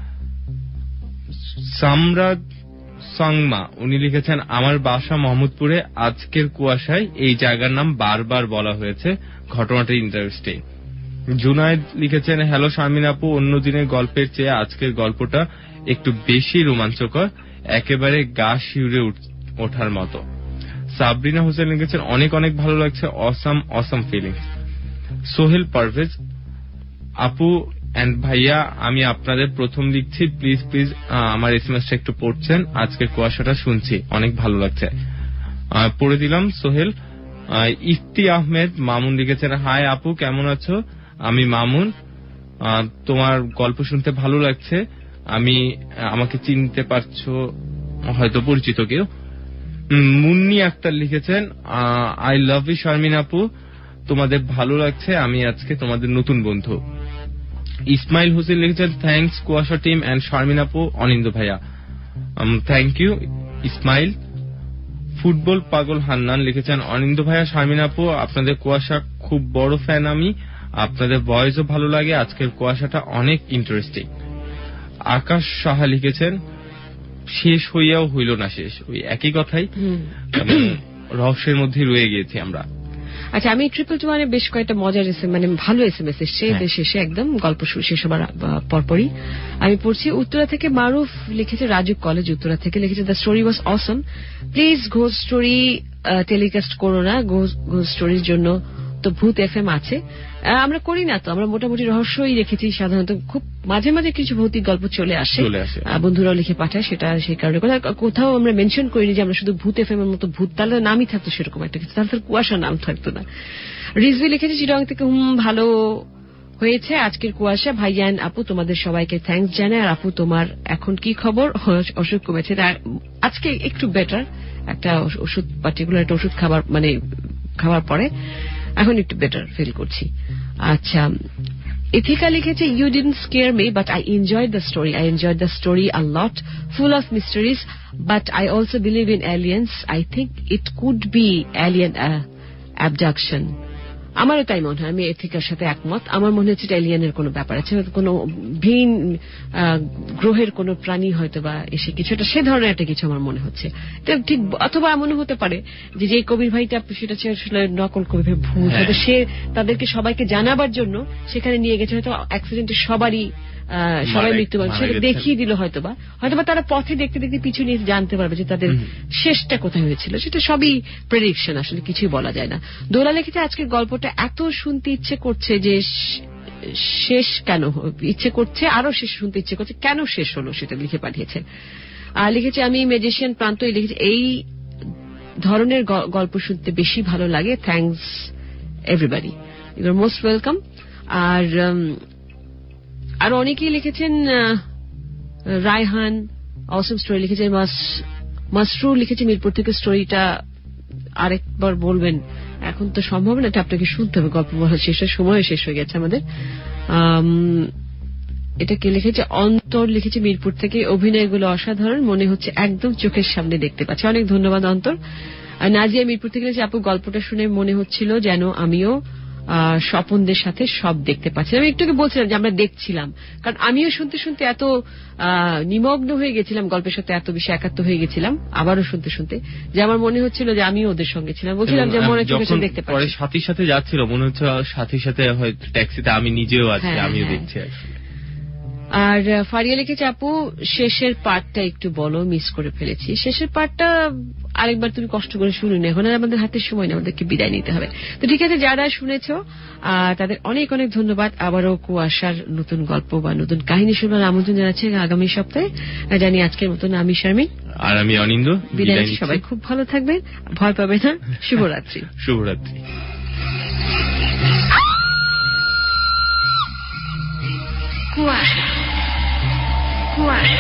সামরাগ সংমা উনি লিখেছেন আমার বাসা মোহাম্মদপুরে, আজকের কুয়াশায় এই জায়গার নাম বারবার বলা হয়েছে, ঘটনাটা ইন্টারেস্টিং। জুনায়েদ লিখেছেন হ্যালো শারমিন আপু, অন্য দিনের গল্পের চেয়ে আজকের গল্পটা একটু বেশি রোমাঞ্চকর, একেবারে গা শিউরে ওঠার মতো। সাবরিনা হোসেন লিখেছেন অনেক অনেক ভালো লাগছে, awesome awesome feelings. Sohel Parvez আপু এন্ড ভাইয়া আমি আপনাদের প্রথম লিখছি, প্লিজ প্লিজ আমার এসএমএসটা একটু পড়ছেন, আজকের কুয়াশাটা শুনছি, অনেক ভালো লাগছে। পড়ে দিলাম সোহেল। ইফতি আহমেদ মামুন লিখেছেন হাই আপু কেমন আছো, আমি মামুন, তোমার গল্প শুনতে ভালো লাগছে, আমি আমাকে চিনতে পারছো হয়তো পরিচিত কেউ। মুন্নি আক্তার লিখেছেন আই লাভ ইউ শারমিন আপু, তোমাদের ভালো লাগছে, আমি আজকে তোমাদের নতুন বন্ধু। ইসমাইল হোসেন লিখেছেন থ্যাংকস কুয়াশা টিম এন্ড শারমিন আপু, অনিন্দ ভাইয়া, থ্যাংক ইউ ইসমাইল। ফুটবল পাগল হান্নান লিখেছেন অনিন্দ ভাইয়া শারমিন আপু আপনাদের কুয়াশা খুব বড় ফ্যান আমি, আপনাদের ভয়েসও ভালো লাগে, আজকের কুয়াশাটা অনেক ইন্টারেস্টিং। আকাশ সাহা লিখেছেন শেষ হইয়াও হইল না শেষ, ওই একই কথাই, রহস্যের মধ্যে রয়ে গিয়েছি আমরা। আচ্ছা আমি ট্রিপল টু মানে বেশ কয়েকটা মজার এসে মানে ভালো এসএমএস এসছে শেষে একদম গল্প শেষ হবার পরপরই আমি পড়ছি। উত্তরা থেকে মারুফ লিখেছে, রাজু কলেজ উত্তরা থেকে লিখেছে the story was awesome, please ghost story telecast করো না, ঘোস্ট স্টোরির জন্য তো ভূত এফ এম আছে, আমরা করি না তো, আমরা মোটামুটি রহস্যই রেখেছি সাধারণত, খুব মাঝে মাঝে কিছু ভৌতিক গল্প চলে আসে, বন্ধুরাও লিখে পাঠায়, সেটা সেই কারণে কোথাও আমরা মেনশন করিনি যে আমরা শুধু ভূত এফ এম এর মতো ভূত, তাহলে নামই থাকতো সেরকম একটা কিছু, তাহলে কুয়াশা নাম থাকতো না। রিজভি লিখেছে চিটাং থেকে হুম ভালো হয়েছে আজকের কুয়াশা, ভাইয়ান আপু তোমাদের সবাইকে থ্যাঙ্কস জানাই, আর আপু তোমার এখন কি খবর, অসুখ কমেছে, আজকে একটু বেটার, একটা ওষুধ পার্টিকুলার একটা ওষুধ খাবার মানে খাওয়ার পরে এখন একটু বেটার ফিল করছি। আচ্ছা ইথিকা লিখেছে you didn't scare me but I enjoyed the story, I enjoyed the story a lot, full of mysteries but I also believe in aliens, I think it could be alien abduction. আমারও তাই মনে হয়, আমি এথিকার সাথে একমত, আমার মনে হচ্ছে এটা এলিয়েনের কোনো ব্যাপার আছে, কোনো ভিন গ্রহের কোনো প্রাণী হয়তো বা এসে কিছু একটা সে ধরনের একটা কিছু আমার মনে হচ্ছে ঠিক, অথবা এমনও হতে পারে যে যে কবির ভাইটা সেটা আসলে নকল কবির ভাই ভুল, হয়তো সে তাদেরকে সবাইকে জানাবার জন্য সেখানে নিয়ে গেছে, হয়তো অ্যাক্সিডেন্টে সবারই সবাই মৃত্যুবরণ সেটা দেখিয়ে দিল, হয়তোবা হয়তোবা তারা পথে দেখতে দেখতে পিছু নিয়ে জানতে পারবে যে তাদের শেষটা কোথায় হয়েছিল, সেটা সবই প্রেডিকশন, আসলে কিছুই বলা যায় না। দোলা লিখেছে আজকের গল্পটা এত শুনতে ইচ্ছে করছে যে শেষ কেন ইচ্ছে করছে, আরো শেষ শুনতে ইচ্ছে করছে, কেন শেষ হলো সেটা লিখে পাঠিয়েছে। আর লিখেছে আমি ম্যাজিশিয়ান প্রান্ত লিখেছে এই ধরনের গল্প শুনতে বেশি ভালো লাগে, thanks everybody, you are most welcome. আর আর অনেকেই লিখেছেন, রায়হান অসম স্টোরি লিখেছেন, মাসরু লিখেছে মিরপুর থেকে স্টোরিটা আরেকবার বলবেন, এখন তো সম্ভব না, এটা আপনাকে শুনতে হবে, গল্প বলার শেষের সময় শেষ হয়ে গেছে আমাদের। এটা কে লিখেছে, অন্তর লিখেছে মিরপুর থেকে, অভিনয়গুলো অসাধারণ, মনে হচ্ছে একদম চোখের সামনে দেখতে পাচ্ছি, অনেক ধন্যবাদ অন্তর। নাজিয়া মিরপুর থেকে লিখেছে আপু গল্পটা শুনে মনে হচ্ছিল যেন আমিও স্বপনদের সাথে সব দেখতে পাচ্ছি, আমি একটু বলছিলাম যে আমরা দেখছিলাম, কারণ আমিও শুনতে শুনতে এত নিমগ্ন হয়ে গেছিলাম, গল্পের সাথে এত বেশি একাত্ম হয়ে গেছিলাম আবারও শুনতে শুনতে, যে আমার মনে হচ্ছিল যে আমিও ওদের সঙ্গে ছিলাম, বলছিলাম যে মনে হচ্ছে দেখতে পাচ্ছি, সাথীর সাথে যাচ্ছিল মনে হচ্ছে সাথীর সাথে হয়তো ট্যাক্সিতে আমি নিজেও আছি, আমিও দেখছি। আর ফারিয়া লিখেছে, আপু শেষের পার্টটা একটু বলো, মিস করে ফেলেছি। শেষের পার্টটা আরেকবার তুমি কষ্ট করে শুনুন, এখন আর আমাদের হাতে সময় নেই, আমাদেরকে বিদায় নিতে হবে। তো ঠিক আছে, যারা শুনেছ তাদের অনেক অনেক ধন্যবাদ। আবারও কুয়াশার নতুন গল্প বা নতুন কাহিনী শুনবার আমন্ত্রণ জানাচ্ছে আগামী সপ্তাহে। জানি আজকের মতন আমি শারমিন আর আমি অনিন্দ বিদায় নিচ্ছি। সবাই খুব ভালো থাকবেন, ভয় পাবে না। শুভরাত্রি। শুভরাত্রি। কুয়াশা কুয়াশা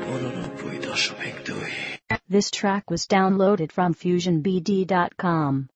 This track was downloaded from fusion b d dot com.